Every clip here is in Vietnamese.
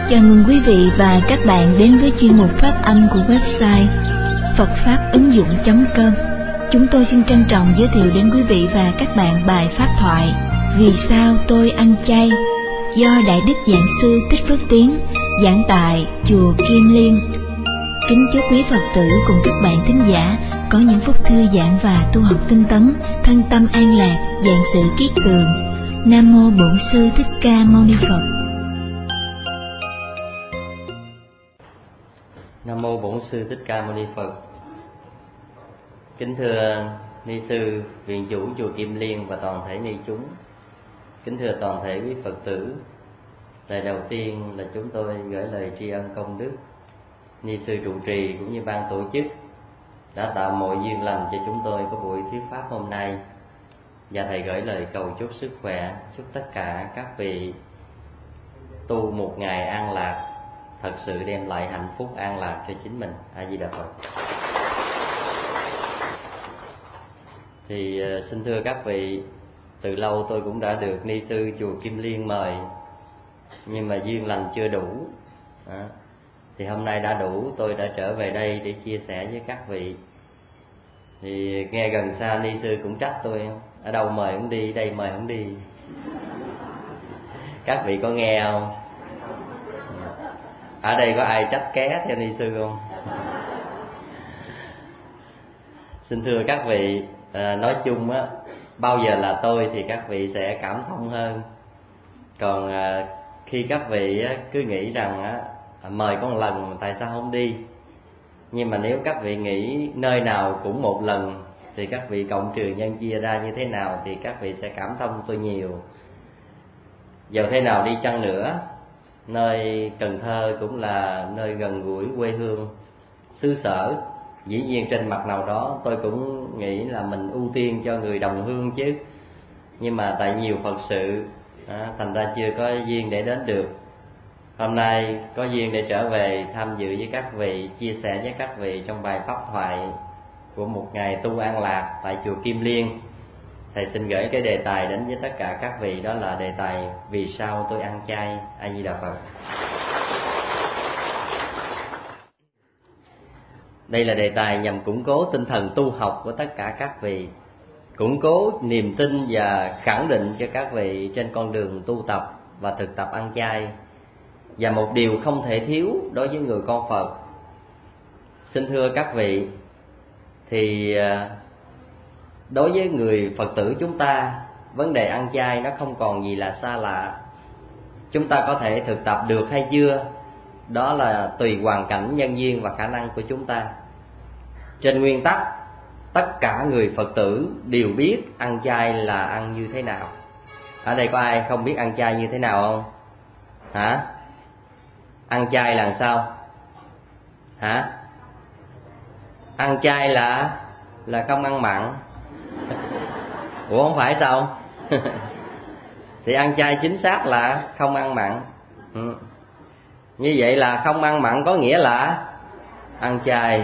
Chào mừng quý vị và các bạn đến với chuyên mục phát âm của website phậtfápứng dụng.com. Chúng tôi xin trân trọng giới thiệu đến quý vị và các bạn bài pháp thoại Vì sao tôi ăn chay do Đại Đức Giảng Sư Thích Phước Tiến giảng tại Chùa Kim Liên. Kính chúc quý Phật tử cùng các bạn thính giả có những phút thư giãn và tu học tinh tấn, thân tâm an lạc, vạn sự kiết tường. Nam mô Bổn Sư Thích Ca Mâu Ni Phật. Nam mô Bổn Sư Thích Ca Mâu Ni Phật. Kính thưa ni sư, viện chủ chùa Kim Liên và toàn thể ni chúng. Kính thưa toàn thể quý Phật tử. Lời đầu tiên là chúng tôi gửi lời tri ân công đức ni sư trụ trì cũng như ban tổ chức đã tạo mọi duyên lành cho chúng tôi có buổi thuyết pháp hôm nay. Và thầy gửi lời cầu chúc sức khỏe, chúc tất cả các vị tu một ngày an lạc, thật sự đem lại hạnh phúc an lạc cho chính mình. A Di Đà Phật. Thì xin thưa các vị, từ lâu tôi cũng đã được ni sư chùa Kim Liên mời, nhưng mà duyên lành chưa đủ. Thì hôm nay đã đủ, tôi đã trở về đây để chia sẻ với các vị. Thì nghe gần xa ni sư cũng trách tôi không? Ở đâu mời không đi, đây mời không đi. Các vị có nghe không? Ở đây có ai trách ké theo ni sư không? Xin thưa các vị, nói chung á, bao giờ là tôi thì các vị sẽ cảm thông hơn. Còn khi các vị cứ nghĩ rằng mời có một lần tại sao không đi, nhưng mà nếu các vị nghĩ nơi nào cũng một lần thì các vị cộng trừ nhân chia ra như thế nào thì các vị sẽ cảm thông tôi nhiều. Dầu thế nào đi chăng nữa, nơi Cần Thơ cũng là nơi gần gũi quê hương xứ sở. Dĩ nhiên trên mặt nào đó tôi cũng nghĩ là mình ưu tiên cho người đồng hương chứ, nhưng mà tại nhiều Phật sự thành ra chưa có duyên để đến được. Hôm nay có duyên để trở về tham dự với các vị, chia sẻ với các vị trong bài pháp thoại của một ngày tu an lạc tại chùa Kim Liên. Thầy xin gửi cái đề tài đến với tất cả các vị, đó là đề tài Vì sao tôi ăn chay. A Di Đà Phật. Đây là đề tài nhằm củng cố tinh thần tu học của tất cả các vị, củng cố niềm tin và khẳng định cho các vị trên con đường tu tập và thực tập ăn chay. Và một điều không thể thiếu đối với người con Phật. Xin thưa các vị, thì đối với người Phật tử chúng ta, vấn đề ăn chay nó không còn gì là xa lạ. Chúng ta có thể thực tập được hay chưa, đó là tùy hoàn cảnh, nhân duyên và khả năng của chúng ta. Trên nguyên tắc, tất cả người Phật tử đều biết ăn chay là ăn như thế nào. Ở đây có ai không biết ăn chay như thế nào không? Hả? Ăn chay là sao? Hả? Ăn chay là không ăn mặn. Ủa không phải sao? Thì ăn chay chính xác là không ăn mặn. Như vậy là không ăn mặn có nghĩa là ăn chay.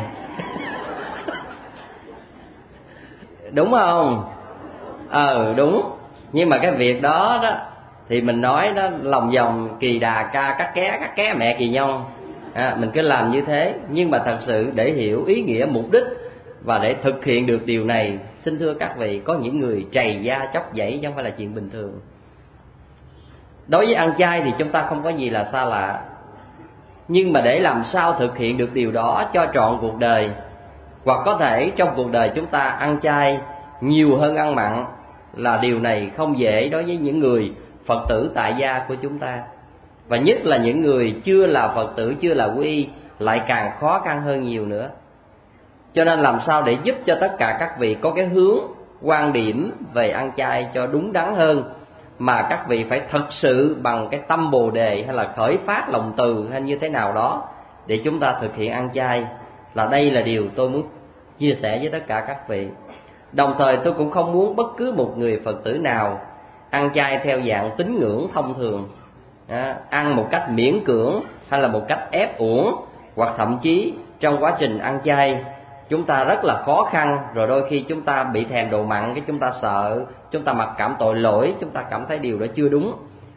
Đúng không? Đúng. Nhưng mà cái việc đó thì mình nói đó lòng vòng kỳ đà ca cắt ké mẹ kỳ nhông. Mình cứ làm như thế. Nhưng mà thật sự để hiểu ý nghĩa mục đích và để thực hiện được điều này, xin thưa các vị, có những người trầy da chóc dãy chứ không phải là chuyện bình thường. Đối với ăn chay thì chúng ta không có gì là xa lạ. Nhưng mà để làm sao thực hiện được điều đó cho trọn cuộc đời, hoặc có thể trong cuộc đời chúng ta ăn chay nhiều hơn ăn mặn, là điều này không dễ đối với những người Phật tử tại gia của chúng ta. Và nhất là những người chưa là Phật tử, chưa là quy y, lại càng khó khăn hơn nhiều nữa. Cho nên làm sao để giúp cho tất cả các vị có cái hướng, quan điểm về ăn chay cho đúng đắn hơn, mà các vị phải thật sự bằng cái tâm Bồ Đề hay là khởi phát lòng từ hay như thế nào đó để chúng ta thực hiện ăn chay. Là đây là điều tôi muốn chia sẻ với tất cả các vị. Đồng thời tôi cũng không muốn bất cứ một người Phật tử nào ăn chay theo dạng tín ngưỡng thông thường, ăn một cách miễn cưỡng hay là một cách ép uổng, hoặc thậm chí trong quá trình ăn chay chúng ta rất là khó khăn, rồi đôi khi chúng ta bị thèm đồ mặn, cái chúng ta sợ, chúng ta mặc cảm tội lỗi, chúng ta cảm thấy điều đó chưa đúng.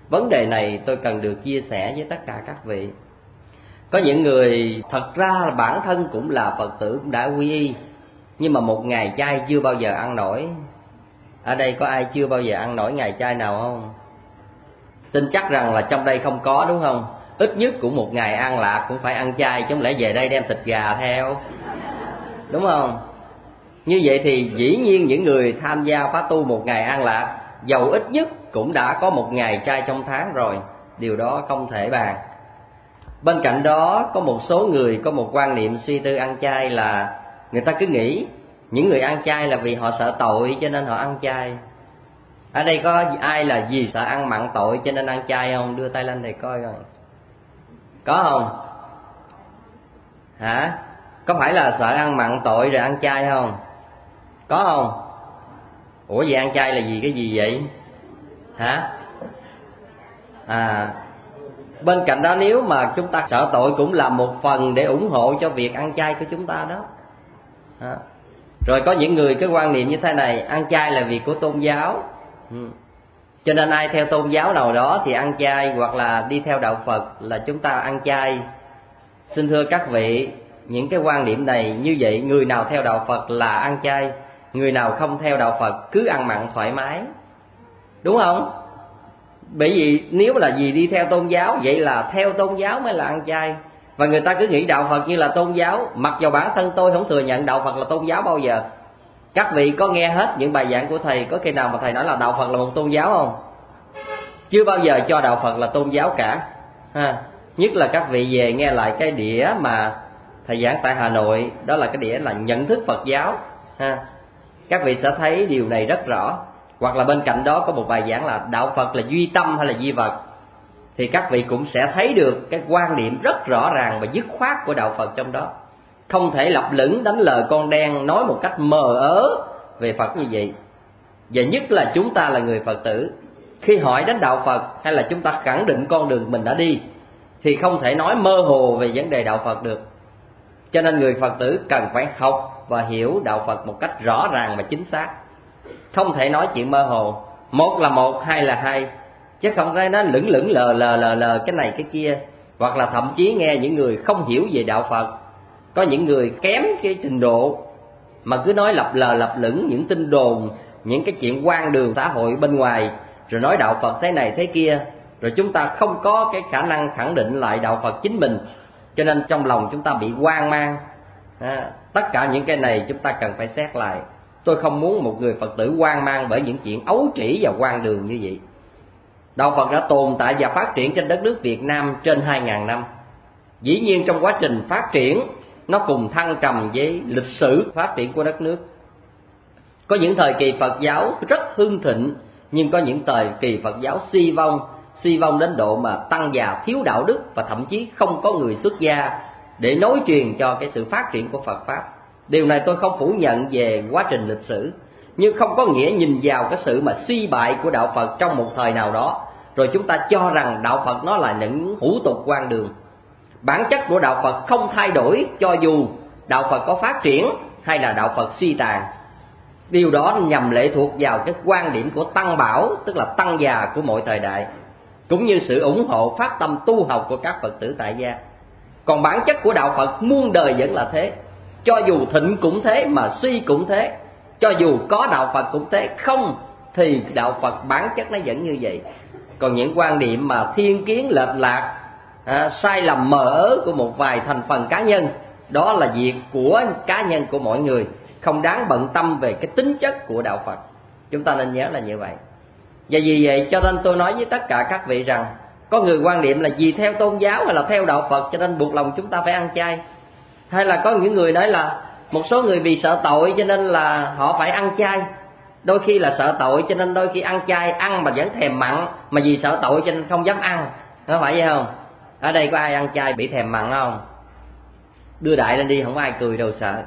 Vấn đề này tôi cần được chia sẻ với tất cả các vị. Có những người thật ra là bản thân cũng là Phật tử, cũng đã quy y, nhưng mà một ngày chay chưa bao giờ ăn nổi. Ở đây có ai chưa bao giờ ăn nổi ngày chay nào không? Tin chắc rằng là trong đây không có, đúng không? Ít nhất cũng một ngày ăn lạc cũng phải ăn chay, chứ không lẽ về đây đem thịt gà theo, đúng không? Như vậy thì dĩ nhiên những người tham gia khóa tu một ngày ăn lạc, dầu ít nhất cũng đã có một ngày chay trong tháng rồi. Điều đó không thể bàn. Bên cạnh đó có một số người có một quan niệm suy tư ăn chay là người ta cứ nghĩ những người ăn chay là vì họ sợ tội cho nên họ ăn chay. Ở đây có ai là vì sợ ăn mặn tội cho nên ăn chay không? Đưa tay lên thầy coi rồi. Có không? Hả? Có phải là sợ ăn mặn tội rồi ăn chay không? Có không? Ủa vậy ăn chay là vì cái gì vậy? Hả? Bên cạnh đó nếu mà chúng ta sợ tội cũng là một phần để ủng hộ cho việc ăn chay của chúng ta đó. Rồi có những người cái quan niệm như thế này, ăn chay là việc của tôn giáo, cho nên ai theo tôn giáo nào đó thì ăn chay, hoặc là đi theo đạo Phật là chúng ta ăn chay. Xin thưa các vị, những cái quan điểm này như vậy, người nào theo đạo Phật là ăn chay, người nào không theo đạo Phật cứ ăn mặn thoải mái, đúng không? Bởi vì nếu là gì đi theo tôn giáo, vậy là theo tôn giáo mới là ăn chay. Và người ta cứ nghĩ đạo Phật như là tôn giáo, mặc dù bản thân tôi không thừa nhận đạo Phật là tôn giáo bao giờ. Các vị có nghe hết những bài giảng của thầy, có khi nào mà thầy nói là đạo Phật là một tôn giáo không? Chưa bao giờ cho đạo Phật là tôn giáo cả. Nhất là các vị về nghe lại cái đĩa mà thầy giảng tại Hà Nội, đó là cái đĩa là nhận thức Phật giáo. Các vị sẽ thấy điều này rất rõ. Hoặc là bên cạnh đó có một bài giảng là đạo Phật là duy tâm hay là duy vật, thì các vị cũng sẽ thấy được cái quan điểm rất rõ ràng và dứt khoát của đạo Phật trong đó. Không thể lập lửng đánh lờ con đen, nói một cách mờ ớ về Phật như vậy. Và nhất là chúng ta là người Phật tử, khi hỏi đến đạo Phật hay là chúng ta khẳng định con đường mình đã đi thì không thể nói mơ hồ về vấn đề đạo Phật được. Cho nên người Phật tử cần phải học và hiểu đạo Phật một cách rõ ràng và chính xác. Không thể nói chuyện mơ hồ, một là một, hai là hai, chứ không phải nói lửng lửng lờ lờ cái này cái kia. Hoặc là thậm chí nghe những người không hiểu về đạo Phật, có những người kém cái trình độ mà cứ nói lập lờ lập lửng những tin đồn, những cái chuyện hoang đường xã hội bên ngoài, rồi nói đạo Phật thế này thế kia, rồi chúng ta không có cái khả năng khẳng định lại đạo Phật chính mình, cho nên trong lòng chúng ta bị hoang mang. Tất cả những cái này chúng ta cần phải xét lại. Tôi không muốn một người Phật tử hoang mang bởi những chuyện ấu trĩ và hoang đường như vậy. Đạo Phật đã tồn tại và phát triển trên đất nước Việt Nam trên 2.000 năm. Dĩ nhiên trong quá trình phát triển, nó cùng thăng trầm với lịch sử phát triển của đất nước. Có những thời kỳ Phật giáo rất hưng thịnh, nhưng có những thời kỳ Phật giáo suy vong đến độ mà tăng già thiếu đạo đức, và thậm chí không có người xuất gia để nối truyền cho cái sự phát triển của Phật Pháp. Điều này tôi không phủ nhận về quá trình lịch sử, nhưng không có nghĩa nhìn vào cái sự mà suy bại của đạo Phật trong một thời nào đó, rồi chúng ta cho rằng đạo Phật nó là những hủ tục hoang đường. Bản chất của đạo Phật không thay đổi cho dù đạo Phật có phát triển hay là đạo Phật suy tàn. Điều đó nhằm lệ thuộc vào cái quan điểm của Tăng Bảo, tức là tăng già của mọi thời đại, cũng như sự ủng hộ phát tâm tu học của các Phật tử tại gia. Còn bản chất của đạo Phật muôn đời vẫn là thế. Cho dù thịnh cũng thế mà suy cũng thế, cho dù có đạo Phật cũng thế, không thì đạo Phật bản chất nó vẫn như vậy. Còn những quan điểm mà thiên kiến lệch lạc, sai lầm mờ ớ của một vài thành phần cá nhân, đó là việc của cá nhân của mỗi người, không đáng bận tâm về cái tính chất của đạo Phật. Chúng ta nên nhớ là như vậy. Và vì vậy cho nên tôi nói với tất cả các vị rằng, có người quan niệm là vì theo tôn giáo hay là theo đạo Phật cho nên buộc lòng chúng ta phải ăn chay. Hay là có những người nói là một số người vì sợ tội cho nên là họ phải ăn chay. Đôi khi là sợ tội cho nên đôi khi ăn chay, ăn mà vẫn thèm mặn, mà vì sợ tội cho nên không dám ăn. Có phải vậy không? Ở đây có ai ăn chay bị thèm mặn không? Đưa đại lên đi, không có ai cười đâu sợ.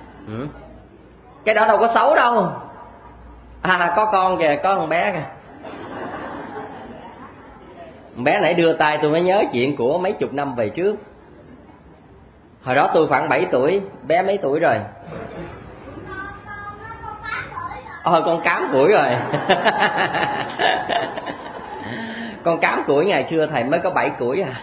Cái đó đâu có xấu đâu. Có con kìa, có con bé kìa. Con bé nãy đưa tay tôi mới nhớ chuyện của mấy chục năm về trước. Hồi đó tôi khoảng 7 tuổi, bé mấy tuổi rồi? Con 8 tuổi rồi. Con cám củi ngày xưa thầy mới có 7 củi à.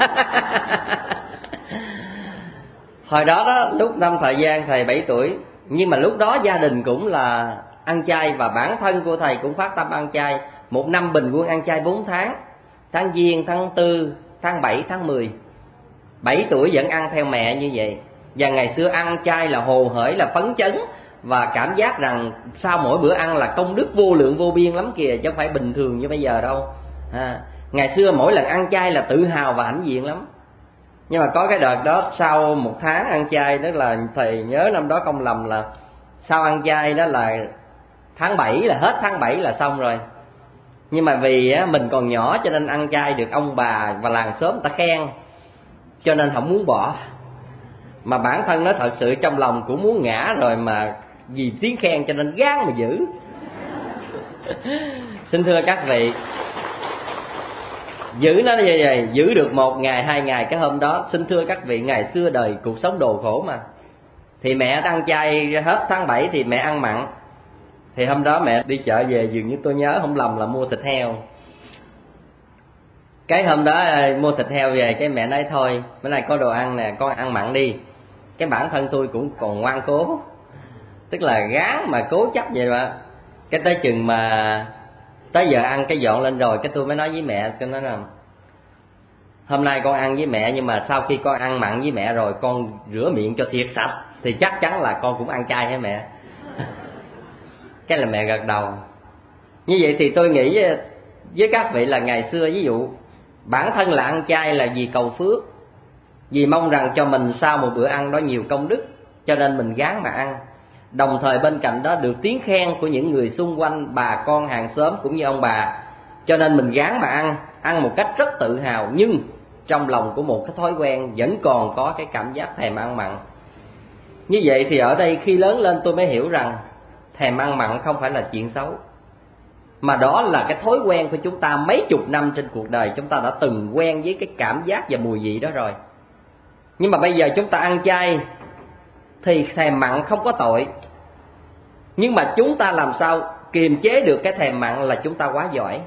Hồi đó lúc năm thời gian thầy 7 tuổi, nhưng mà lúc đó gia đình cũng là ăn chay, và bản thân của thầy cũng phát tâm ăn chay. Một năm bình quân ăn chay 4 tháng, tháng Giêng, tháng Tư, tháng 7, tháng 10. 7 tuổi vẫn ăn theo mẹ như vậy. Và ngày xưa ăn chay là hồ hởi, là phấn chấn, và cảm giác rằng sau mỗi bữa ăn là công đức vô lượng vô biên lắm kìa, chứ không phải bình thường như bây giờ đâu. Ngày xưa mỗi lần ăn chay là tự hào và hãnh diện lắm. Nhưng mà có cái đợt đó sau 1 tháng ăn chay, tức là thầy nhớ năm đó không lầm là sau ăn chay đó là tháng 7, là hết tháng 7 là xong rồi. Nhưng mà vì mình còn nhỏ cho nên ăn chay được ông bà và làng xóm người ta khen, cho nên không muốn bỏ. Mà bản thân nó thật sự trong lòng cũng muốn ngã rồi, mà vì tiếng khen cho nên gán mà giữ. Xin thưa các vị, giữ nó như vậy, giữ được 1 ngày 2 ngày, cái hôm đó xin thưa các vị, ngày xưa đời cuộc sống đồ khổ mà. Thì mẹ ăn chay hết tháng 7 thì mẹ ăn mặn. Thì hôm đó mẹ đi chợ về, dường như tôi nhớ không lầm là mua thịt heo. Cái hôm đó mua thịt heo về, cái mẹ nói thôi bữa nay có đồ ăn nè, con ăn mặn đi. Cái bản thân tôi cũng còn ngoan cố, tức là gán mà cố chấp vậy mà. Cái tới chừng mà tới giờ ăn cái dọn lên rồi, cái tôi mới nói với mẹ, tôi nói là hôm nay con ăn với mẹ, nhưng mà sau khi con ăn mặn với mẹ rồi, con rửa miệng cho thiệt sạch thì chắc chắn là con cũng ăn chay hả mẹ. Cái là mẹ gật đầu. Như vậy thì tôi nghĩ với các vị là ngày xưa, ví dụ bản thân là ăn chay là vì cầu phước, vì mong rằng cho mình sau một bữa ăn đó nhiều công đức, cho nên mình gán mà ăn. Đồng thời bên cạnh đó được tiếng khen của những người xung quanh, bà con hàng xóm cũng như ông bà, cho nên mình gán mà ăn một cách rất tự hào. Nhưng trong lòng của một cái thói quen vẫn còn có cái cảm giác thèm ăn mặn. Như vậy thì ở đây khi lớn lên tôi mới hiểu rằng thèm ăn mặn không phải là chuyện xấu, mà đó là cái thói quen của chúng ta. Mấy chục năm trên cuộc đời chúng ta đã từng quen với cái cảm giác và mùi vị đó rồi. Nhưng mà bây giờ chúng ta ăn chay thì thèm mặn không có tội. Nhưng mà chúng ta làm sao kiềm chế được cái thèm mặn là chúng ta quá giỏi.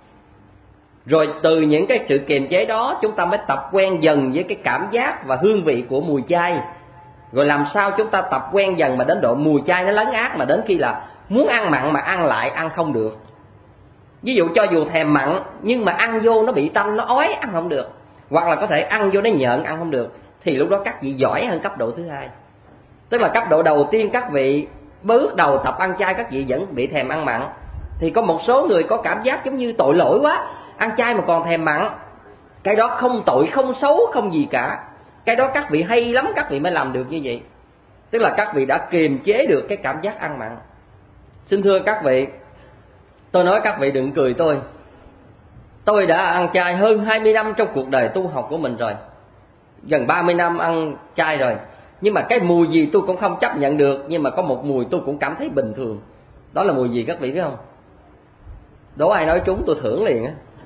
Rồi từ những cái sự kiềm chế đó chúng ta mới tập quen dần với cái cảm giác và hương vị của mùi chay. Rồi làm sao chúng ta tập quen dần mà đến độ mùi chay nó lấn át, mà đến khi là muốn ăn mặn mà ăn lại ăn không được. Ví dụ cho dù thèm mặn nhưng mà ăn vô nó bị tanh, nó ói, ăn không được. Hoặc là có thể ăn vô nó nhợn, ăn không được. Thì lúc đó các vị giỏi hơn cấp độ thứ hai. Tức là cấp độ đầu tiên các vị bước đầu tập ăn chay, các vị vẫn bị thèm ăn mặn. Thì có một số người có cảm giác giống như tội lỗi quá, ăn chay mà còn thèm mặn. Cái đó không tội, không xấu, không gì cả. Cái đó các vị hay lắm, các vị mới làm được như vậy. Tức là các vị đã kiềm chế được cái cảm giác ăn mặn. Xin thưa các vị, tôi nói các vị đừng cười tôi. Tôi đã ăn chay hơn 20 năm trong cuộc đời tu học của mình rồi. Gần 30 năm ăn chay rồi. Nhưng mà cái mùi gì tôi cũng không chấp nhận được. Nhưng mà có một mùi tôi cũng cảm thấy bình thường. Đó là mùi gì các vị biết không? Đố ai nói trúng tôi thưởng liền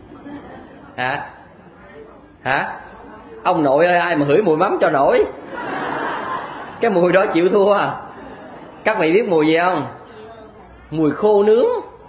á. Hả? Ông nội ơi, ai mà hửi mùi mắm cho nổi. Cái mùi đó chịu thua. Các vị biết mùi gì không? Mùi khô nướng.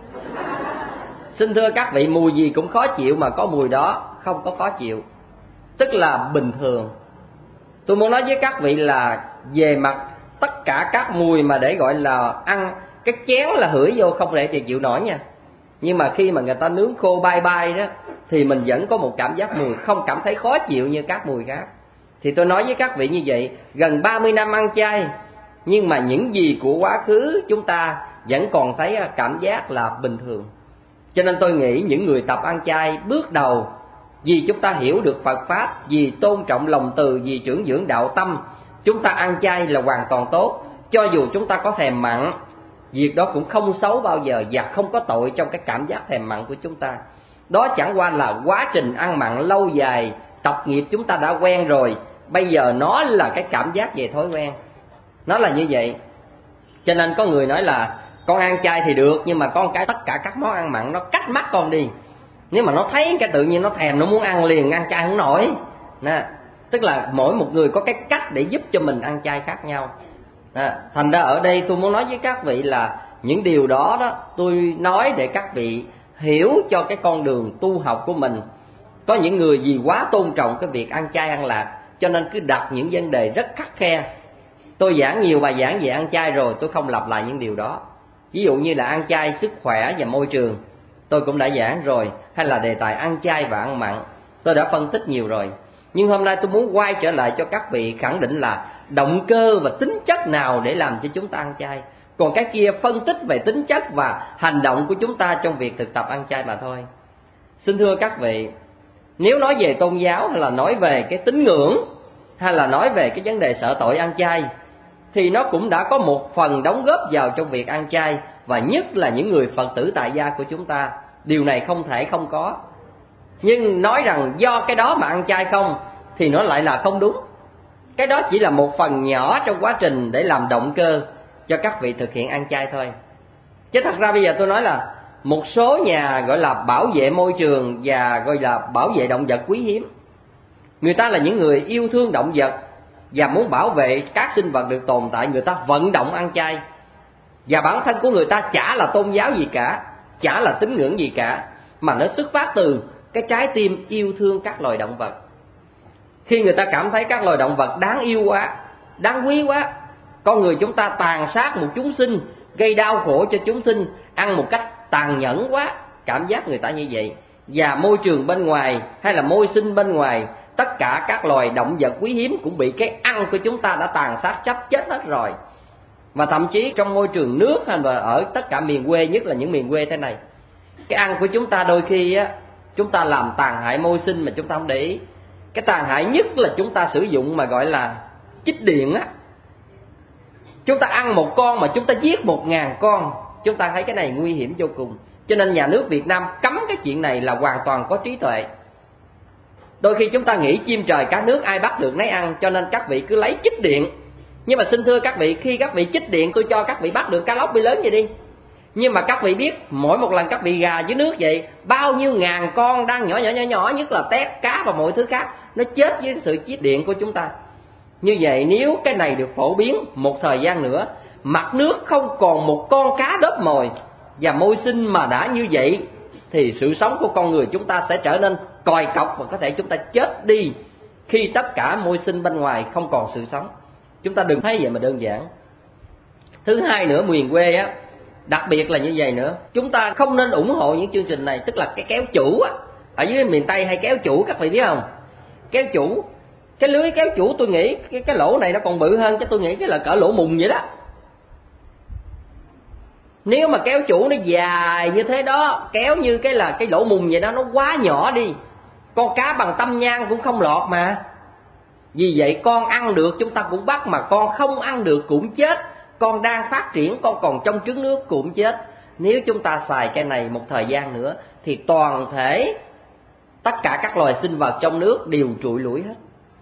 Xin thưa các vị, mùi gì cũng khó chịu, mà có mùi đó không có khó chịu, tức là bình thường. Tôi muốn nói với các vị là về mặt tất cả các mùi mà để gọi là ăn, cái chén là hửi vô không thể chịu nổi nha. Nhưng mà khi mà người ta nướng khô bay bay đó thì mình vẫn có một cảm giác mùi không cảm thấy khó chịu như các mùi khác. Thì tôi nói với các vị như vậy, gần 30 năm ăn chay, nhưng mà những gì của quá khứ chúng ta vẫn còn thấy cảm giác là bình thường. Cho nên tôi nghĩ những người tập ăn chay bước đầu, vì chúng ta hiểu được Phật Pháp, vì tôn trọng lòng từ, vì trưởng dưỡng đạo tâm, chúng ta ăn chay là hoàn toàn tốt. Cho dù chúng ta có thèm mặn, việc đó cũng không xấu bao giờ, và không có tội trong cái cảm giác thèm mặn của chúng ta. Đó chẳng qua là quá trình ăn mặn lâu dài, tập nghiệp chúng ta đã quen rồi. Bây giờ nó là cái cảm giác về thói quen. Nó là như vậy. Cho nên có người nói là con ăn chay thì được, nhưng mà con cái tất cả các món ăn mặn nó cách mắt con đi. Nếu mà nó thấy cái tự nhiên nó thèm, nó muốn ăn liền, ăn chay không nổi nè. Tức là mỗi một người có cái cách để giúp cho mình ăn chay khác nhau. Thành ra ở đây tôi muốn nói với các vị là những điều đó đó tôi nói để các vị hiểu cho cái con đường tu học của mình. Có những người vì quá tôn trọng cái việc ăn chay ăn lạc, cho nên cứ đặt những vấn đề rất khắt khe. Tôi giảng nhiều bài giảng về ăn chay rồi, tôi không lặp lại những điều đó. Ví dụ như là ăn chay, sức khỏe và môi trường, tôi cũng đã giảng rồi. Hay là đề tài ăn chay và ăn mặn, tôi đã phân tích nhiều rồi. Nhưng hôm nay tôi muốn quay trở lại cho các vị khẳng định là động cơ và tính chất nào để làm cho chúng ta ăn chay. Còn cái kia phân tích về tính chất và hành động của chúng ta trong việc thực tập ăn chay mà thôi. Xin thưa các vị, nếu nói về tôn giáo hay là nói về cái tín ngưỡng hay là nói về cái vấn đề sợ tội ăn chay, thì nó cũng đã có một phần đóng góp vào trong việc ăn chay, và nhất là những người Phật tử tại gia của chúng ta. Điều này không thể không có. Nhưng nói rằng do cái đó mà ăn chay không thì nó lại là không đúng. Cái đó chỉ là một phần nhỏ trong quá trình để làm động cơ cho các vị thực hiện ăn chay thôi. Chứ thật ra bây giờ tôi nói là một số nhà gọi là bảo vệ môi trường và gọi là bảo vệ động vật quý hiếm. Người ta là những người yêu thương động vật và muốn bảo vệ các sinh vật được tồn tại, người ta vận động ăn chay. Và bản thân của người ta chả là tôn giáo gì cả, chả là tín ngưỡng gì cả, mà nó xuất phát từ cái trái tim yêu thương các loài động vật. Khi người ta cảm thấy các loài động vật đáng yêu quá, đáng quý quá, con người chúng ta tàn sát một chúng sinh, gây đau khổ cho chúng sinh, ăn một cách tàn nhẫn quá, cảm giác người ta như vậy. Và môi trường bên ngoài hay là môi sinh bên ngoài, tất cả các loài động vật quý hiếm cũng bị cái ăn của chúng ta đã tàn sát chấp chết hết rồi. Và thậm chí trong môi trường nước hay là ở tất cả miền quê, nhất là những miền quê thế này, cái ăn của chúng ta đôi khi á, chúng ta làm tàn hại môi sinh mà chúng ta không để ý. Cái tàn hại nhất là chúng ta sử dụng mà gọi là chích điện á. Chúng ta ăn một con mà chúng ta giết 1000 con. Chúng ta thấy cái này nguy hiểm vô cùng. Cho nên nhà nước Việt Nam cấm cái chuyện này là hoàn toàn có trí tuệ. Đôi khi chúng ta nghĩ chim trời cá nước ai bắt được nấy ăn, cho nên các vị cứ lấy chích điện. Nhưng mà xin thưa các vị, khi các vị chích điện, tôi cho các vị bắt được cá lóc bi lớn vậy đi. Nhưng mà các vị biết mỗi một lần các vị gà dưới nước vậy, bao nhiêu ngàn con đang nhỏ nhất là tép, cá và mọi thứ khác, nó chết với sự chích điện của chúng ta. Như vậy nếu cái này được phổ biến một thời gian nữa, mặt nước không còn một con cá đớp mồi, và môi sinh mà đã như vậy, thì sự sống của con người chúng ta sẽ trở nên còi cọc, và có thể chúng ta chết đi khi tất cả môi sinh bên ngoài không còn sự sống. Chúng ta đừng thấy vậy mà đơn giản. Thứ hai nữa, miền quê á, đặc biệt là như vậy nữa, chúng ta không nên ủng hộ những chương trình này. Tức là cái kéo chủ á, ở dưới miền Tây hay kéo chủ, các vị biết không? Kéo chủ, cái lưới kéo chủ tôi nghĩ cái lỗ này nó còn bự hơn, chứ tôi nghĩ cái là cỡ lỗ mùng vậy đó. Nếu mà kéo chủ nó dài như thế đó, kéo như cái là cái lỗ mùng vậy đó, nó quá nhỏ đi, con cá bằng tâm nhang cũng không lọt mà. Vì vậy con ăn được chúng ta cũng bắt, mà con không ăn được cũng chết. Con đang phát triển, con còn trong trứng nước cũng chết. Nếu chúng ta xài cái này một thời gian nữa thì toàn thể tất cả các loài sinh vật trong nước đều trụi lủi hết.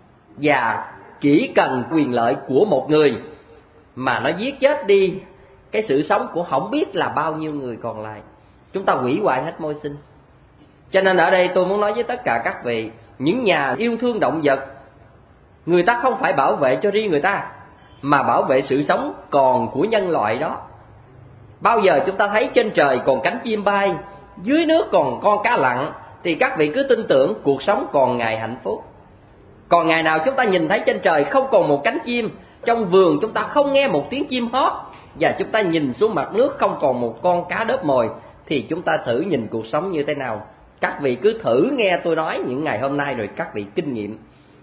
Và chỉ cần quyền lợi của một người mà nó giết chết đi cái sự sống của không biết là bao nhiêu người còn lại. Chúng ta hủy hoại hết môi sinh. Cho nên ở đây tôi muốn nói với tất cả các vị, những nhà yêu thương động vật, người ta không phải bảo vệ cho riêng người ta, mà bảo vệ sự sống còn của nhân loại đó. Bao giờ chúng ta thấy trên trời còn cánh chim bay, dưới nước còn con cá lặn, thì các vị cứ tin tưởng cuộc sống còn ngày hạnh phúc. Còn ngày nào chúng ta nhìn thấy trên trời không còn một cánh chim, trong vườn chúng ta không nghe một tiếng chim hót, và chúng ta nhìn xuống mặt nước không còn một con cá đớp mồi, thì chúng ta thử nhìn cuộc sống như thế nào. Các vị cứ thử nghe tôi nói những ngày hôm nay rồi các vị kinh nghiệm.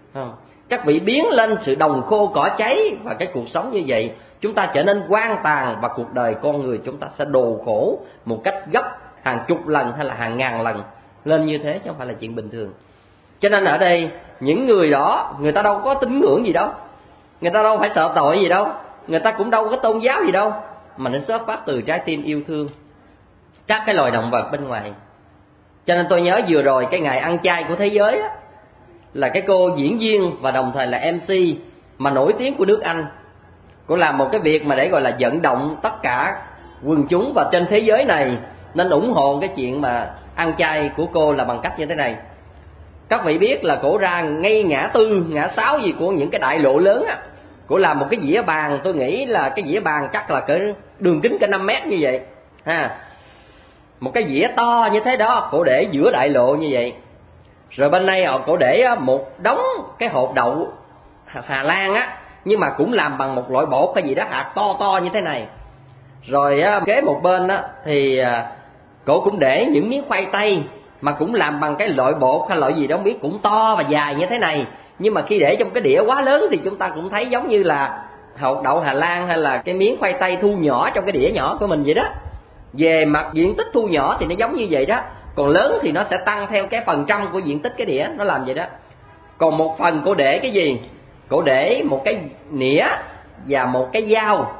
Các vị biến lên sự đồng khô cỏ cháy, và cái cuộc sống như vậy chúng ta trở nên hoang tàn, và cuộc đời con người chúng ta sẽ đồ khổ một cách gấp hàng chục lần hay là hàng ngàn lần lên như thế, chứ không phải là chuyện bình thường. Cho nên ở đây những người đó, người ta đâu có tín ngưỡng gì đâu, người ta đâu phải sợ tội gì đâu, người ta cũng đâu có tôn giáo gì đâu, mà nó xuất phát từ trái tim yêu thương các cái loài động vật bên ngoài. Cho nên tôi nhớ vừa rồi cái ngày ăn chay của thế giới á, là cái cô diễn viên và đồng thời là MC mà nổi tiếng của nước Anh, cô làm một cái việc mà để gọi là vận động tất cả quần chúng và trên thế giới này nên ủng hộ cái chuyện mà ăn chay của cô là bằng cách như thế này. Các vị biết là cổ ra ngay ngã tư, ngã sáu gì của những cái đại lộ lớn á, cổ làm một cái dĩa bàn, tôi nghĩ là cái dĩa bàn chắc là cỡ đường kính cả 5 mét như vậy ha. một cái dĩa to như thế đó, cổ để giữa đại lộ như vậy. Rồi bên đây cổ để một đống cái hột đậu Hà Lan á, nhưng mà cũng làm bằng một loại bột hay gì đó, hạt to to như thế này. Rồi kế một bên á thì cổ cũng để những miếng khoai tây mà cũng làm bằng cái loại bột hay loại gì đó không biết, cũng to và dài như thế này. Nhưng mà khi để trong cái đĩa quá lớn thì chúng ta cũng thấy giống như là hột đậu Hà Lan hay là cái miếng khoai tây thu nhỏ trong cái đĩa nhỏ của mình vậy đó. Về mặt diện tích thu nhỏ thì nó giống như vậy đó, còn lớn thì nó sẽ tăng theo cái phần trăm của diện tích cái đĩa, nó làm vậy đó. Còn một phần cổ để cái gì? Cổ để một cái nĩa và một cái dao,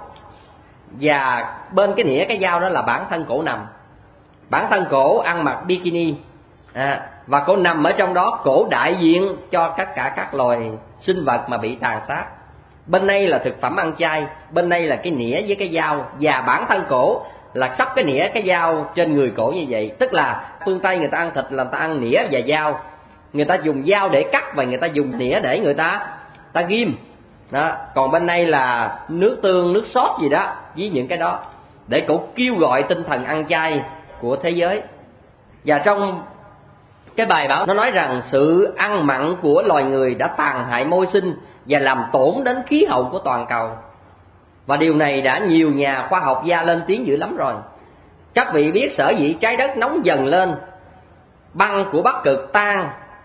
và bên cái nĩa cái dao đó là bản thân cổ nằm. Bản thân cổ ăn mặc bikini, và cổ nằm ở trong đó, cổ đại diện cho tất cả các loài sinh vật mà bị tàn sát. Bên đây là thực phẩm ăn chay, bên đây là cái nĩa với cái dao, và bản thân cổ là sắp cái nĩa cái dao trên người cổ như vậy. Tức là phương Tây người ta ăn thịt là người ta ăn nĩa và dao, người ta dùng dao để cắt và người ta dùng nĩa để người ta ghim đó. Còn bên đây là nước tương, nước sốt gì đó với những cái đó, để cổ kêu gọi tinh thần ăn chay của thế giới. Và trong cái bài báo nó nói rằng sự ăn mặn của loài người đã tàn hại môi sinh và làm tổn đến khí hậu của toàn cầu. Và điều này đã nhiều nhà khoa học gia lên tiếng dữ lắm rồi. Các vị biết sở dĩ trái đất nóng dần lên, băng của Bắc Cực tan,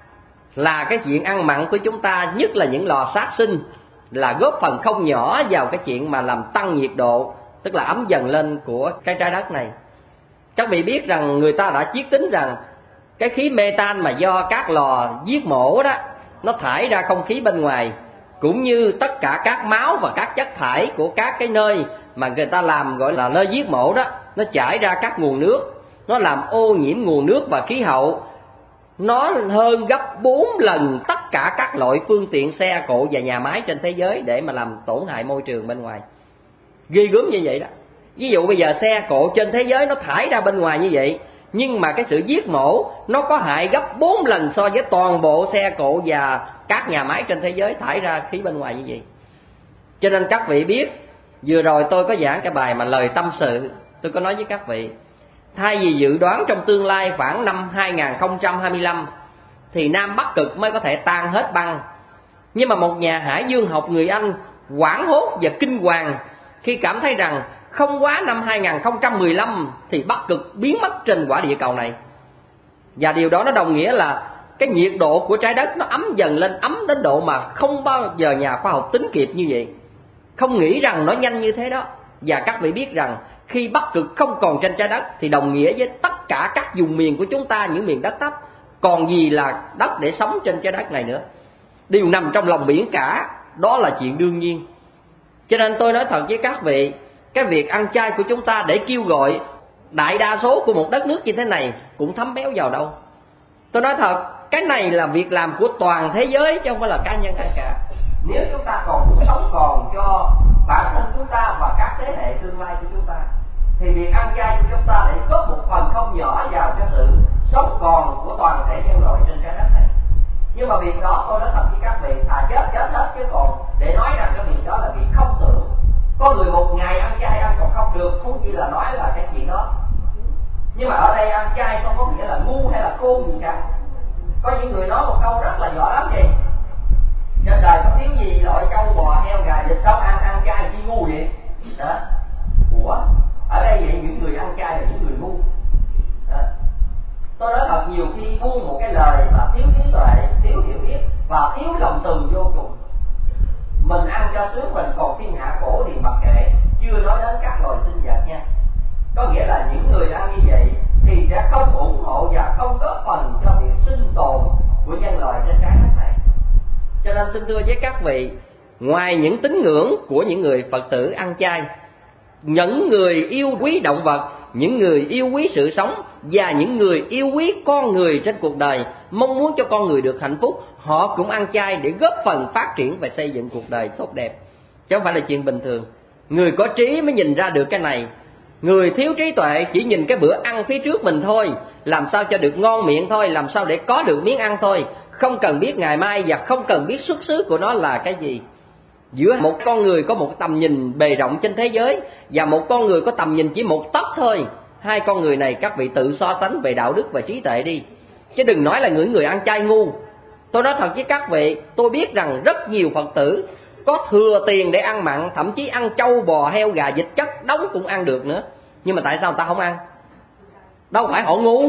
là cái chuyện ăn mặn của chúng ta, nhất là những lò sát sinh, là góp phần không nhỏ vào cái chuyện mà làm tăng nhiệt độ, tức là ấm dần lên của cái trái đất này. Các vị biết rằng người ta đã chiết tính rằng cái khí metan mà do các lò giết mổ đó, nó thải ra không khí bên ngoài, cũng như tất cả các máu và các chất thải của các cái nơi mà người ta làm gọi là nơi giết mổ đó, nó chảy ra các nguồn nước, nó làm ô nhiễm nguồn nước và khí hậu. Nó hơn gấp 4 lần tất cả các loại phương tiện xe cộ và nhà máy trên thế giới để mà làm tổn hại môi trường bên ngoài. Ghê gớm như vậy đó. Ví dụ bây giờ xe cộ trên thế giới nó thải ra bên ngoài như vậy, nhưng mà cái sự giết mổ nó có hại gấp 4 lần so với toàn bộ xe cộ và các nhà máy trên thế giới thải ra khí bên ngoài như vậy. Cho nên các vị biết, vừa rồi tôi có giảng cái bài mà lời tâm sự, tôi có nói với các vị, thay vì dự đoán trong tương lai khoảng năm 2025 thì Nam Bắc Cực mới có thể tan hết băng, nhưng mà một nhà hải dương học người Anh hoảng hốt và kinh hoàng khi cảm thấy rằng không quá năm 2015 thì Bắc Cực biến mất trên quả địa cầu này. Và điều đó nó đồng nghĩa là cái nhiệt độ của trái đất nó ấm dần lên, ấm đến độ mà không bao giờ nhà khoa học tính kịp như vậy, không nghĩ rằng nó nhanh như thế đó. Và các vị biết rằng khi Bắc Cực không còn trên trái đất thì đồng nghĩa với tất cả các vùng miền của chúng ta, những miền đất thấp, còn gì là đất để sống trên trái đất này nữa, đều nằm trong lòng biển cả. Đó là chuyện đương nhiên. Cho nên tôi nói thật với các vị, cái việc ăn chay của chúng ta để kêu gọi đại đa số của một đất nước như thế này cũng thấm béo vào đâu. Tôi nói thật, cái này là việc làm của toàn thế giới chứ không phải là cá nhân ai cả. Nếu chúng ta còn muốn sống còn cho bản thân chúng ta và các thế hệ tương lai của chúng ta, thì việc ăn chay của chúng ta để góp một phần không nhỏ vào cho sự sống còn của toàn thể nhân loại trên trái đất này. Nhưng mà việc đó tôi nói thật với các vị, thà chết hết, chứ còn để nói rằng cái việc đó là việc không tưởng. Có người một ngày ăn chay ăn còn không được, không chỉ là nói là cái chuyện đó. Nhưng mà ở đây ăn chay không có nghĩa là ngu hay là khôn gì cả. Có những người nói một câu rất là rõ lắm vậy: trên đời có thiếu gì loại trâu bò heo gà vịt sống, ăn chay chi ngu vậy đó. Ủa, ở đây vậy những người ăn chay là những người ngu đó. Tôi nói thật, nhiều khi buông một cái lời mà thiếu trí tuệ, thiếu hiểu biết và thiếu lòng từ vô cùng. Mình ăn cho sướng mình còn thiên hạ khổ thì mặc kệ, chưa nói đến các loài sinh vật nha. Có nghĩa là những người ăn như vậy thì sẽ không ủng hộ và không góp phần cho việc sinh tồn của nhân loại trên trái đất này. Cho nên xin thưa với các vị, ngoài những tín ngưỡng của những người Phật tử ăn chay, những người yêu quý động vật, những người yêu quý sự sống và những người yêu quý con người trên cuộc đời, mong muốn cho con người được hạnh phúc, họ cũng ăn chay để góp phần phát triển và xây dựng cuộc đời tốt đẹp, chứ không phải là chuyện bình thường. Người có trí mới nhìn ra được cái này. Người thiếu trí tuệ chỉ nhìn cái bữa ăn phía trước mình thôi, làm sao cho được ngon miệng thôi, làm sao để có được miếng ăn thôi, không cần biết ngày mai và không cần biết xuất xứ của nó là cái gì. Giữa một con người có một tầm nhìn bề rộng trên thế giới và một con người có tầm nhìn chỉ một tấc thôi, hai con người này các vị tự so sánh về đạo đức và trí tuệ đi, chứ đừng nói là những người ăn chay ngu. Tôi nói thật với các vị, tôi biết rằng rất nhiều Phật tử có thừa tiền để ăn mặn, thậm chí ăn trâu bò heo gà vịt chất đóng cũng ăn được nữa. Nhưng mà tại sao người ta không ăn? Đâu phải họ ngu.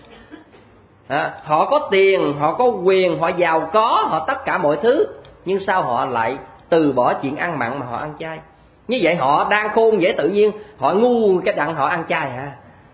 Họ có tiền, họ có quyền, họ giàu có, họ tất cả mọi thứ, nhưng sao họ lại từ bỏ chuyện ăn mặn mà họ ăn chay? Như vậy họ đang khôn dễ tự nhiên, họ ngu cái đặng họ ăn chay hả?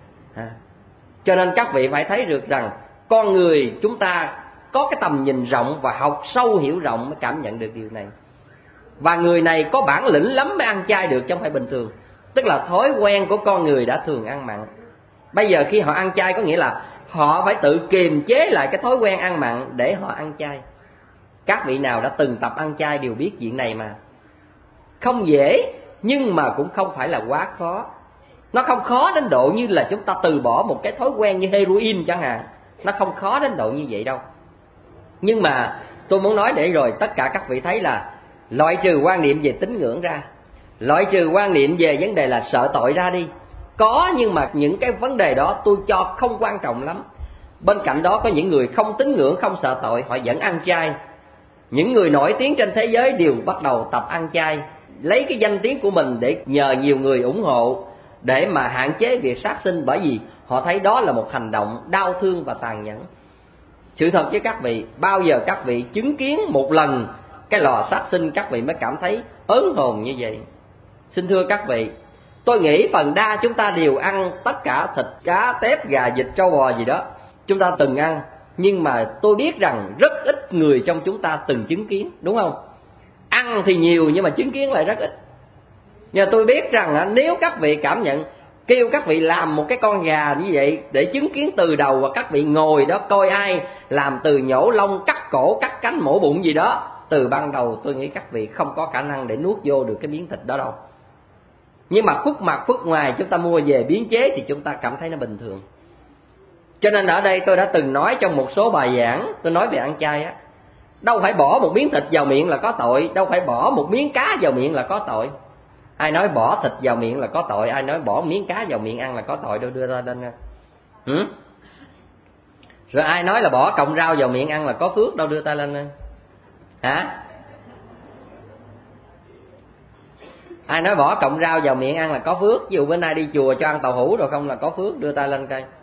Cho nên các vị phải thấy được rằng con người chúng ta có cái tầm nhìn rộng và học sâu hiểu rộng mới cảm nhận được điều này. Và người này có bản lĩnh lắm mới ăn chay được, chứ không phải bình thường. Tức là thói quen của con người đã thường ăn mặn. Bây giờ khi họ ăn chay có nghĩa là họ phải tự kiềm chế lại cái thói quen ăn mặn để họ ăn chay. Các vị nào đã từng tập ăn chay đều biết chuyện này mà. Không dễ, nhưng mà cũng không phải là quá khó. Nó không khó đến độ như là chúng ta từ bỏ một cái thói quen như heroin chẳng hạn. Nó không khó đến độ như vậy đâu. Nhưng mà tôi muốn nói để rồi tất cả các vị thấy là loại trừ quan niệm về tín ngưỡng ra, loại trừ quan niệm về vấn đề là sợ tội ra đi. Có, nhưng mà những cái vấn đề đó tôi cho không quan trọng lắm. Bên cạnh đó có những người không tín ngưỡng, không sợ tội, họ vẫn ăn chay. Những người nổi tiếng trên thế giới đều bắt đầu tập ăn chay, lấy cái danh tiếng của mình để nhờ nhiều người ủng hộ, để mà hạn chế việc sát sinh, bởi vì họ thấy đó là một hành động đau thương và tàn nhẫn. Sự thật với các vị, bao giờ các vị chứng kiến một lần cái lò sát sinh các vị mới cảm thấy ớn hồn như vậy? Xin thưa các vị, tôi nghĩ phần đa chúng ta đều ăn tất cả thịt cá, tép, gà, vịt, trâu bò gì đó, chúng ta từng ăn. Nhưng mà tôi biết rằng rất ít người trong chúng ta từng chứng kiến, đúng không? Ăn thì nhiều nhưng mà chứng kiến lại rất ít. Nhưng tôi biết rằng nếu các vị cảm nhận, kêu các vị làm một cái con gà như vậy để chứng kiến từ đầu, và các vị ngồi đó coi ai làm từ nhổ lông, cắt cổ, cắt cánh, mổ bụng gì đó từ ban đầu, tôi nghĩ các vị không có khả năng để nuốt vô được cái miếng thịt đó đâu. Nhưng mà khuất mặt khuất ngoài chúng ta mua về biến chế thì chúng ta cảm thấy nó bình thường. Cho nên ở đây tôi đã từng nói trong một số bài giảng, tôi nói về ăn chay á, đâu phải bỏ một miếng thịt vào miệng là có tội, đâu phải bỏ một miếng cá vào miệng là có tội. Ai nói bỏ thịt vào miệng là có tội, ai nói bỏ miếng cá vào miệng ăn là có tội, đâu đưa ra lên. Rồi ai nói là bỏ cọng rau vào miệng ăn là có phước, đâu đưa tay lên. Hả? Ai nói bỏ cọng rau vào miệng ăn là có phước? Ví dụ bên nay đi chùa cho ăn tàu hũ rồi không là có phước, đưa tay lên coi.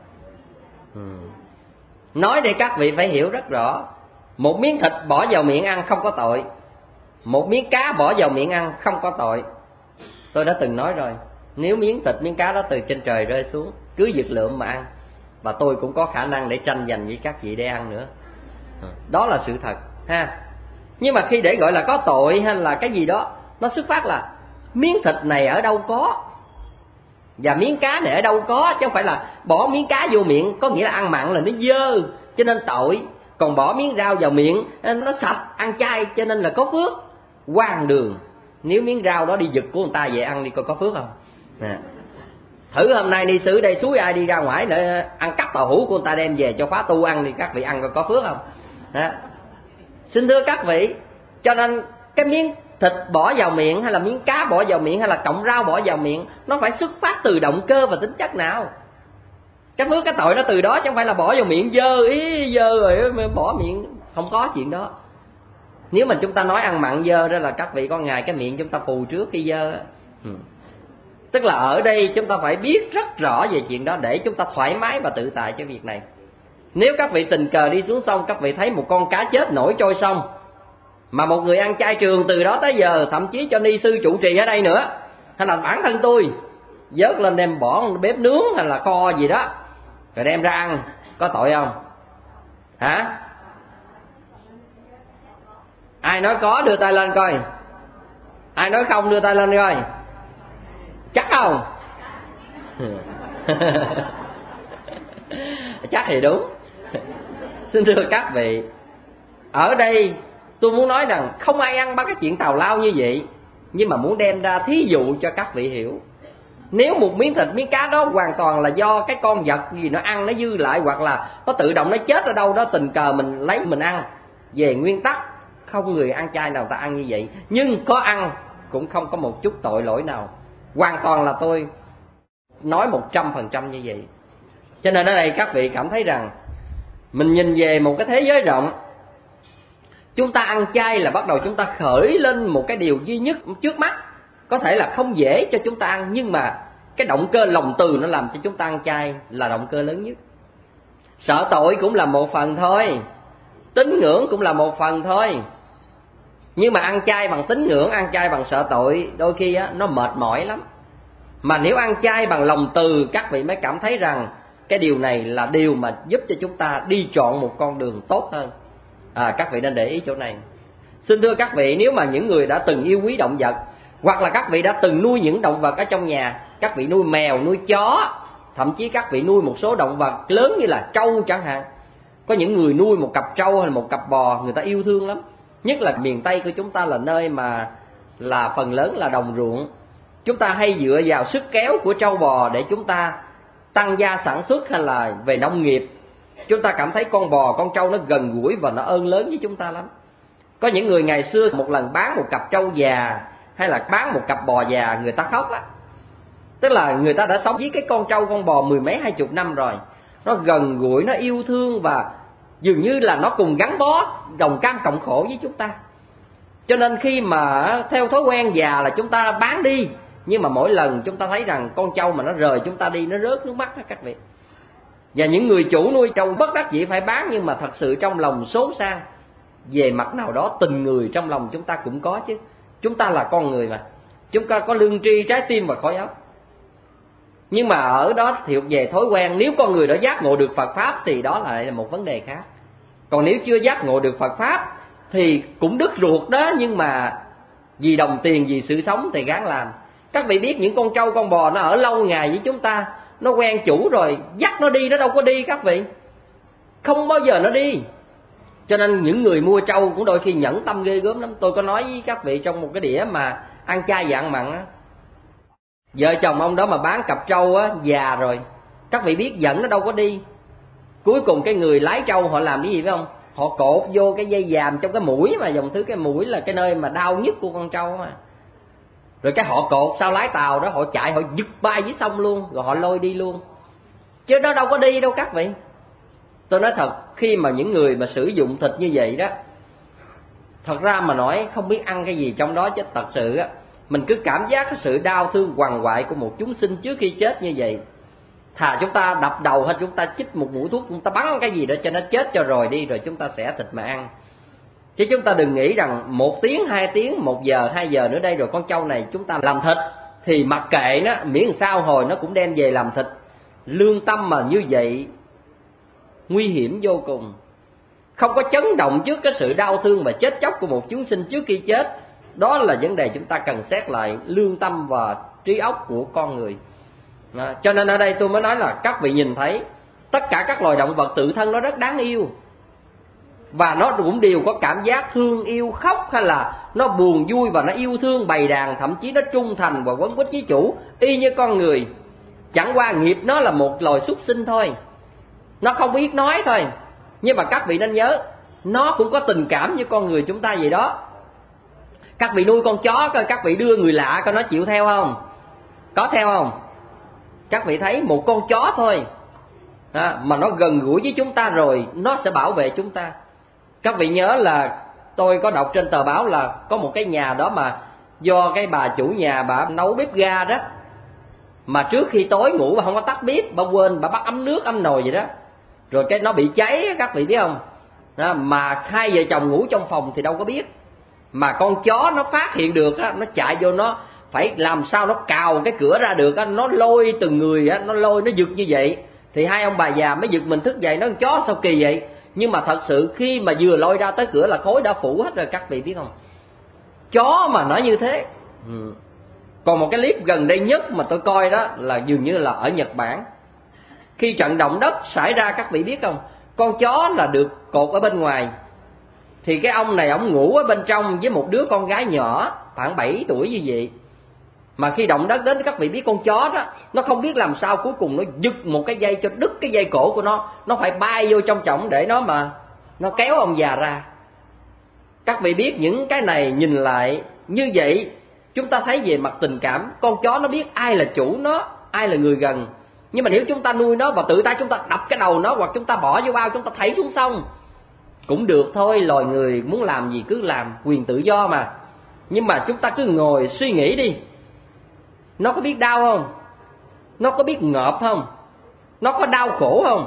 Nói để các vị phải hiểu rất rõ, một miếng thịt bỏ vào miệng ăn không có tội, một miếng cá bỏ vào miệng ăn không có tội. Tôi đã từng nói rồi, nếu miếng thịt miếng cá đó từ trên trời rơi xuống, cứ giật lượm mà ăn, và tôi cũng có khả năng để tranh giành với các vị để ăn nữa. Đó là sự thật ha. Nhưng mà khi để gọi là có tội hay là cái gì đó, nó xuất phát là miếng thịt này ở đâu có, và miếng cá này ở đâu có, chứ không phải là bỏ miếng cá vô miệng có nghĩa là ăn mặn là nó dơ cho nên tội, còn bỏ miếng rau vào miệng nó sạch, ăn chay cho nên là có phước. Hoang đường. Nếu miếng rau đó đi giật của người ta về ăn đi coi có phước không. Thử hôm nay đi xứ đây, suối ai đi ra ngoài để ăn cắp tàu hũ của người ta đem về cho khóa tu ăn đi, các vị ăn coi có phước không. Xin thưa các vị, cho nên cái miếng thịt bỏ vào miệng, hay là miếng cá bỏ vào miệng, hay là cọng rau bỏ vào miệng, nó phải xuất phát từ động cơ và tính chất nào. Cái phước cái tội nó từ đó, chứ không phải là bỏ vào miệng dơ ý dơ rồi bỏ miệng. Không có chuyện đó. Nếu mà chúng ta nói ăn mặn dơ đó là các vị có ngày cái miệng chúng ta phù trước khi dơ. Tức là ở đây chúng ta phải biết rất rõ về chuyện đó để chúng ta thoải mái và tự tại cho việc này. Nếu các vị tình cờ đi xuống sông, các vị thấy một con cá chết nổi trôi sông, mà một người ăn chay trường từ đó tới giờ, thậm chí cho ni sư trụ trì ở đây nữa, hay là bản thân tôi vớt lên đem bỏ bếp nướng hay là kho gì đó rồi đem ra ăn, có tội không? Hả? Ai nói có đưa tay lên coi. Ai nói không đưa tay lên coi. Chắc không? Chắc thì đúng. Xin thưa các vị, ở đây tôi muốn nói rằng không ai ăn ba cái chuyện tào lao như vậy, nhưng mà muốn đem ra thí dụ cho các vị hiểu. Nếu một miếng thịt miếng cá đó hoàn toàn là do cái con vật gì nó ăn nó dư lại, hoặc là nó tự động nó chết ở đâu đó tình cờ mình lấy mình ăn, về nguyên tắc không người ăn chay nào ta ăn như vậy, nhưng có ăn cũng không có một chút tội lỗi nào. Hoàn toàn là tôi nói 100% như vậy. Cho nên ở đây các vị cảm thấy rằng mình nhìn về một cái thế giới rộng. Chúng ta ăn chay là bắt đầu chúng ta khởi lên một cái điều duy nhất trước mắt. Có thể là không dễ cho chúng ta ăn, nhưng mà cái động cơ lòng từ nó làm cho chúng ta ăn chay là động cơ lớn nhất. Sợ tội cũng là một phần thôi, tín ngưỡng cũng là một phần thôi. Nhưng mà ăn chay bằng tín ngưỡng, ăn chay bằng sợ tội đôi khi á, nó mệt mỏi lắm. Mà nếu ăn chay bằng lòng từ, các vị mới cảm thấy rằng cái điều này là điều mà giúp cho chúng ta đi chọn một con đường tốt hơn. Các vị nên để ý chỗ này. Xin thưa các vị, nếu mà những người đã từng yêu quý động vật, hoặc là các vị đã từng nuôi những động vật ở trong nhà, các vị nuôi mèo, nuôi chó, thậm chí các vị nuôi một số động vật lớn như là trâu chẳng hạn. Có những người nuôi một cặp trâu hay một cặp bò, người ta yêu thương lắm. Nhất là miền Tây của chúng ta là nơi mà là phần lớn là đồng ruộng. Chúng ta hay dựa vào sức kéo của trâu bò để chúng ta tăng gia sản xuất hay là về nông nghiệp. Chúng ta cảm thấy con bò, con trâu nó gần gũi và nó ơn lớn với chúng ta lắm. Có những người ngày xưa một lần bán một cặp trâu già hay là bán một cặp bò già, người ta khóc á. Tức là người ta đã sống với cái con trâu, con bò 10 mấy 20 năm rồi. Nó gần gũi, nó yêu thương và dường như là nó cùng gắn bó, đồng cam cộng khổ với chúng ta. Cho nên khi mà theo thói quen già là chúng ta bán đi, nhưng mà mỗi lần chúng ta thấy rằng con trâu mà nó rời chúng ta đi, nó rớt nước mắt đó các vị. Và những người chủ nuôi trâu bất đắc dĩ phải bán, nhưng mà thật sự trong lòng xốn sang. Về mặt nào đó tình người trong lòng chúng ta cũng có chứ. Chúng ta là con người mà, chúng ta có lương tri, trái tim và khối óc. Nhưng mà ở đó thuộc về thói quen. Nếu con người đó giác ngộ được Phật Pháp thì đó lại là một vấn đề khác. Còn nếu chưa giác ngộ được Phật Pháp thì cũng đứt ruột đó, nhưng mà vì đồng tiền, vì sự sống thì gắng làm. Các vị biết những con trâu, con bò nó ở lâu ngày với chúng ta, nó quen chủ rồi, dắt nó đi nó đâu có đi các vị. Không bao giờ nó đi. Cho nên những người mua trâu cũng đôi khi nhẫn tâm ghê gớm lắm. Tôi có nói với các vị trong một cái đĩa mà ăn chay và ăn mặn á, vợ chồng ông đó mà bán cặp trâu á, già rồi, các vị biết dẫn nó đâu có đi. Cuối cùng cái người lái trâu họ làm cái gì phải không? Họ cột vô cái dây dàm trong cái mũi, mà dòng thứ cái mũi là cái nơi mà đau nhất của con trâu mà. Rồi cái họ cột sau lái tàu đó, họ chạy họ giật bay dưới sông luôn, rồi họ lôi đi luôn. Chứ nó đâu có đi đâu các vị. Tôi nói thật, khi mà những người mà sử dụng thịt như vậy đó, thật ra mà nói không biết ăn cái gì trong đó, chứ thật sự á, mình cứ cảm giác cái sự đau thương quằn quại của một chúng sinh trước khi chết như vậy. Thà chúng ta đập đầu hay chúng ta chích một mũi thuốc, chúng ta bắn cái gì đó cho nó chết cho rồi đi, rồi chúng ta xẻ thịt mà ăn. Chứ chúng ta đừng nghĩ rằng 1 tiếng, 2 tiếng, 1 giờ, 2 giờ nữa đây rồi con trâu này chúng ta làm thịt thì mặc kệ nó, miễn sao hồi nó cũng đem về làm thịt. Lương tâm mà như vậy nguy hiểm vô cùng. Không có chấn động trước cái sự đau thương và chết chóc của một chúng sinh trước khi chết. Đó là vấn đề chúng ta cần xét lại lương tâm và trí óc của con người. Cho nên ở đây tôi mới nói là các vị nhìn thấy tất cả các loài động vật tự thân nó rất đáng yêu, và nó cũng đều có cảm giác thương yêu, khóc hay là nó buồn vui, và nó yêu thương bầy đàn, thậm chí nó trung thành và quấn quýt với chủ y như con người. Chẳng qua nghiệp nó là một loài súc sinh thôi, nó không biết nói thôi. Nhưng mà các vị nên nhớ, nó cũng có tình cảm như con người chúng ta vậy đó. Các vị nuôi con chó coi, các vị đưa người lạ coi nó chịu theo không? Có theo không? Các vị thấy một con chó thôi mà nó gần gũi với chúng ta rồi, nó sẽ bảo vệ chúng ta. Các vị nhớ là tôi có đọc trên tờ báo là có một cái nhà đó mà do cái bà chủ nhà bà nấu bếp ga đó, mà trước khi tối ngủ bà không có tắt bếp, bà quên, bà bắt ấm nước, ấm nồi vậy đó, rồi cái nó bị cháy, các vị biết không? Mà hai vợ chồng ngủ trong phòng thì đâu có biết, mà con chó nó phát hiện được á, nó chạy vô, nó phải làm sao nó cào cái cửa ra được á, nó lôi từng người á, nó lôi, nó giật như vậy thì hai ông bà già mới giật mình thức dậy, nói con chó sao kỳ vậy. Nhưng mà thật sự khi mà vừa lôi ra tới cửa là khói đã phủ hết rồi, các vị biết không? Chó mà nói như thế. Còn một cái clip gần đây nhất mà tôi coi đó là dường như là ở Nhật Bản. Khi trận động đất xảy ra, các vị biết không, con chó là được cột ở bên ngoài, thì cái ông này ông ngủ ở bên trong với một đứa con gái nhỏ khoảng 7 tuổi như vậy. Mà khi động đất đến, các vị biết con chó đó, nó không biết làm sao, cuối cùng nó giật một cái dây cho đứt cái dây cổ của nó phải bay vô trong chõng để nó mà nó kéo ông già ra. Các vị biết những cái này nhìn lại như vậy, chúng ta thấy về mặt tình cảm, con chó nó biết ai là chủ nó, ai là người gần. Nhưng mà nếu chúng ta nuôi nó và tự tay chúng ta đập cái đầu nó, hoặc chúng ta bỏ vô bao chúng ta thảy xuống sông cũng được thôi, loài người muốn làm gì cứ làm, quyền tự do mà. Nhưng mà chúng ta cứ ngồi suy nghĩ đi, nó có biết đau không? Nó có biết ngợp không? Nó có đau khổ không?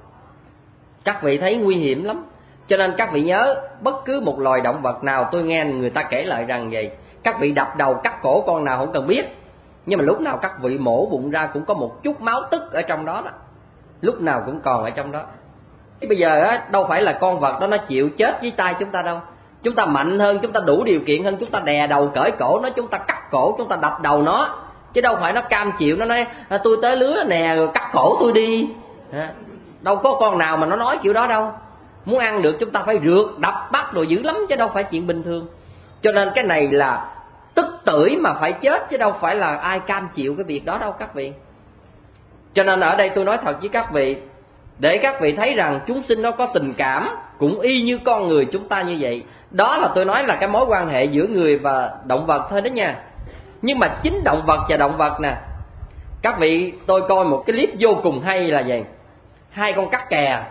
Các vị thấy nguy hiểm lắm. Cho nên các vị nhớ, bất cứ một loài động vật nào, tôi nghe người ta kể lại rằng vậy, các vị đập đầu cắt cổ con nào không cần biết, nhưng mà lúc nào các vị mổ bụng ra cũng có một chút máu tức ở trong đó đó, lúc nào cũng còn ở trong đó. Bây giờ á, đâu phải là con vật đó nó chịu chết với tay chúng ta đâu. Chúng ta mạnh hơn, chúng ta đủ điều kiện hơn, chúng ta đè đầu cởi cổ nó, chúng ta cắt cổ, chúng ta đập đầu nó, chứ đâu phải nó cam chịu, nó nói tôi tới lứa nè rồi cắt cổ tôi đi. Đâu có con nào mà nó nói kiểu đó đâu. Muốn ăn được chúng ta phải rượt, đập, bắt rồi dữ lắm, chứ đâu phải chuyện bình thường. Cho nên cái này là tức tưởi mà phải chết, chứ đâu phải là ai cam chịu cái việc đó đâu các vị. Cho nên ở đây tôi nói thật với các vị, để các vị thấy rằng chúng sinh nó có tình cảm cũng y như con người chúng ta như vậy. Đó là tôi nói là cái mối quan hệ giữa người và động vật thôi đó nha. Nhưng mà chính động vật và động vật nè, các vị, tôi coi một cái clip vô cùng hay là vậy. Hai con cắt kè,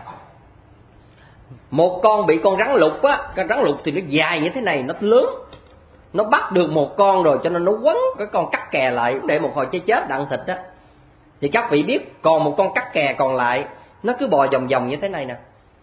một con bị con rắn lục á, con rắn lục thì nó dài như thế này, nó lớn, nó bắt được một con rồi cho nên nó quấn cái con cắt kè lại để một hồi chết đặng thịt đó. Thì các vị biết còn một con cắt kè còn lại, nó cứ bò vòng vòng như thế này nè.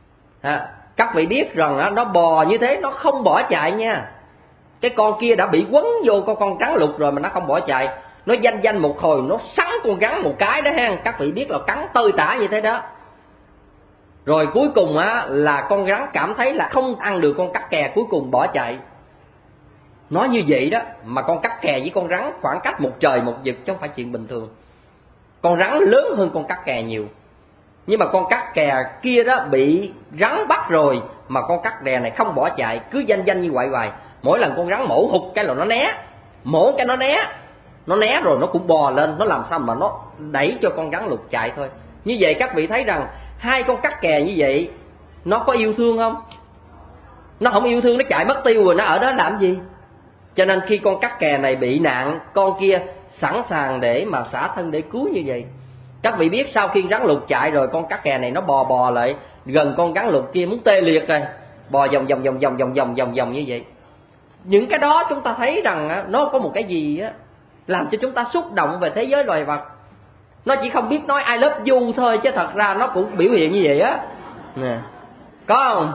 Các vị biết rằng nó bò như thế nó không bỏ chạy nha. Cái con kia đã bị quấn vô con rắn lục rồi mà nó không bỏ chạy, nó danh một hồi nó sắn con rắn một cái đó ha. Các vị biết là cắn tơi tả như thế đó. Rồi cuối cùng là con rắn cảm thấy là không ăn được con cắt kè, cuối cùng bỏ chạy. Nói như vậy đó mà con cắt kè với con rắn khoảng cách một trời một vực, chứ không phải chuyện bình thường. Con rắn lớn hơn con cắt kè nhiều. Nhưng mà con cắt kè kia đó bị rắn bắt rồi mà con cắt kè này không bỏ chạy, cứ danh như vậy hoài. Mỗi lần con rắn mổ hụt cái là nó né, mổ cái nó né rồi nó cũng bò lên, nó làm sao mà nó đẩy cho con rắn lục chạy thôi. Như vậy các vị thấy rằng hai con cắt kè như vậy nó có yêu thương không? Nó không yêu thương, nó chạy mất tiêu rồi, nó ở đó làm gì? Cho nên khi con cắt kè này bị nạn, con kia sẵn sàng để mà xả thân để cứu như vậy. Các vị biết sau khi rắn lục chạy rồi, con cắt kè này nó bò lại gần con rắn lục kia muốn tê liệt rồi, bò vòng như vậy. Những cái đó chúng ta thấy rằng nó có một cái gì làm cho chúng ta xúc động về thế giới loài vật. Nó chỉ không biết nói I love you thôi, chứ thật ra nó cũng biểu hiện như vậy á. Nè, có không?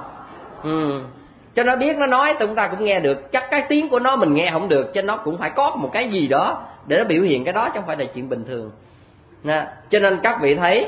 Cho nó biết nó nói chúng ta cũng nghe được. Chắc cái tiếng của nó mình nghe không được, cho nó cũng phải có một cái gì đó để nó biểu hiện cái đó, chứ không phải là chuyện bình thường. Nè, cho nên các vị thấy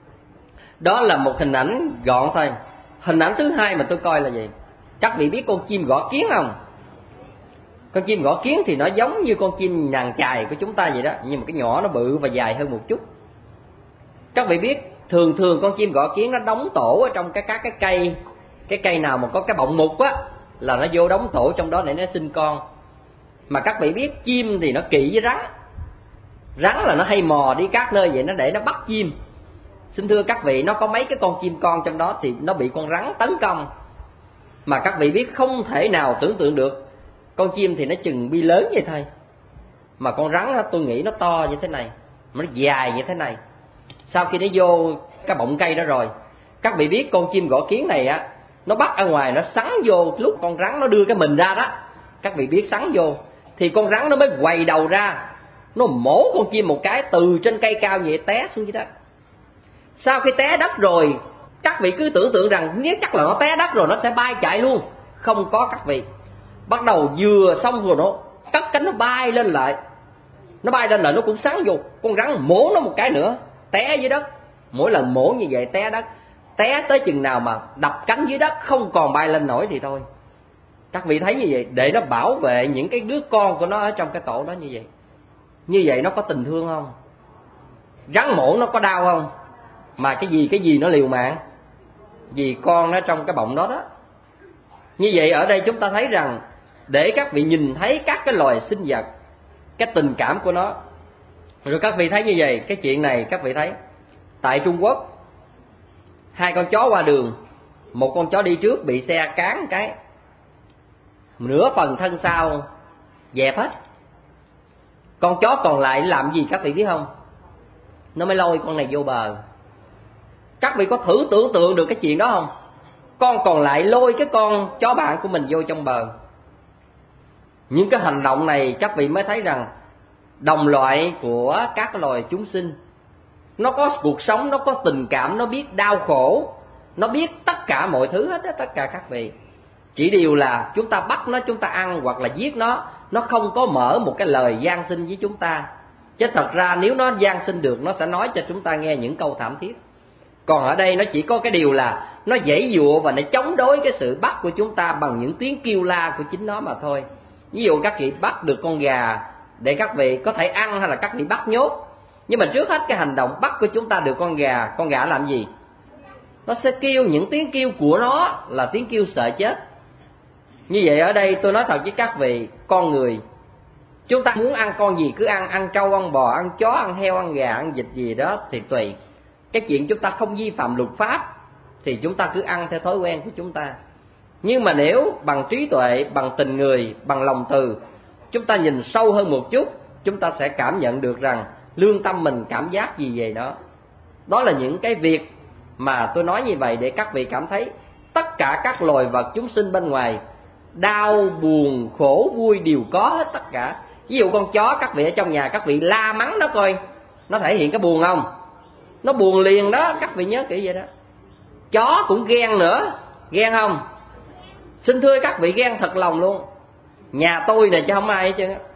đó là một hình ảnh gọn thôi. Hình ảnh thứ hai mà tôi coi là gì? Các vị biết con chim gõ kiến không? Con chim gõ kiến thì nó giống như con chim nàng chài của chúng ta vậy đó, nhưng mà cái nhỏ nó bự và dài hơn một chút. Các vị biết thường con chim gõ kiến nó đóng tổ ở trong các cái cây nào mà có cái bọng mục á, là nó vô đóng tổ trong đó để nó sinh con. Mà các vị biết chim thì nó kỵ với rắn là nó hay mò đi các nơi vậy, nó để nó bắt chim. Xin thưa các vị, nó có mấy cái con chim con trong đó thì nó bị con rắn tấn công. Mà các vị biết không thể nào tưởng tượng được, con chim thì nó chừng bi lớn vậy thôi, mà con rắn đó, tôi nghĩ nó to như thế này, nó dài như thế này. Sau khi nó vô cái bọng cây đó rồi, các vị biết con chim gõ kiến này nó bắt ở ngoài, nó sắn vô lúc con rắn nó đưa cái mình ra đó. Các vị biết sắn vô thì con rắn nó mới quay đầu ra, nó mổ con chim một cái từ trên cây cao vậy té xuống dưới đất. Sau khi té đất rồi, các vị cứ tưởng tượng rằng nếu chắc là nó té đất rồi nó sẽ bay chạy luôn. Không có các vị. Bắt đầu vừa xong rồi nó cất cánh nó bay lên lại. Nó bay lên lại nó cũng sắn vô, con rắn mổ nó một cái nữa, té dưới đất. Mỗi lần mổ như vậy té đất, té tới chừng nào mà đập cánh dưới đất không còn bay lên nổi thì thôi. Các vị thấy như vậy, để nó bảo vệ những cái đứa con của nó ở trong cái tổ đó như vậy. Như vậy nó có tình thương không? Rắn mổ nó có đau không? Mà cái gì nó liều mạng vì con nó trong cái bọng đó đó. Như vậy ở đây chúng ta thấy rằng để các vị nhìn thấy các cái loài sinh vật, cái tình cảm của nó. Rồi các vị thấy như vậy, cái chuyện này các vị thấy tại Trung Quốc, hai con chó qua đường, một con chó đi trước bị xe cán cái nửa phần thân sau dẹp hết. Con chó còn lại làm gì các vị biết không? nó mới lôi con này vô bờ. Các vị có thử tưởng tượng được cái chuyện đó không? Con còn lại lôi cái con chó bạn của mình vô trong bờ. Những cái hành động này các vị mới thấy rằng đồng loại của các loài chúng sinh, nó có cuộc sống, nó có tình cảm, nó biết đau khổ, nó biết tất cả mọi thứ hết á, tất cả các vị. Chỉ điều là chúng ta bắt nó, chúng ta ăn hoặc là giết nó không có mở một cái lời gian sinh với chúng ta. Chứ thật ra nếu nó gian sinh được, nó sẽ nói cho chúng ta nghe những câu thảm thiết. Còn ở đây nó chỉ có cái điều là nó giãy giụa và nó chống đối cái sự bắt của chúng ta bằng những tiếng kêu la của chính nó mà thôi. Ví dụ các vị bắt được con gà để các vị có thể ăn, hay là các vị bắt nhốt. Nhưng mà trước hết cái hành động bắt của chúng ta được con gà làm gì? Nó sẽ kêu, những tiếng kêu của nó là tiếng kêu sợ chết. Như vậy ở đây tôi nói thật với các vị, con người, chúng ta muốn ăn con gì cứ ăn trâu, ăn bò, ăn chó, ăn heo, ăn gà, ăn vịt gì đó thì tùy. Cái chuyện chúng ta không vi phạm luật pháp thì chúng ta cứ ăn theo thói quen của chúng ta. Nhưng mà nếu bằng trí tuệ, bằng tình người, bằng lòng từ, chúng ta nhìn sâu hơn một chút, chúng ta sẽ cảm nhận được rằng lương tâm mình cảm giác gì về nó. Đó là những cái việc mà tôi nói như vậy để các vị cảm thấy tất cả các loài vật chúng sinh bên ngoài, đau, buồn, khổ, vui đều có hết tất cả. Ví dụ con chó, các vị ở trong nhà các vị la mắng nó coi, nó thể hiện cái buồn không? Nó buồn liền đó, các vị nhớ kỹ vậy đó. Chó cũng ghen nữa, ghen không? Xin thưa các vị, ghen thật lòng luôn. Nhà tôi này chứ không ai hết trơn á.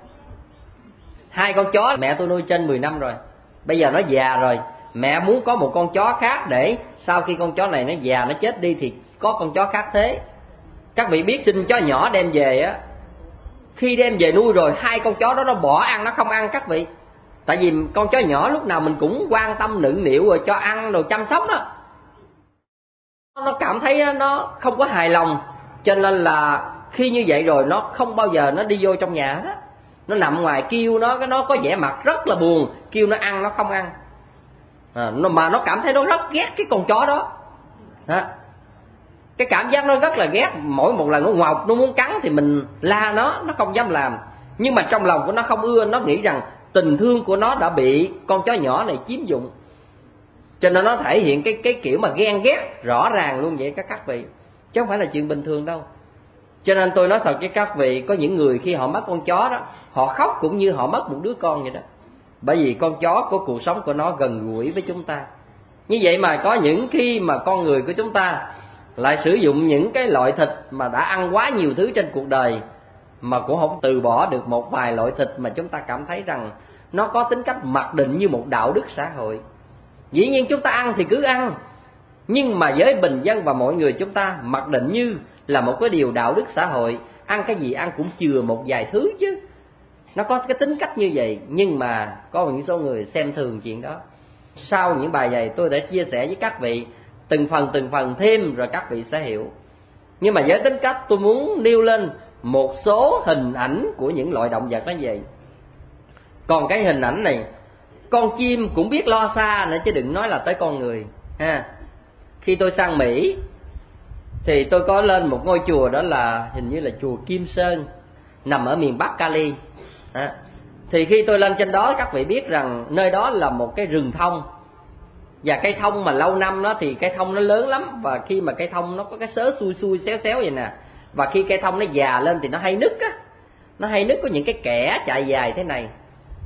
2 con chó mẹ tôi nuôi trên 10 năm rồi, bây giờ nó già rồi. Mẹ muốn có một con chó khác để sau khi con chó này nó già, nó chết đi thì có con chó khác thế. Các vị biết sinh chó nhỏ đem về á, khi đem về nuôi rồi 2 con chó đó nó bỏ ăn, nó không ăn các vị. Tại vì con chó nhỏ lúc nào mình cũng quan tâm nựng nịu rồi cho ăn rồi chăm sóc đó. Nó cảm thấy nó không có hài lòng, cho nên là khi như vậy rồi nó không bao giờ nó đi vô trong nhà đó. Nó nằm ngoài kêu, nó có vẻ mặt rất là buồn, kêu nó ăn nó không ăn. Mà nó cảm thấy nó rất ghét cái con chó đó. Cái cảm giác nó rất là ghét. Mỗi một lần nó ngoọc, nó muốn cắn thì mình la nó không dám làm. Nhưng mà trong lòng của nó không ưa, nó nghĩ rằng tình thương của nó đã bị con chó nhỏ này chiếm dụng, cho nên nó thể hiện cái kiểu mà ghen ghét rõ ràng luôn vậy các vị, chứ không phải là chuyện bình thường đâu. Cho nên tôi nói thật với các vị, có những người khi họ mất con chó đó, họ khóc cũng như họ mất một đứa con vậy đó. Bởi vì con chó có cuộc sống của nó gần gũi với chúng ta. Như vậy mà có những khi mà con người của chúng ta lại sử dụng những cái loại thịt mà đã ăn quá nhiều thứ trên cuộc đời, mà cũng không từ bỏ được một vài loại thịt mà chúng ta cảm thấy rằng nó có tính cách mặc định như một đạo đức xã hội. Dĩ nhiên chúng ta ăn thì cứ ăn, nhưng mà với bình dân và mọi người chúng ta mặc định như là một cái điều đạo đức xã hội. Ăn cái gì ăn cũng chừa một vài thứ chứ, nó có cái tính cách như vậy. Nhưng mà có những số người xem thường chuyện đó. Sau những bài này tôi đã chia sẻ với các vị từng phần thêm, rồi các vị sẽ hiểu. Nhưng mà với tính cách tôi muốn nêu lên một số hình ảnh của những loại động vật đó vậy. Còn cái hình ảnh này, con chim cũng biết lo xa nữa, chứ đừng nói là tới con người ha. Khi tôi sang Mỹ thì tôi có lên một ngôi chùa, đó là hình như là chùa Kim Sơn, nằm ở miền Bắc Cali. Thì khi tôi lên trên đó, các vị biết rằng nơi đó là một cái rừng thông. Và cây thông mà lâu năm đó thì cây thông nó lớn lắm. Và khi mà cây thông nó có cái xớ xui xéo vậy nè, và khi cây thông nó già lên thì nó hay nứt á. Nó hay nứt, có những cái kẽ chạy dài thế này.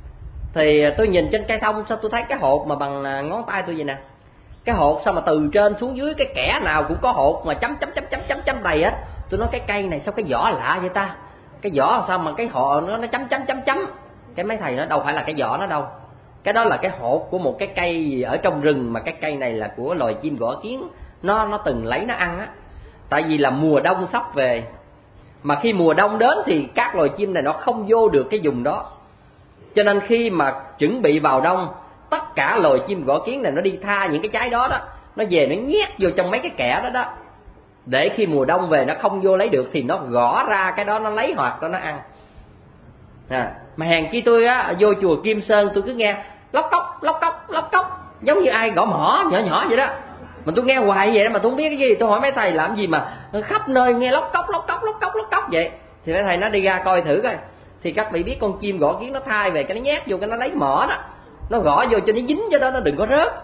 Thì tôi nhìn trên cây thông, sao tôi thấy cái hột mà bằng ngón tay tôi vậy nè. Cái hột sao mà từ trên xuống dưới cái kẽ nào cũng có hột mà chấm đầy hết. Tôi nói cái cây này sao cái vỏ lạ vậy ta? Cái vỏ sao mà cái họ nó chấm. Cái mấy thầy nói đâu phải là cái vỏ nó đâu. Cái đó là cái hột của một cái cây gì ở trong rừng, mà cái cây này là của loài chim gõ kiến. Nó từng lấy nó ăn á. Tại vì là mùa đông sắp về. Mà khi mùa đông đến thì các loài chim này nó không vô được cái vùng đó. Cho nên khi mà chuẩn bị vào đông, tất cả loài chim gõ kiến này nó đi tha những cái trái đó đó, nó về nó nhét vô trong mấy cái kẽ đó đó, để khi mùa đông về nó không vô lấy được thì nó gõ ra cái đó, nó lấy hoặc đó nó ăn. Mà hèn chi tôi á vô chùa Kim Sơn tôi cứ nghe lóc cốc giống như ai gõ mỏ nhỏ vậy đó. Mà tôi nghe hoài vậy đó mà tôi không biết cái gì. Tôi hỏi mấy thầy làm gì mà khắp nơi nghe lóc cốc vậy. Thì mấy thầy nó đi ra coi thử coi. Thì các vị biết con chim gõ kiến nó thai về cái nó nhét vô cái nó lấy mỏ đó. nó gõ vô cho nó dính cho đó, nó đừng có rớt.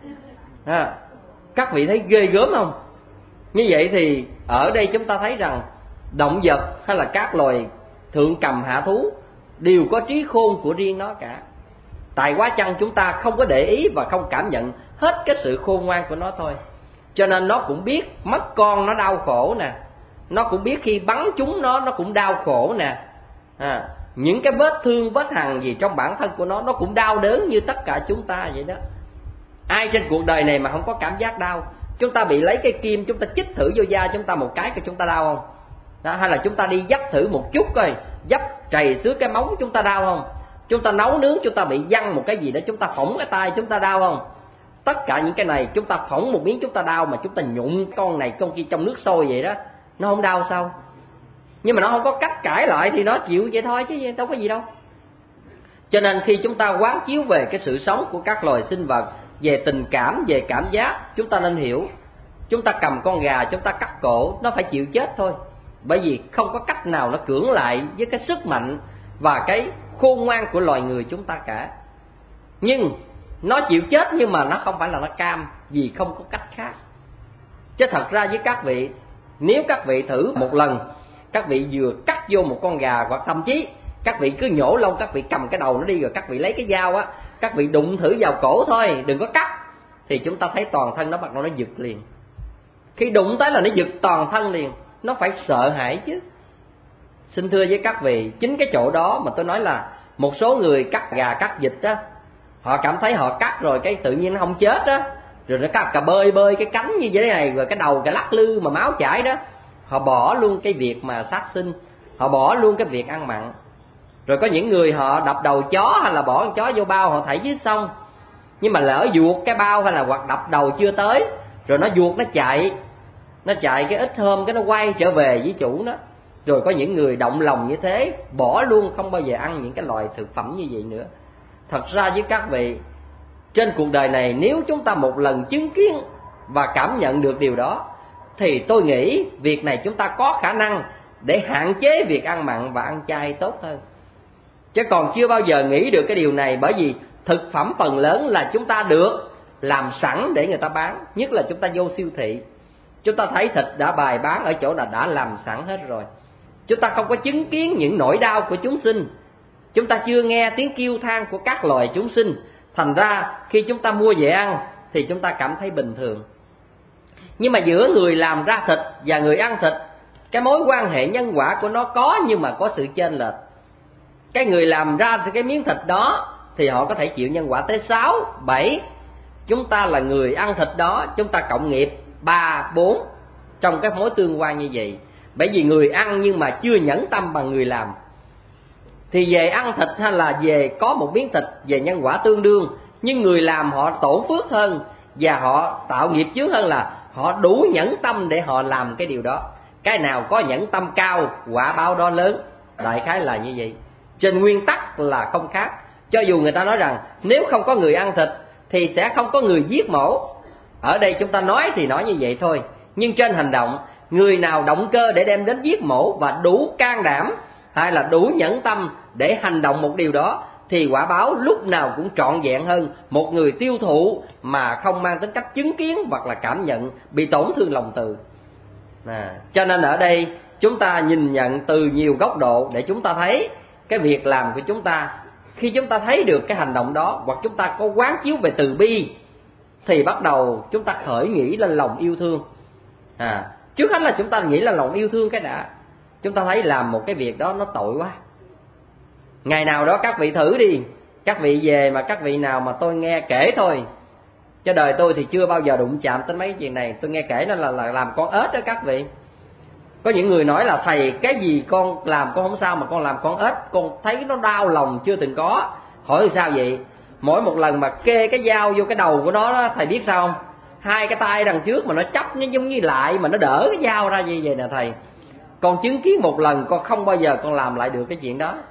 Các vị thấy ghê gớm không? Như vậy thì ở đây chúng ta thấy rằng động vật hay là các loài thượng cầm hạ thú đều có trí khôn của riêng nó cả. Tại quá chăng chúng ta không có để ý và không cảm nhận hết cái sự khôn ngoan của nó thôi. Cho nên nó cũng biết mất con nó đau khổ nè, nó cũng biết khi bắn chúng nó cũng đau khổ nè. Những cái vết thương vết hằn gì trong bản thân của nó cũng đau đớn như tất cả chúng ta vậy đó. Ai trên cuộc đời này mà không có cảm giác đau? Chúng ta bị lấy cái kim chúng ta chích thử vô da chúng ta một cái chúng ta đau không? Đó, hay là chúng ta đi dấp thử một chút coi, dấp trầy xước cái móng chúng ta đau không? Chúng ta nấu nướng chúng ta bị văng một cái gì đó chúng ta phỏng cái tay chúng ta đau không? Tất cả những cái này chúng ta phỏng một miếng chúng ta đau, mà chúng ta nhụng con này con kia trong nước sôi vậy đó, nó không đau sao? Nhưng mà nó không có cách cãi lại thì nó chịu vậy thôi chứ đâu có gì đâu. Cho nên khi chúng ta quán chiếu về cái sự sống của các loài sinh vật, về tình cảm, về cảm giác, chúng ta nên hiểu. Chúng ta cầm con gà chúng ta cắt cổ, nó phải chịu chết thôi. Bởi vì không có cách nào nó cưỡng lại với cái sức mạnh và cái khôn ngoan của loài người chúng ta cả. Nhưng nó chịu chết, nhưng mà nó không phải là nó cam, vì không có cách khác. Chứ thật ra với các vị, nếu các vị thử một lần, các vị vừa cắt vô một con gà, hoặc thậm chí các vị cứ nhổ lông, các vị cầm cái đầu nó đi, rồi các vị lấy cái dao á, các vị đụng thử vào cổ thôi, đừng có cắt, thì chúng ta thấy toàn thân nó bắt đầu nó giật liền. Khi đụng tới là nó giật toàn thân liền, nó phải sợ hãi chứ. Xin thưa với các vị, chính cái chỗ đó mà tôi nói là một số người cắt gà cắt vịt á, họ cảm thấy họ cắt rồi cái tự nhiên nó không chết á, rồi nó cà bơi cái cánh như thế này, rồi cái đầu cái lắc lư mà máu chảy đó, họ bỏ luôn cái việc mà sát sinh, họ bỏ luôn cái việc ăn mặn. Rồi có những người họ đập đầu chó, hay là bỏ con chó vô bao họ thảy dưới sông, nhưng mà lỡ vuột cái bao hay là hoặc đập đầu chưa tới, rồi nó vuột nó chạy cái ít hôm cái nó quay trở về với chủ nó. Rồi có những người động lòng như thế, bỏ luôn, không bao giờ ăn những cái loại thực phẩm như vậy nữa. Thật ra với các vị, trên cuộc đời này nếu chúng ta một lần chứng kiến và cảm nhận được điều đó, thì tôi nghĩ việc này chúng ta có khả năng để hạn chế việc ăn mặn và ăn chay tốt hơn. Chứ còn chưa bao giờ nghĩ được cái điều này, bởi vì thực phẩm phần lớn là chúng ta được làm sẵn để người ta bán. Nhất là chúng ta vô siêu thị, chúng ta thấy thịt đã bày bán ở chỗ là đã làm sẵn hết rồi. Chúng ta không có chứng kiến những nỗi đau của chúng sinh, chúng ta chưa nghe tiếng kêu than của các loài chúng sinh. Thành ra khi chúng ta mua về ăn thì chúng ta cảm thấy bình thường. Nhưng mà giữa người làm ra thịt và người ăn thịt, cái mối quan hệ nhân quả của nó có, nhưng mà có sự chênh lệch. Cái người làm ra thì cái miếng thịt đó thì họ có thể chịu nhân quả tới 6, 7. Chúng ta là người ăn thịt đó, chúng ta cộng nghiệp 3, 4 trong cái mối tương quan như vậy. Bởi vì người ăn nhưng mà chưa nhẫn tâm bằng người làm, thì về ăn thịt hay là về có một miếng thịt, về nhân quả tương đương. Nhưng người làm họ tổn phước hơn và họ tạo nghiệp chướng hơn là họ đủ nhẫn tâm để họ làm cái điều đó. Cái nào có nhẫn tâm cao, quả báo đó lớn. Đại khái là như vậy. Trên nguyên tắc là không khác. Cho dù người ta nói rằng nếu không có người ăn thịt thì sẽ không có người giết mổ. Ở đây chúng ta nói thì nói như vậy thôi, nhưng trên hành động, người nào động cơ để đem đến giết mổ và đủ can đảm hay là đủ nhẫn tâm để hành động một điều đó, thì quả báo lúc nào cũng trọn vẹn hơn một người tiêu thụ mà không mang tính cách chứng kiến hoặc là cảm nhận, bị tổn thương lòng từ. Cho nên ở đây chúng ta nhìn nhận từ nhiều góc độ để chúng ta thấy cái việc làm của chúng ta. Khi chúng ta thấy được cái hành động đó, hoặc chúng ta có quán chiếu về từ bi, thì bắt đầu chúng ta khởi nghĩ lên lòng yêu thương. Trước hết là chúng ta nghĩ là lòng yêu thương cái đã. Chúng ta thấy làm một cái việc đó nó tội quá. Ngày nào đó các vị thử đi, các vị về mà các vị nào mà tôi nghe kể thôi, cho đời tôi thì chưa bao giờ đụng chạm tới mấy chuyện này. Tôi nghe kể nó là làm con ếch đó các vị. Có những người nói là thầy cái gì con làm con không sao, mà con làm con ếch con thấy nó đau lòng chưa từng có. Hỏi sao vậy? Mỗi một lần mà kê cái dao vô cái đầu của nó đó, thầy biết sao không? Hai cái tay đằng trước mà nó chấp nó giống như lại, mà nó đỡ cái dao ra như vậy nè thầy. Con chứng kiến một lần, con không bao giờ con làm lại được cái chuyện đó.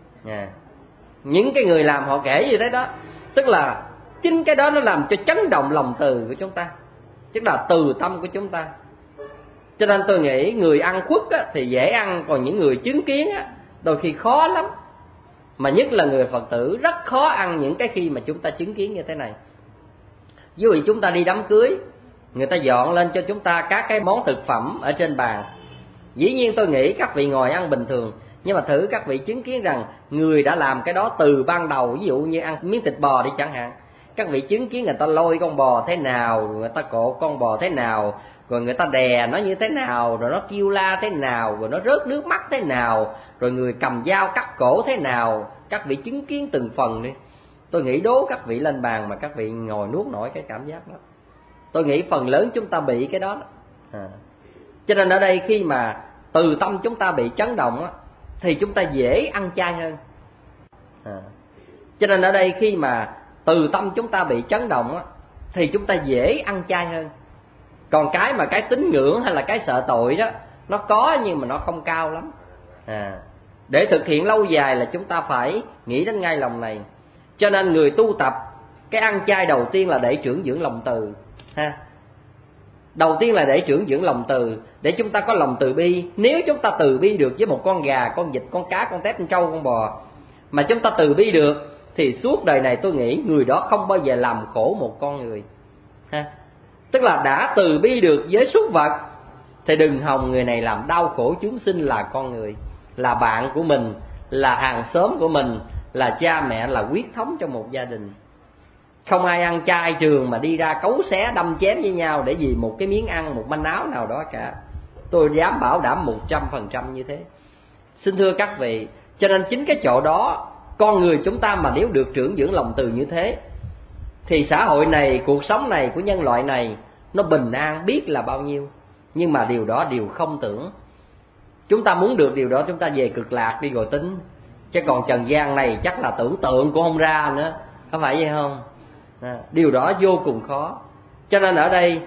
Những cái người làm họ kể như thế đó. Tức là chính cái đó nó làm cho chấn động lòng từ của chúng ta, tức là từ tâm của chúng ta. Cho nên tôi nghĩ người ăn khuất á, thì dễ ăn, còn những người chứng kiến á, đôi khi khó lắm. Mà nhất là người Phật tử rất khó ăn những cái khi mà chúng ta chứng kiến như thế này. Ví dụ chúng ta đi đám cưới, người ta dọn lên cho chúng ta các cái món thực phẩm ở trên bàn. Dĩ nhiên tôi nghĩ các vị ngồi ăn bình thường, nhưng mà thử các vị chứng kiến rằng người đã làm cái đó từ ban đầu. Ví dụ như ăn miếng thịt bò đi chẳng hạn, các vị chứng kiến người ta lôi con bò thế nào, người ta cột con bò thế nào, rồi người ta đè nó như thế nào, rồi nó kêu la thế nào, rồi nó rớt nước mắt thế nào, rồi người cầm dao cắt cổ thế nào. Các vị chứng kiến từng phần đi. Tôi nghĩ đố các vị lên bàn mà các vị ngồi nuốt nổi cái cảm giác đó. Tôi nghĩ phần lớn chúng ta bị cái đó. Cho nên ở đây khi mà từ tâm chúng ta bị chấn động á, thì chúng ta dễ ăn chay hơn. Cho nên ở đây khi mà từ tâm chúng ta bị chấn động á, thì chúng ta dễ ăn chay hơn. Còn cái mà cái tín ngưỡng hay là cái sợ tội đó, nó có nhưng mà nó không cao lắm. Để thực hiện lâu dài là chúng ta phải nghĩ đến ngay lòng này. Cho nên người tu tập, cái ăn chay đầu tiên là để trưởng dưỡng lòng từ. Đầu tiên là để trưởng dưỡng lòng từ, để chúng ta có lòng từ bi. Nếu chúng ta từ bi được với một con gà, con vịt, con cá, con tép, con trâu, con bò, mà chúng ta từ bi được, thì suốt đời này tôi nghĩ người đó không bao giờ làm khổ một con người. Tức là đã từ bi được với súc vật, thì đừng hòng người này làm đau khổ chúng sinh là con người, là bạn của mình, là hàng xóm của mình, là cha mẹ, là huyết thống trong một gia đình. Không ai ăn chay trường mà đi ra cấu xé đâm chém với nhau để vì một cái miếng ăn, một manh áo nào đó cả. Tôi dám bảo đảm 100% như thế. Xin thưa các vị, cho nên chính cái chỗ đó, con người chúng ta mà nếu được trưởng dưỡng lòng từ như thế, thì xã hội này, cuộc sống này của nhân loại này nó bình an biết là bao nhiêu. Nhưng mà điều đó điều không tưởng. Chúng ta muốn được điều đó chúng ta về Cực Lạc đi rồi tính. Chứ còn trần gian này chắc là tưởng tượng cũng không ra nữa. Có phải vậy không? Điều đó vô cùng khó. Cho nên ở đây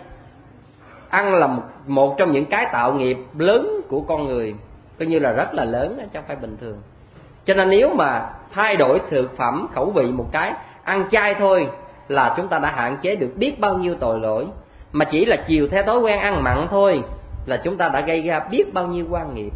ăn là một trong những cái tạo nghiệp lớn của con người, coi như là rất là lớn, chứ không phải bình thường. Cho nên nếu mà thay đổi thực phẩm khẩu vị một cái, ăn chay thôi là chúng ta đã hạn chế được biết bao nhiêu tội lỗi. Mà chỉ là chiều theo thói quen ăn mặn thôi là chúng ta đã gây ra biết bao nhiêu oan nghiệp.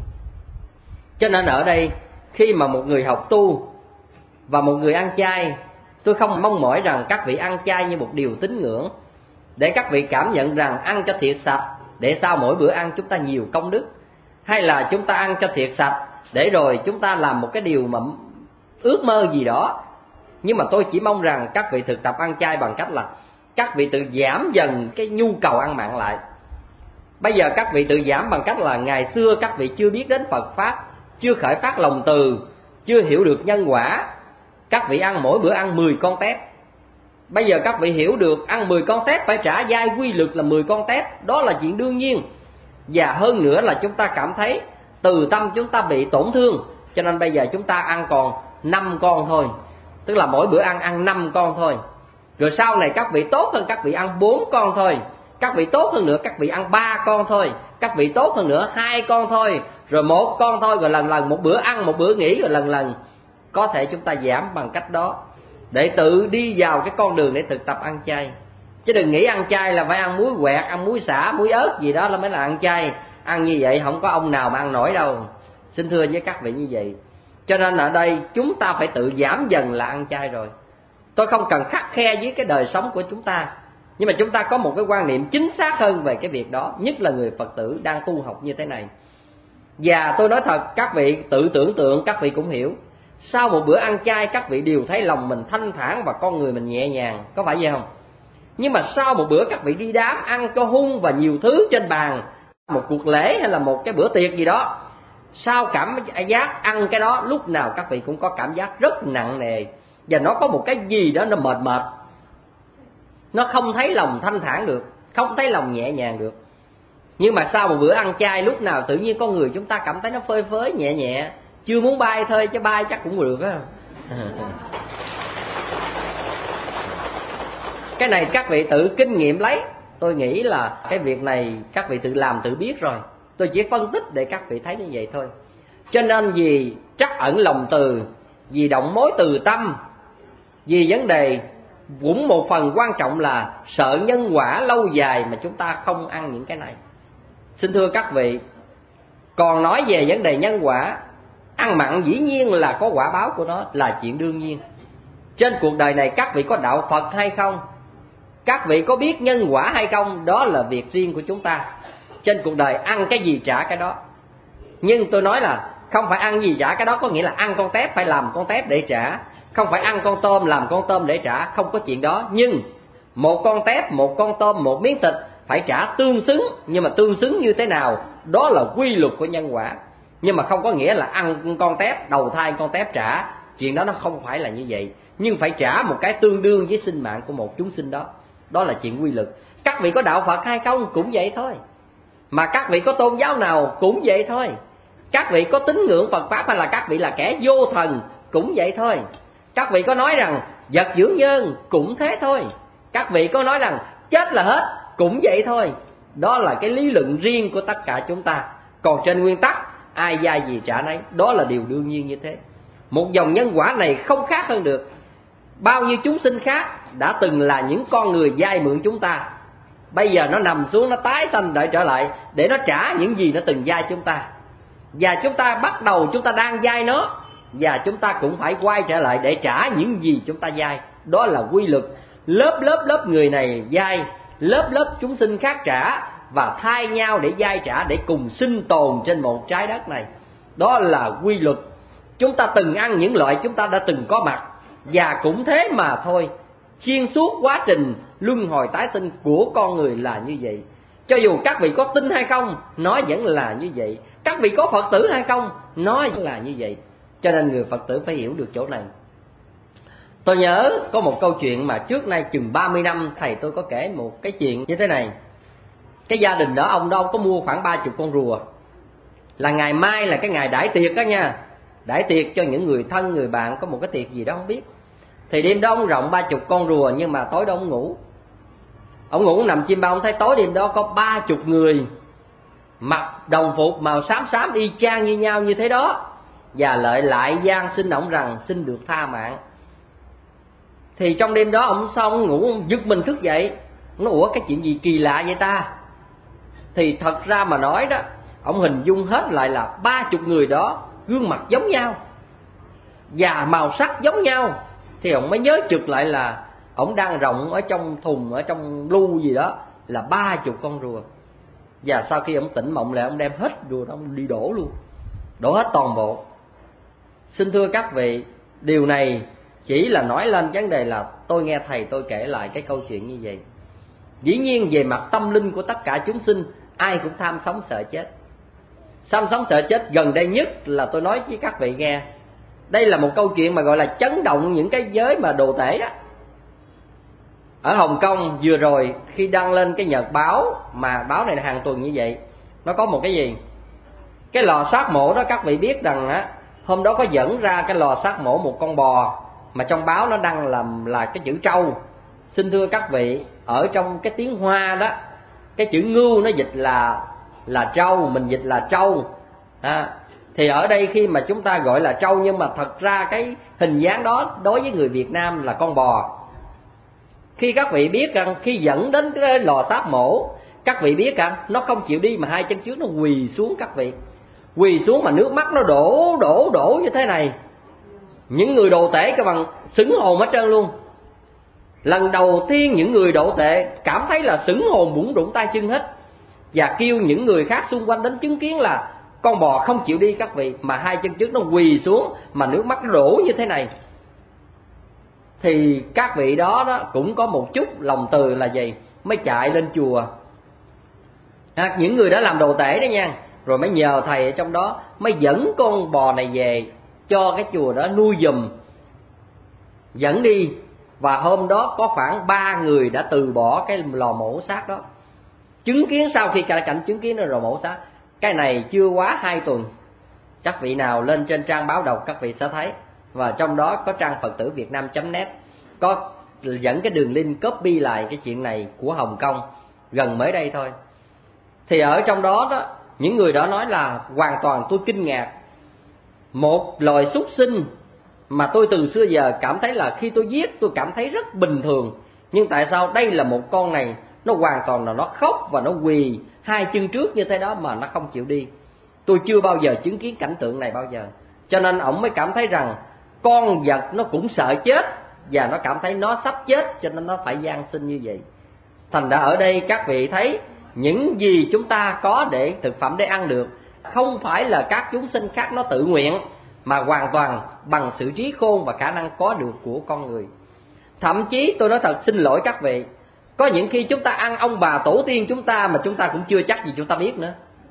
Cho nên ở đây khi mà một người học tu và một người ăn chay, tôi không mong mỏi rằng các vị ăn chay như một điều tín ngưỡng, để các vị cảm nhận rằng ăn cho thiệt sạch, để sau mỗi bữa ăn chúng ta nhiều công đức. Hay là chúng ta ăn cho thiệt sạch, để rồi chúng ta làm một cái điều mà ước mơ gì đó. Nhưng mà tôi chỉ mong rằng các vị thực tập ăn chay bằng cách là các vị tự giảm dần cái nhu cầu ăn mặn lại. Bây giờ các vị tự giảm bằng cách là ngày xưa các vị chưa biết đến Phật Pháp, chưa khởi phát lòng từ, chưa hiểu được nhân quả. Các vị ăn mỗi bữa ăn 10 con tép. Bây giờ các vị hiểu được ăn 10 con tép phải trả giai quy luật là 10 con tép, đó là chuyện đương nhiên. Và hơn nữa là chúng ta cảm thấy từ tâm chúng ta bị tổn thương, cho nên bây giờ chúng ta ăn còn 5 con thôi. Tức là mỗi bữa ăn 5 con thôi. Rồi sau này các vị tốt hơn, các vị ăn 4 con thôi. Các vị tốt hơn nữa, các vị ăn 3 con thôi. Các vị tốt hơn nữa 2 con thôi. Rồi 1 con thôi, rồi lần lần một bữa ăn, một bữa nghỉ, rồi lần lần. Có thể chúng ta giảm bằng cách đó, để tự đi vào cái con đường để thực tập ăn chay. Chứ đừng nghĩ ăn chay là phải ăn muối quẹt, ăn muối xả, muối ớt gì đó là mới là ăn chay. Ăn như vậy không có ông nào mà ăn nổi đâu. Xin thưa với các vị như vậy. Cho nên ở đây chúng ta phải tự giảm dần là ăn chay rồi. Tôi không cần khắt khe với cái đời sống của chúng ta, nhưng mà chúng ta có một cái quan niệm chính xác hơn về cái việc đó, nhất là người Phật tử đang tu học như thế này. Và tôi nói thật, các vị tự tưởng tượng các vị cũng hiểu. Sau một bữa ăn chay các vị đều thấy lòng mình thanh thản và con người mình nhẹ nhàng, có phải vậy không? Nhưng mà sau một bữa các vị đi đám ăn cho hung và nhiều thứ trên bàn, một cuộc lễ hay là một cái bữa tiệc gì đó, sau cảm giác ăn cái đó lúc nào các vị cũng có cảm giác rất nặng nề. Và nó có một cái gì đó nó mệt mệt. Nó không thấy lòng thanh thản được, không thấy lòng nhẹ nhàng được. Nhưng mà sau một bữa ăn chay lúc nào tự nhiên con người chúng ta cảm thấy nó phơi phới nhẹ nhẹ. Chưa muốn bay thôi chứ bay chắc cũng được á. Cái này các vị tự kinh nghiệm lấy. Tôi nghĩ là cái việc này các vị tự làm tự biết rồi. Tôi chỉ phân tích để các vị thấy như vậy thôi. Cho nên vì trắc ẩn lòng từ, vì động mối từ tâm, vì vấn đề cũng một phần quan trọng là sợ nhân quả lâu dài mà chúng ta không ăn những cái này. Xin thưa các vị, còn nói về vấn đề nhân quả, Ăn mặn dĩ nhiên là có quả báo của nó, là chuyện đương nhiên. Trên cuộc đời này các vị có đạo Phật hay không, các vị có biết nhân quả hay không, đó là việc riêng của chúng ta. Trên cuộc đời ăn cái gì trả cái đó. Nhưng tôi nói là không phải ăn gì trả cái đó, có nghĩa là ăn con tép phải làm con tép để trả, không phải ăn con tôm làm con tôm để trả, không có chuyện đó. Nhưng một con tép, một con tôm, một miếng thịt phải trả tương xứng. Nhưng mà tương xứng như thế nào, đó là quy luật của nhân quả. Nhưng mà không có nghĩa là ăn con tép, đầu thai con tép trả, chuyện đó nó không phải là như vậy. Nhưng phải trả một cái tương đương với sinh mạng của một chúng sinh đó, đó là chuyện quy luật. Các vị có đạo Phật hay không cũng vậy thôi, mà các vị có tôn giáo nào cũng vậy thôi. Các vị có tín ngưỡng Phật Pháp hay là các vị là kẻ vô thần cũng vậy thôi. Các vị có nói rằng vật dưỡng nhân cũng thế thôi. Các vị có nói rằng chết là hết cũng vậy thôi. Đó là cái lý luận riêng của tất cả chúng ta. Còn trên nguyên tắc ai giai gì trả nấy, đó là điều đương nhiên như thế. Một dòng nhân quả này không khác hơn được. Bao nhiêu chúng sinh khác đã từng là những con người vay mượn chúng ta, bây giờ nó nằm xuống, nó tái sanh để trở lại để nó trả những gì nó từng vay chúng ta. Và chúng ta bắt đầu chúng ta đang vay nó, và chúng ta cũng phải quay trở lại để trả những gì chúng ta vay. Đó là quy luật. Lớp người này vay, lớp chúng sinh khác trả, và thay nhau để vay trả để cùng sinh tồn trên một trái đất này. Đó là quy luật. Chúng ta từng ăn những loại chúng ta đã từng có mặt, và cũng thế mà thôi. Xuyên suốt quá trình luân hồi tái sinh của con người là như vậy. Cho dù các vị có tin hay không, nó vẫn là như vậy. Các vị có Phật tử hay không, nó vẫn là như vậy. Cho nên người Phật tử phải hiểu được chỗ này. Tôi nhớ có một câu chuyện mà trước nay chừng 30 năm thầy tôi có kể một cái chuyện như thế này. Cái gia đình đó, ông đó ông có mua khoảng 30 con rùa. Là ngày mai là cái ngày đãi tiệc đó nha. Đãi tiệc cho những người thân, người bạn, có một cái tiệc gì đó không biết. Thì đêm đó ông rộng 30 con rùa, nhưng mà tối đó ông ngủ. Ông ngủ nằm chim bao, ông thấy tối đêm đó có 30 người mặc đồng phục màu xám xám y chang như nhau như thế đó, và lại van xin ông rằng xin được tha mạng. Thì trong đêm đó ông sao ông ngủ, ông giật mình thức dậy, nó ủa cái chuyện gì kỳ lạ vậy ta. Thì thật ra mà nói đó, ông hình dung hết lại là 30 người đó gương mặt giống nhau và màu sắc giống nhau. Thì ông mới nhớ chực lại là ông đang rộng ở trong thùng, ở trong lu gì đó là 30 con rùa. Và sau khi ông tỉnh mộng lại, ông đem hết rùa đó ông đi đổ luôn, đổ hết toàn bộ. Xin thưa các vị, điều này chỉ là nói lên vấn đề là tôi nghe thầy tôi kể lại cái câu chuyện như vậy. Dĩ nhiên về mặt tâm linh của tất cả chúng sinh, ai cũng tham sống sợ chết. Tham sống sợ chết gần đây nhất là tôi nói với các vị nghe. Đây là một câu chuyện mà gọi là chấn động những cái giới mà đồ tể đó. Ở Hồng Kông vừa rồi khi đăng lên cái nhật báo, mà báo này là hàng tuần như vậy, nó có một cái gì? Cái lò sát mổ đó, các vị biết rằng á, hôm đó có dẫn ra cái lò sát mổ một con bò, mà trong báo nó đăng là cái chữ trâu. Xin thưa các vị, ở trong cái tiếng Hoa đó, cái chữ ngưu nó dịch là trâu, mình dịch là trâu. Thì ở đây khi mà chúng ta gọi là trâu, nhưng mà thật ra cái hình dáng đó đối với người Việt Nam là con bò. Khi các vị biết rằng khi dẫn đến cái lò sát mổ, các vị biết rằng nó không chịu đi mà hai chân trước nó quỳ xuống, các vị quỳ xuống mà nước mắt nó đổ như thế này. Những người đồ tể các bạn sững hồn hết trơn luôn. Lần đầu tiên những người độ tệ cảm thấy là sững hồn bủn rủn tay chân hết, và kêu những người khác xung quanh đến chứng kiến là con bò không chịu đi các vị, mà hai chân trước nó quỳ xuống mà nước mắt nó đổ như thế này. Thì các vị đó cũng có một chút lòng từ là gì, mới chạy lên chùa. Những người đã làm đồ tể đó nha, rồi mới nhờ thầy ở trong đó mới dẫn con bò này về cho cái chùa đó nuôi giùm, dẫn đi. Và hôm đó có khoảng 3 người đã từ bỏ cái lò mổ xác đó. Chứng kiến sau khi cả cảnh chứng kiến lò mổ xác, cái này chưa quá 2 tuần. Các vị nào lên trên trang báo đọc các vị sẽ thấy. Và trong đó có trang Phật tử Việt Nam.net có dẫn cái đường link copy lại cái chuyện này của Hồng Kông gần mới đây thôi. Thì ở trong đó đó, những người đó nói là hoàn toàn tôi kinh ngạc. Một loài súc sinh mà tôi từ xưa giờ cảm thấy là khi tôi giết tôi cảm thấy rất bình thường, nhưng tại sao đây là một con này nó hoàn toàn là nó khóc và nó quỳ hai chân trước như thế đó mà nó không chịu đi. Tôi chưa bao giờ chứng kiến cảnh tượng này bao giờ. Cho nên ổng mới cảm thấy rằng con vật nó cũng sợ chết, và nó cảm thấy nó sắp chết, cho nên nó phải gian sinh như vậy. Thành ra ở đây các vị thấy những gì chúng ta có để thực phẩm để ăn được không phải là các chúng sinh khác nó tự nguyện, mà hoàn toàn bằng sự trí khôn và khả năng có được của con người. Thậm chí tôi nói thật xin lỗi các vị, có những khi chúng ta ăn ông bà tổ tiên chúng ta mà chúng ta cũng chưa chắc gì chúng ta biết nữa.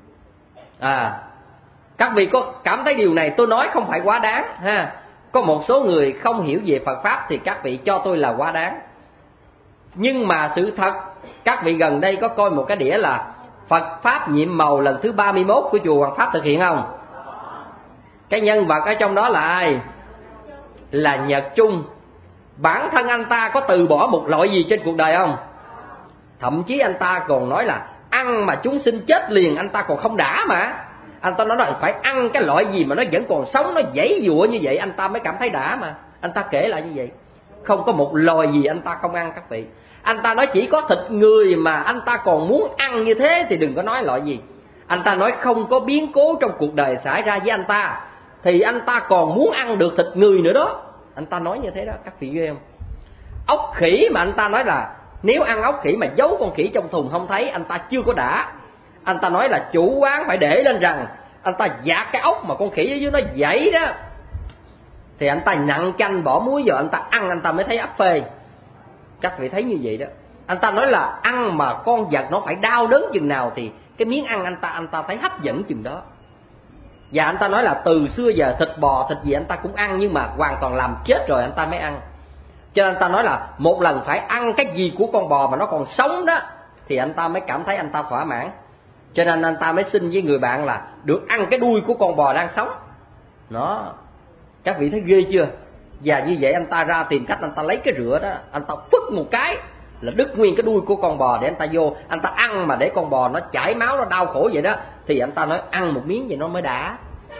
Các vị có cảm thấy điều này tôi nói không phải quá đáng ha. Có một số người không hiểu về Phật Pháp thì các vị cho tôi là quá đáng. Nhưng mà sự thật, các vị gần đây có coi một cái đĩa là Phật Pháp nhiệm màu lần thứ 31 của chùa Hoàng Pháp thực hiện không? Cái nhân vật ở trong đó là ai? Là Nhật Trung. Bản thân anh ta có từ bỏ một loại gì trên cuộc đời không? Thậm chí anh ta còn nói là ăn mà chúng sinh chết liền anh ta còn không đã mà. Anh ta nói là phải ăn cái loại gì mà nó vẫn còn sống, nó giãy giụa như vậy anh ta mới cảm thấy đã mà. Anh ta kể lại như vậy. Không có một loài gì anh ta không ăn các vị. Anh ta nói chỉ có thịt người mà anh ta còn muốn ăn như thế thì đừng có nói loại gì. Anh ta nói không có biến cố trong cuộc đời xảy ra với anh ta thì anh ta còn muốn ăn được thịt người nữa đó. Anh ta nói như thế đó, các vị ghê không? Ốc khỉ mà anh ta nói là nếu ăn ốc khỉ mà giấu con khỉ trong thùng không thấy, anh ta chưa có đã. Anh ta nói là chủ quán phải để lên rằng anh ta dạt cái ốc mà con khỉ ở dưới nó dãy đó, thì anh ta nặn chanh bỏ muối vào anh ta ăn, anh ta mới thấy ấp phê. Các vị thấy như vậy đó. Anh ta nói là ăn mà con vật nó phải đau đớn chừng nào thì cái miếng ăn anh ta thấy hấp dẫn chừng đó. Và anh ta nói là từ xưa giờ thịt bò thịt gì anh ta cũng ăn, nhưng mà hoàn toàn làm chết rồi anh ta mới ăn. Cho nên anh ta nói là một lần phải ăn cái gì của con bò mà nó còn sống đó thì anh ta mới cảm thấy anh ta thỏa mãn. Cho nên anh ta mới xin với người bạn là được ăn cái đuôi của con bò đang sống. Đó, các vị thấy ghê chưa? Và như vậy anh ta ra tìm cách anh ta lấy cái rửa đó, anh ta phất một cái là đứt nguyên cái đuôi của con bò để anh ta vô, anh ta ăn mà để con bò nó chảy máu, nó đau khổ vậy đó, thì anh ta nói ăn một miếng vậy nó mới đã.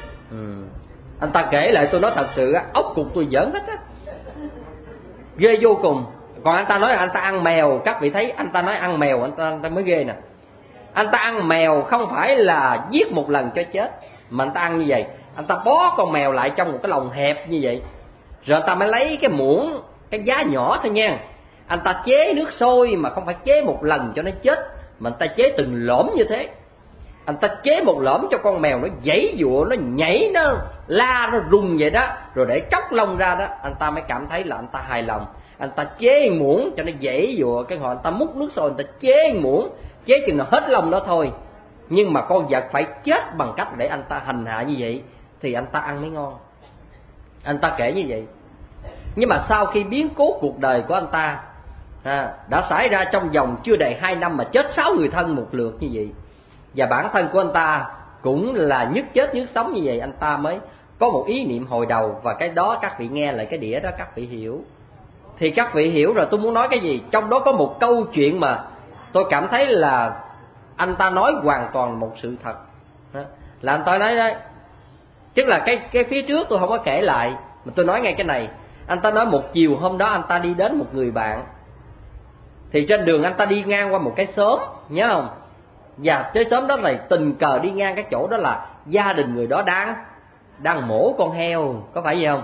Anh ta kể lại tôi nói thật sự á, ốc cục tôi giỡn hết á, ghê vô cùng. Còn anh ta nói là anh ta ăn mèo, các vị thấy anh ta nói ăn mèo anh ta mới ghê nè. Anh ta ăn mèo không phải là giết một lần cho chết, mà anh ta ăn như vậy, anh ta bó con mèo lại trong một cái lồng hẹp như vậy, rồi anh ta mới lấy cái muỗng, cái giá nhỏ thôi nha, anh ta chế nước sôi mà không phải chế một lần cho nó chết, mà anh ta chế từng lõm như thế. Anh ta chế một lõm cho con mèo nó giãy giụa, nó nhảy, nó la, nó rung vậy đó, rồi để tróc lông ra đó, anh ta mới cảm thấy là anh ta hài lòng. Anh ta chế muỗng cho nó giãy giụa, cái hồi anh ta múc nước sôi, anh ta chế muỗng, chế chừng nào hết lông đó thôi. Nhưng mà con vật phải chết bằng cách để anh ta hành hạ như vậy thì anh ta ăn mới ngon. Anh ta kể như vậy. Nhưng mà sau khi biến cố cuộc đời của anh ta đã xảy ra trong vòng chưa đầy 2 năm mà chết 6 người thân một lượt như vậy, và bản thân của anh ta cũng là nhất chết nhất sống như vậy, anh ta mới có một ý niệm hồi đầu. Và cái đó các vị nghe lại cái đĩa đó các vị hiểu. Thì các vị hiểu rồi tôi muốn nói cái gì. Trong đó có một câu chuyện mà tôi cảm thấy là anh ta nói hoàn toàn một sự thật. Là anh ta nói đấy, tức là cái phía trước tôi không có kể lại, mà tôi nói ngay cái này. Anh ta nói một chiều hôm đó anh ta đi đến một người bạn, thì trên đường anh ta đi ngang qua một cái xóm, nhớ không? Và cái xóm đó là tình cờ đi ngang cái chỗ đó là gia đình người đó đang mổ con heo, có phải vậy không?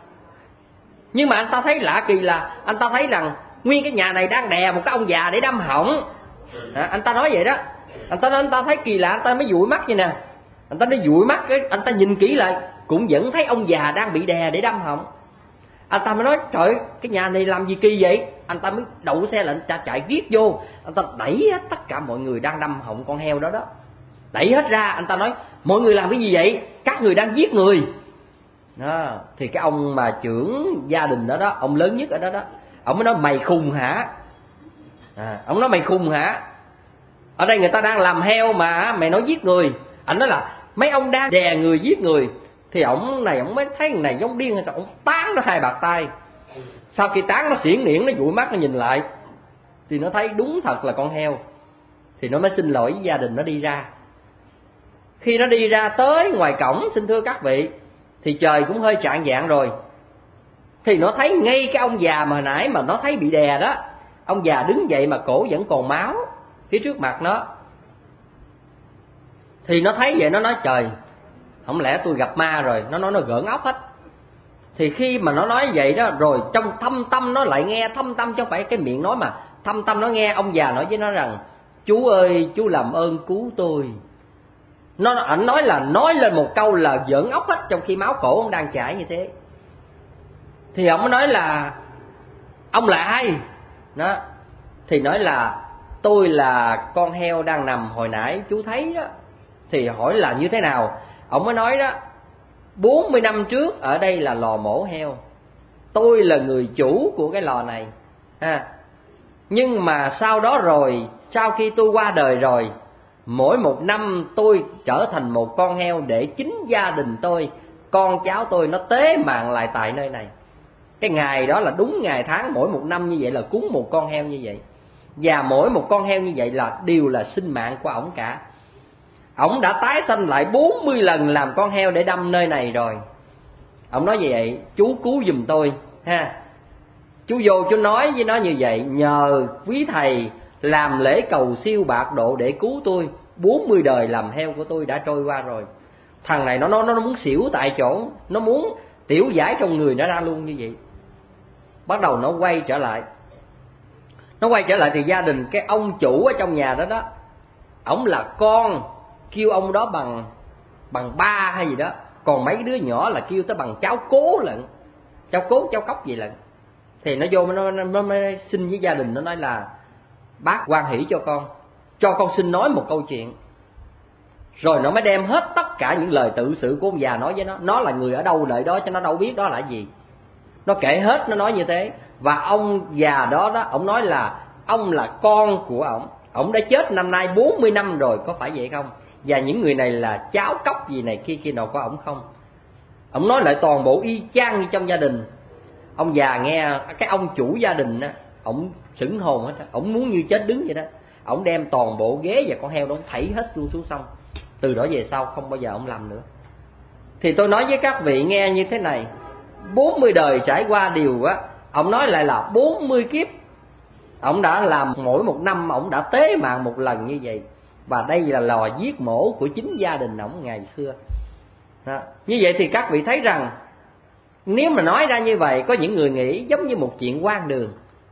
Nhưng mà anh ta thấy lạ kỳ là anh ta thấy rằng nguyên cái nhà này đang đè một cái ông già để đâm họng. Anh ta nói vậy đó. Anh ta thấy kỳ lạ, anh ta mới dụi mắt vậy nè. Anh ta mới dụi mắt, anh ta nhìn kỹ lại cũng vẫn thấy ông già đang bị đè để đâm họng. Anh ta mới nói trời, cái nhà này làm gì kỳ vậy? Anh ta mới đậu xe lại, anh ta chạy viết vô, anh ta đẩy hết tất cả mọi người đang đâm họng con heo đó đó, đẩy hết ra. Anh ta nói mọi người làm cái gì vậy? Các người đang giết người đó. Thì cái ông mà trưởng gia đình đó đó, ông lớn nhất ở đó đó, ông mới nói mày khùng hả? Ông nói mày khùng hả? Ở đây người ta đang làm heo mà mày nói giết người. Anh nói là mấy ông đang đè người giết người. Thì ông mới thấy thằng này giống điên, ông tán nó 2 bạt tay. Sau khi tán nó xiển niễn, nó dụi mắt, nó nhìn lại thì nó thấy đúng thật là con heo. Thì nó mới xin lỗi với gia đình, nó đi ra. Khi nó đi ra tới ngoài cổng, xin thưa các vị, thì trời cũng hơi chạng vạng rồi. Thì nó thấy ngay cái ông già mà hồi nãy mà nó thấy bị đè đó, ông già đứng dậy mà cổ vẫn còn máu phía trước mặt nó. Thì nó thấy vậy nó nói trời, không lẽ tôi gặp ma rồi? Nó nói nó gợn óc hết. Thì khi mà nó nói vậy đó, rồi trong thâm tâm nó lại nghe, thâm tâm chứ không phải cái miệng nói, mà thâm tâm nó nghe ông già nói với nó rằng: chú ơi, chú làm ơn cứu tôi. Ảnh nói là nói lên một câu là giỡn óc hết, trong khi máu cổ ông đang chảy như thế. Thì ông nói là: ông là ai? Đó. Thì nói là: tôi là con heo đang nằm hồi nãy chú thấy đó. Thì hỏi là như thế nào? Ông mới nói đó: 40 năm trước ở đây là lò mổ heo, tôi là người chủ của cái lò này nhưng mà sau đó rồi, sau khi tôi qua đời rồi, mỗi một năm tôi trở thành một con heo để chính gia đình tôi, con cháu tôi nó tế mạng lại tại nơi này. Cái ngày đó là đúng ngày tháng, mỗi một năm như vậy là cúng một con heo như vậy. Và mỗi một con heo như vậy là đều là sinh mạng của ổng cả. Ổng đã tái sanh lại 40 lần làm con heo để đâm nơi này rồi. Ổng nói như vậy: chú cứu giùm tôi ha. Chú vô chú nói với nó như vậy: nhờ quý thầy làm lễ cầu siêu bạc độ để cứu tôi, 40 đời làm heo của tôi đã trôi qua rồi. Thằng này nó muốn xỉu tại chỗ, nó muốn tiểu giải trong người nó ra luôn như vậy. Bắt đầu nó quay trở lại. Nó quay trở lại thì gia đình, cái ông chủ ở trong nhà đó đó, ổng là con, kêu ông đó bằng ba hay gì đó. Còn mấy đứa nhỏ là kêu tới bằng cháu cố lận, cháu cố cháu cóc gì lận. Thì nó vô nó mới xin với gia đình, nó nói là: bác hoan hỷ cho con xin nói một câu chuyện. Rồi nó mới đem hết tất cả những lời tự sự của ông già nói với nó. Nó là người ở đâu đợi đó chứ nó đâu biết đó là gì. Nó kể hết, nó nói như thế. Và ông già đó đó, ông nói là ông là con của ổng đã chết năm nay 40 năm rồi, có phải vậy không? Và những người này là cháu cóc gì này kia nào của ổng không? Ổng nói lại toàn bộ y chang như trong gia đình. Ông già nghe, cái ông chủ gia đình á, ổng sững hồn hết, ổng muốn như chết đứng vậy đó. Ổng đem toàn bộ ghế và con heo đó thảy hết luôn xuống sông. Từ đó về sau không bao giờ ổng làm nữa. Thì tôi nói với các vị nghe như thế này: 40 đời trải qua điều á, ổng nói lại là 40 kiếp. Ổng đã làm mỗi một năm ổng đã tế mạng một lần như vậy. Và đây là lò giết mổ của chính gia đình ổng ngày xưa đó. Như vậy thì các vị thấy rằng, nếu mà nói ra như vậy, có những người nghĩ giống như một chuyện hoang đường.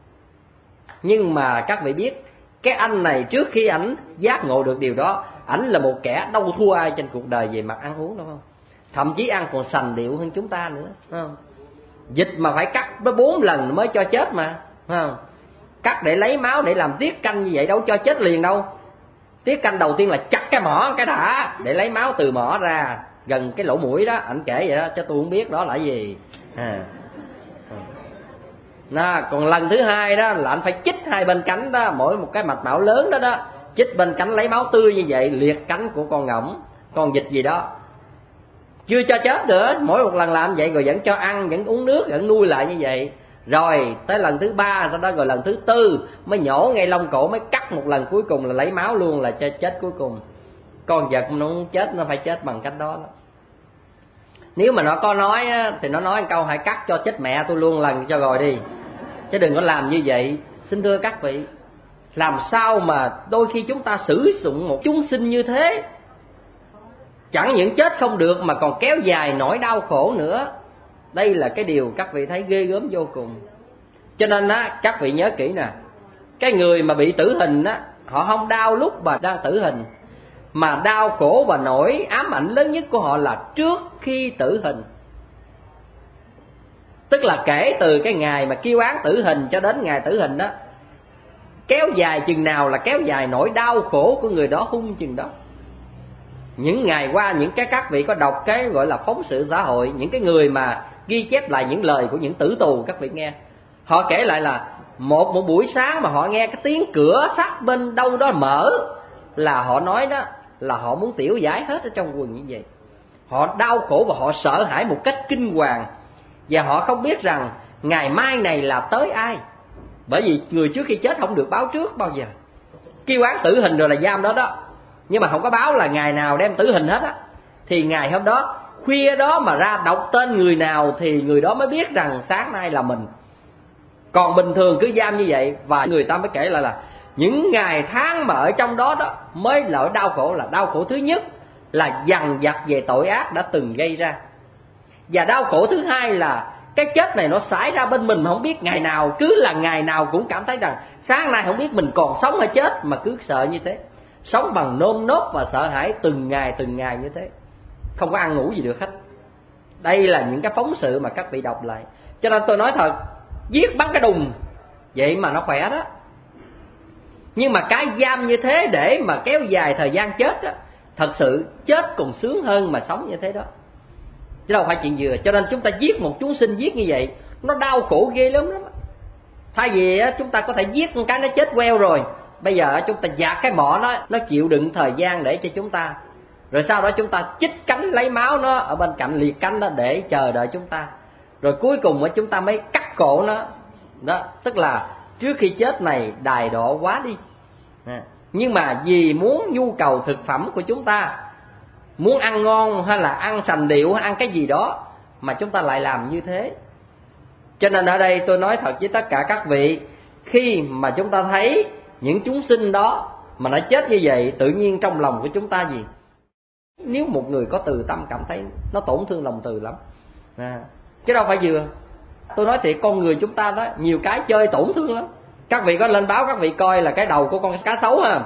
Nhưng mà các vị biết, cái anh này trước khi ảnh giác ngộ được điều đó, ảnh là một kẻ đâu thua ai trên cuộc đời về mặt ăn uống đâu không? Thậm chí ăn còn sành điệu hơn chúng ta nữa, không? Dịch mà phải cắt tới 4 lần mới cho chết mà, không? Cắt để lấy máu, để làm tiết canh như vậy đâu cho chết liền đâu. Tiết canh đầu tiên là chặt cái mỏ cái đã, để lấy máu từ mỏ ra gần cái lỗ mũi đó. Ảnh kể vậy đó chứ tôi không biết đó là gì. Còn lần thứ hai đó là anh phải chích hai bên cánh đó, mỗi một cái mạch máu lớn đó đó, chích bên cánh lấy máu tươi như vậy, liệt cánh của con ngỗng, con vịt gì đó. Chưa cho chết nữa, mỗi một lần làm vậy rồi vẫn cho ăn, vẫn uống nước, vẫn nuôi lại như vậy. Rồi tới lần thứ ba, sau đó rồi lần thứ tư mới nhổ ngay lông cổ, mới cắt một lần cuối cùng là lấy máu luôn, là cho chết cuối cùng. Con vật nó muốn chết nó phải chết bằng cách đó. Nếu mà nó có nói á, thì nó nói một câu: hãy cắt cho chết mẹ tôi luôn lần cho rồi đi, chứ đừng có làm như vậy. Xin thưa các vị, làm sao mà đôi khi chúng ta sử dụng một chúng sinh như thế, chẳng những chết không được mà còn kéo dài nỗi đau khổ nữa. Đây là cái điều các vị thấy ghê gớm vô cùng. Cho nên á, các vị nhớ kỹ nè, cái người mà bị tử hình á, họ không đau lúc mà đang tử hình, mà đau khổ và nỗi ám ảnh lớn nhất của họ là trước khi tử hình. Tức là kể từ cái ngày mà kêu án tử hình cho đến ngày tử hình đó, kéo dài chừng nào là kéo dài nỗi đau khổ của người đó hung chừng đó. Những ngày qua, những cái các vị có đọc cái gọi là phóng sự xã hội, những cái người mà ghi chép lại những lời của những tử tù, các vị nghe, họ kể lại là một buổi sáng mà họ nghe cái tiếng cửa sắt bên đâu đó mở, là họ nói đó là họ muốn tiểu giải hết ở trong quần như vậy. Họ đau khổ và họ sợ hãi một cách kinh hoàng, và họ không biết rằng ngày mai này là tới ai. Bởi vì người trước khi chết không được báo trước bao giờ. Kêu án tử hình rồi là giam đó đó, nhưng mà không có báo là ngày nào đem tử hình hết á. Thì ngày hôm đó, khuya đó mà ra đọc tên người nào thì người đó mới biết rằng sáng nay là mình. Còn bình thường cứ giam như vậy. Và người ta mới kể lại là những ngày tháng mà ở trong đó đó mới là đau khổ. Là đau khổ thứ nhất là dằn vặt về tội ác đã từng gây ra. Và đau khổ thứ hai là cái chết này nó xảy ra bên mình không biết ngày nào, cứ là ngày nào cũng cảm thấy rằng sáng nay không biết mình còn sống hay chết, mà cứ sợ như thế, sống bằng nơm nớp và sợ hãi từng ngày như thế, không có ăn ngủ gì được hết. Đây là những cái phóng sự mà các vị đọc lại. Cho nên tôi nói thật, giết bắn cái đùng vậy mà nó khỏe đó. Nhưng mà cái giam như thế để mà kéo dài thời gian chết á, thật sự chết còn sướng hơn mà sống như thế đó, chứ đâu phải chuyện vừa. Cho nên chúng ta giết một chúng sinh giết như vậy, nó đau khổ ghê lắm. Thay vì chúng ta có thể giết một cái nó chết queo rồi, bây giờ chúng ta dạt cái mỏ nó chịu đựng thời gian để cho chúng ta, rồi sau đó chúng ta chích cánh lấy máu nó ở bên cạnh liệt cánh đó để chờ đợi chúng ta, rồi cuối cùng chúng ta mới cắt cổ nó đó. Tức là trước khi chết này đài độ quá đi, nhưng mà vì muốn nhu cầu thực phẩm của chúng ta, muốn ăn ngon hay là ăn sành điệu hay ăn cái gì đó mà chúng ta lại làm như thế. Cho nên ở đây tôi nói thật với tất cả các vị, khi mà chúng ta thấy những chúng sinh đó mà nó chết như vậy, tự nhiên trong lòng của chúng ta gì? Nếu một người có từ tâm cảm thấy nó tổn thương lòng từ lắm, chứ đâu phải vừa. Tôi nói thiệt, con người chúng ta đó nhiều cái chơi tổn thương lắm. Các vị có lên báo các vị coi là cái đầu của con cá sấu ha,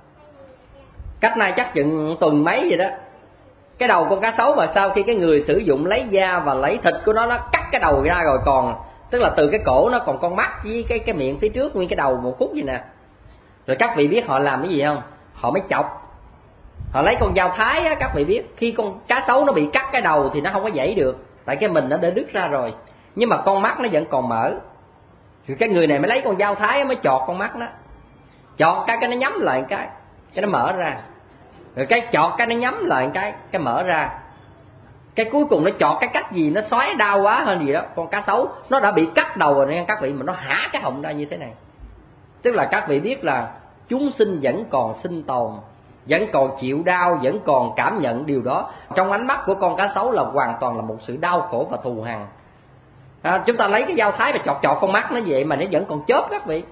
cách nay chắc chừng tuần mấy vậy đó. Cái đầu con cá sấu mà sau khi cái người sử dụng lấy da và lấy thịt của nó cắt cái đầu ra rồi còn, tức là từ cái cổ nó còn con mắt với cái miệng phía trước, nguyên cái đầu một khúc vậy nè. Rồi các vị biết họ làm cái gì không? Họ mới chọc, họ lấy con dao thái á. Các vị biết khi con cá sấu nó bị cắt cái đầu thì nó không có dãy được, tại cái mình nó đã đứt ra rồi, nhưng mà con mắt nó vẫn còn mở. Rồi cái người này mới lấy con dao thái mới chọt con mắt nó, chọt cái nó nhắm lại cái nó mở ra, rồi cái chọt cái nó nhắm lại cái mở ra, cái cuối cùng nó chọt cái cách gì nó xoáy đau quá hơn gì đó. Con cá sấu nó đã bị cắt đầu rồi nha các vị, mà nó hả cái họng ra như thế này. Tức là các vị biết là chúng sinh vẫn còn sinh tồn, vẫn còn chịu đau, vẫn còn cảm nhận điều đó. Trong ánh mắt của con cá sấu là hoàn toàn là một sự đau khổ và thù hằn. Chúng ta lấy cái dao thái và chọt con mắt nó vậy mà nó vẫn còn chớp các vị.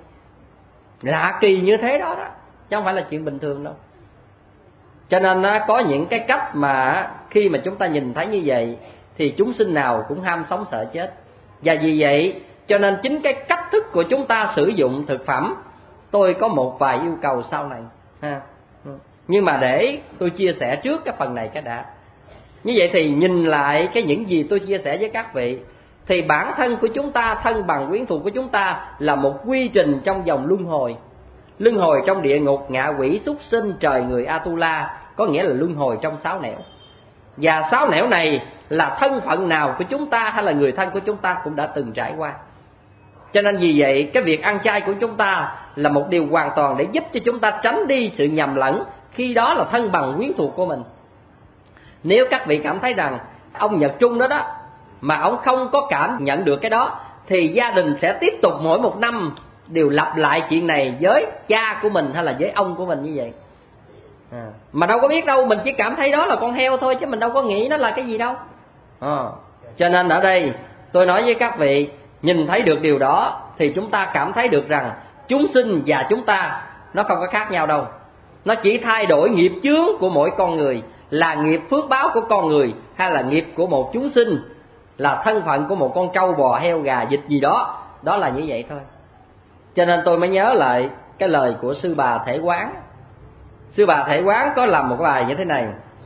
Lạ kỳ như thế đó đó, chứ không phải là chuyện bình thường đâu. Cho nên có những cái cách mà khi mà chúng ta nhìn thấy như vậy thì chúng sinh nào cũng ham sống sợ chết. Và vì vậy cho nên chính cái cách thức của chúng ta sử dụng thực phẩm, tôi có một vài yêu cầu sau này ha. Nhưng mà để tôi chia sẻ trước cái phần này cái đã. Như vậy thì nhìn lại cái những gì tôi chia sẻ với các vị, thì bản thân của chúng ta, thân bằng quyến thuộc của chúng ta là một quy trình trong vòng luân hồi. Luân hồi trong địa ngục, ngạ quỷ, súc sinh, trời người, Atula, có nghĩa là luân hồi trong 6 nẻo. Và 6 nẻo này là thân phận nào của chúng ta hay là người thân của chúng ta cũng đã từng trải qua. Cho nên vì vậy cái việc ăn chay của chúng ta là một điều hoàn toàn để giúp cho chúng ta tránh đi sự nhầm lẫn khi đó là thân bằng quyến thuộc của mình. Nếu các vị cảm thấy rằng ông Nhật Trung đó đó mà ông không có cảm nhận được cái đó, thì gia đình sẽ tiếp tục mỗi một năm đều lặp lại chuyện này với cha của mình hay là với ông của mình như vậy. Mà đâu có biết đâu, mình chỉ cảm thấy đó là con heo thôi, chứ mình đâu có nghĩ nó là cái gì đâu. Cho nên ở đây tôi nói với các vị, nhìn thấy được điều đó thì chúng ta cảm thấy được rằng chúng sinh và chúng ta nó không có khác nhau đâu. Nó chỉ thay đổi nghiệp chướng của mỗi con người, là nghiệp phước báo của con người hay là nghiệp của một chúng sinh, là thân phận của một con trâu bò heo gà vịt gì đó, đó là như vậy thôi. Cho nên tôi mới nhớ lại cái lời của sư bà Thể Quán. Sư bà Thể Quán có làm một bài như thế này: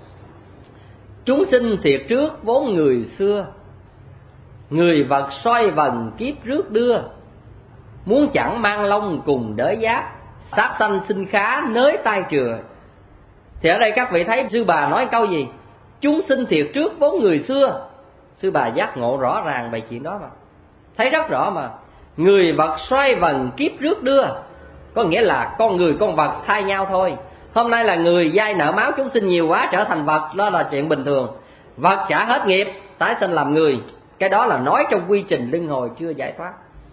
chúng sinh thiệt trước vốn người xưa, người vật xoay vần kiếp rước đưa, muốn chẳng mang lông cùng đới giáp, sát sanh sinh khá nới tai trừa. Thì ở đây các vị thấy sư bà nói câu gì? Chúng sinh thiệt trước vốn người xưa. Sư bà giác ngộ rõ ràng về chuyện đó mà, thấy rất rõ mà. Người vật xoay vần kiếp rước đưa, có nghĩa là con người con vật thay nhau thôi. Hôm nay là người vay nợ máu chúng sinh nhiều quá trở thành vật, đó là chuyện bình thường. Vật trả hết nghiệp tái sinh làm người, cái đó là nói trong quy trình luân hồi chưa giải thoát.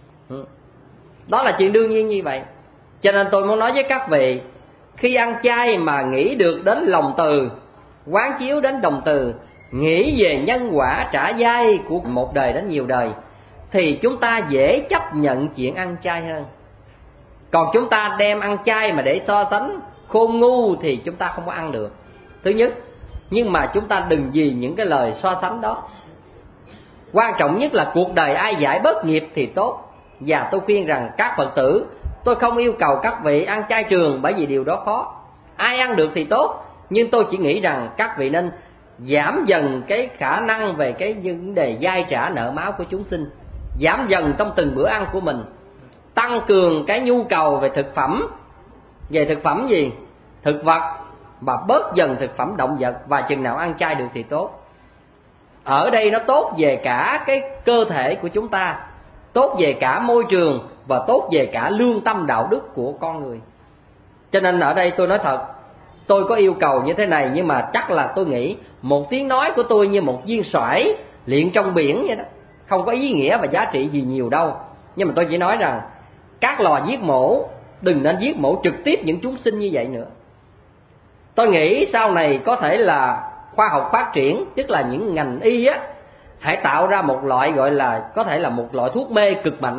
Đó là chuyện đương nhiên như vậy. Cho nên tôi muốn nói với các vị, khi ăn chay mà nghĩ được đến lòng từ, quán chiếu đến đồng từ, nghĩ về nhân quả trả dai của một đời đến nhiều đời, thì chúng ta dễ chấp nhận chuyện ăn chay hơn. Còn chúng ta đem ăn chay mà để so sánh khôn ngu thì chúng ta không có ăn được. Thứ nhất. Nhưng mà chúng ta đừng vì những cái lời so sánh đó. Quan trọng nhất là cuộc đời ai giải bớt nghiệp thì tốt. Và tôi khuyên rằng các Phật tử, tôi không yêu cầu các vị ăn chay trường, bởi vì điều đó khó. Ai ăn được thì tốt, nhưng tôi chỉ nghĩ rằng các vị nên giảm dần cái khả năng về cái vấn đề vay trả nợ máu của chúng sinh, giảm dần trong từng bữa ăn của mình, tăng cường cái nhu cầu về thực phẩm. Về thực phẩm gì? Thực vật, và bớt dần thực phẩm động vật, và chừng nào ăn chay được thì tốt. Ở đây nó tốt về cả cái cơ thể của chúng ta, tốt về cả môi trường, và tốt về cả lương tâm đạo đức của con người. Cho nên ở đây tôi nói thật, tôi có yêu cầu như thế này, nhưng mà chắc là tôi nghĩ một tiếng nói của tôi như một viên xoải luyện trong biển vậy đó, không có ý nghĩa và giá trị gì nhiều đâu. Nhưng mà tôi chỉ nói rằng các lò giết mổ đừng nên giết mổ trực tiếp những chúng sinh như vậy nữa. Tôi nghĩ sau này có thể là khoa học phát triển, tức là những ngành y á, hãy tạo ra một loại gọi là có thể là một loại thuốc mê cực mạnh.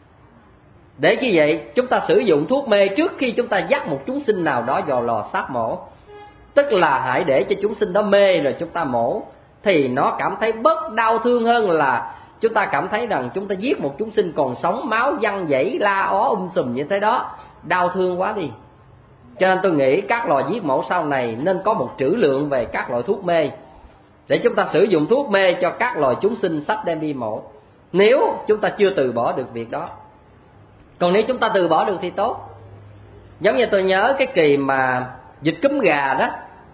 Để như vậy chúng ta sử dụng thuốc mê trước khi chúng ta dắt một chúng sinh nào đó vào lò sát mổ. Tức là hãy để cho chúng sinh đó mê rồi chúng ta mổ, thì nó cảm thấy bớt đau thương hơn là chúng ta cảm thấy rằng chúng ta giết một chúng sinh còn sống, máu văng vẩy la ó sùm như thế đó, đau thương quá đi. Cho nên tôi nghĩ các lò giết mổ sau này nên có một trữ lượng về các loại thuốc mê, để chúng ta sử dụng thuốc mê cho các loài chúng sinh sắp đem đi mổ, nếu chúng ta chưa từ bỏ được việc đó. Còn nếu chúng ta từ bỏ được thì tốt. Giống như tôi nhớ cái kỳ mà dịch cúm gà đó,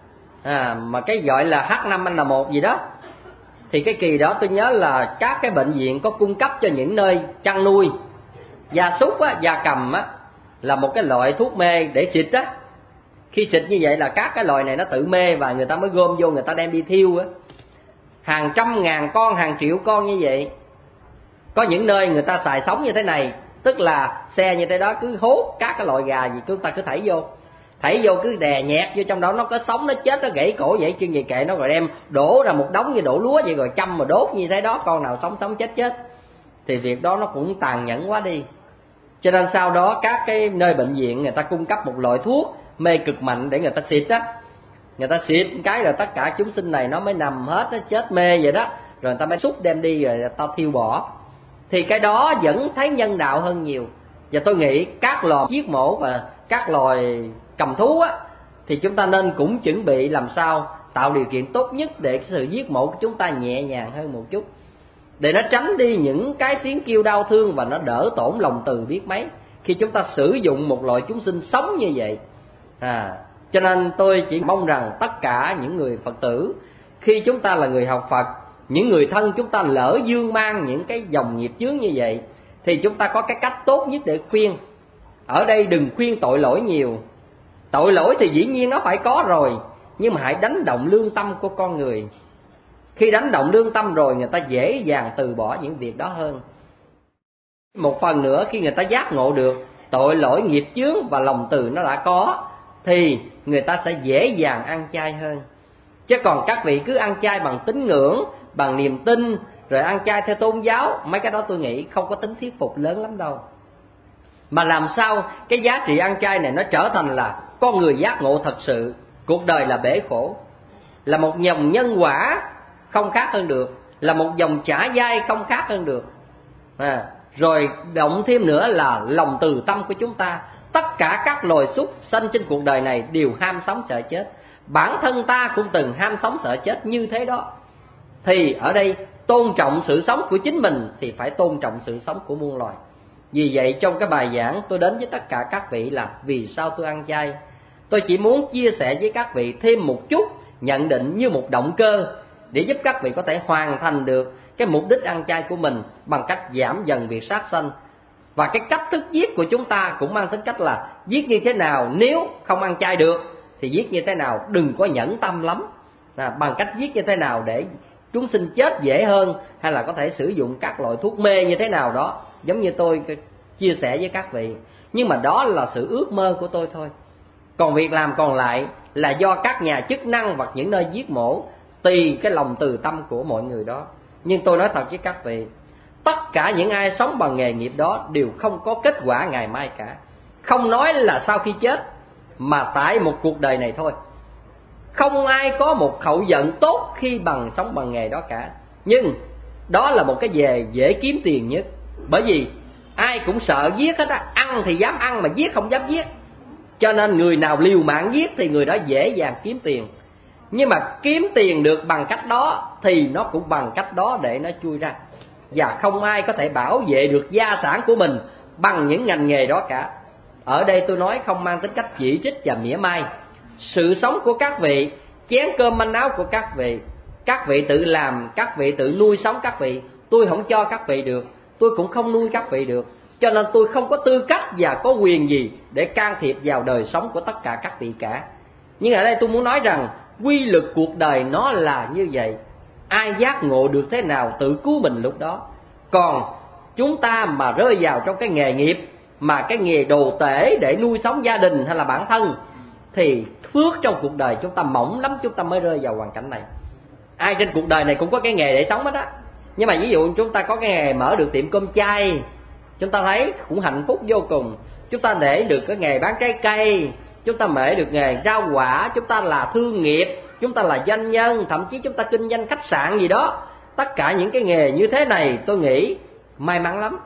mà cái gọi là H5N1 gì đó, thì cái kỳ đó tôi nhớ là các cái bệnh viện có cung cấp cho những nơi chăn nuôi gia súc á, gia cầm á, là một cái loại thuốc mê để xịt á. Khi xịt như vậy là các cái loài này nó tự mê, và người ta mới gom vô, người ta đem đi thiêu á. Hàng trăm ngàn con, hàng triệu con như vậy. Có những nơi người ta xài sống như thế này, tức là xe như thế đó cứ hốt các cái loại gà gì chúng ta cứ thảy vô cứ đè nhẹt vô trong đó, nó có sống nó chết, nó gãy cổ vậy chân gì kệ nó, rồi đem đổ ra một đống như đổ lúa vậy, rồi châm mà đốt như thế đó, con nào sống sống chết. Thì việc đó nó cũng tàn nhẫn quá đi. Cho nên sau đó các cái nơi bệnh viện người ta cung cấp một loại thuốc mê cực mạnh để người ta xịt á. Người ta xịt cái rồi tất cả chúng sinh này nó mới nằm hết, nó chết mê vậy đó, rồi người ta mới xúc đem đi rồi người ta thiêu bỏ. Thì cái đó vẫn thấy nhân đạo hơn nhiều. Và tôi nghĩ các lò giết mổ và các loài cầm thú á, thì chúng ta nên cũng chuẩn bị làm sao tạo điều kiện tốt nhất để cái sự giết mổ của chúng ta nhẹ nhàng hơn một chút, để nó tránh đi những cái tiếng kêu đau thương, và nó đỡ tổn lòng từ biết mấy khi chúng ta sử dụng một loại chúng sinh sống như vậy. Cho nên tôi chỉ mong rằng tất cả những người Phật tử, khi chúng ta là người học Phật, những người thân chúng ta lỡ dương mang những cái dòng nghiệp chướng như vậy, thì chúng ta có cái cách tốt nhất để khuyên. Ở đây đừng khuyên tội lỗi nhiều. Tội lỗi thì dĩ nhiên nó phải có rồi, nhưng mà hãy đánh động lương tâm của con người. Khi đánh động lương tâm rồi, người ta dễ dàng từ bỏ những việc đó hơn. Một phần nữa, khi người ta giác ngộ được tội lỗi nghiệp chướng và lòng từ nó đã có, thì người ta sẽ dễ dàng ăn chay hơn. Chứ còn các vị cứ ăn chay bằng tín ngưỡng, bằng niềm tin, rồi ăn chay theo tôn giáo, mấy cái đó tôi nghĩ không có tính thuyết phục lớn lắm đâu. Mà làm sao cái giá trị ăn chay này nó trở thành là con người giác ngộ thật sự, cuộc đời là bể khổ, là một dòng nhân quả không khác hơn được, là một dòng trả dai không khác hơn được. Rồi động thêm nữa là lòng từ tâm của chúng ta. Tất cả các loài súc sanh trên cuộc đời này đều ham sống sợ chết. Bản thân ta cũng từng ham sống sợ chết như thế đó. Thì ở đây tôn trọng sự sống của chính mình thì phải tôn trọng sự sống của muôn loài. Vì vậy trong cái bài giảng tôi đến với tất cả các vị là vì sao tôi ăn chay. Tôi chỉ muốn chia sẻ với các vị thêm một chút nhận định như một động cơ, để giúp các vị có thể hoàn thành được cái mục đích ăn chay của mình bằng cách giảm dần việc sát sanh. Và cái cách thức giết của chúng ta cũng mang tính cách là giết như thế nào, nếu không ăn chay được thì giết như thế nào, đừng có nhẫn tâm lắm. Bằng cách giết như thế nào để chúng sinh chết dễ hơn, hay là có thể sử dụng các loại thuốc mê như thế nào đó, giống như tôi chia sẻ với các vị. Nhưng mà đó là sự ước mơ của tôi thôi. Còn việc làm còn lại là do các nhà chức năng hoặc những nơi giết mổ, tùy cái lòng từ tâm của mọi người đó. Nhưng tôi nói thật với các vị, tất cả những ai sống bằng nghề nghiệp đó đều không có kết quả ngày mai cả. Không nói là sau khi chết, mà tại một cuộc đời này thôi. Không ai có một hậu vận tốt khi sống bằng nghề đó cả. Nhưng đó là một cái nghề dễ kiếm tiền nhất. Bởi vì ai cũng sợ giết hết á. Ăn thì dám ăn mà giết không dám giết. Cho nên người nào liều mạng giết thì người đó dễ dàng kiếm tiền. Nhưng mà kiếm tiền được bằng cách đó thì nó cũng bằng cách đó để nó chui ra. Và không ai có thể bảo vệ được gia sản của mình bằng những ngành nghề đó cả. Ở đây tôi nói không mang tính cách chỉ trích và mỉa mai. Sự sống của các vị, chén cơm manh áo của các vị tự làm, các vị tự nuôi sống các vị. Tôi không cho các vị được, tôi cũng không nuôi các vị được. Cho nên tôi không có tư cách và có quyền gì để can thiệp vào đời sống của tất cả các vị cả. Nhưng ở đây tôi muốn nói rằng quy luật cuộc đời nó là như vậy. Ai giác ngộ được thế nào tự cứu mình lúc đó. Còn chúng ta mà rơi vào trong cái nghề nghiệp mà cái nghề đồ tể để nuôi sống gia đình hay là bản thân thì phước trong cuộc đời chúng ta mỏng lắm, chúng ta mới rơi vào hoàn cảnh này. Ai trên cuộc đời này cũng có cái nghề để sống hết á. Nhưng mà ví dụ chúng ta có cái nghề mở được tiệm cơm chay, chúng ta thấy cũng hạnh phúc vô cùng. Chúng ta để được cái nghề bán trái cây, chúng ta mở được nghề rau quả, chúng ta là thương nghiệp, chúng ta là doanh nhân, thậm chí chúng ta kinh doanh khách sạn gì đó. Tất cả những cái nghề như thế này tôi nghĩ may mắn lắm.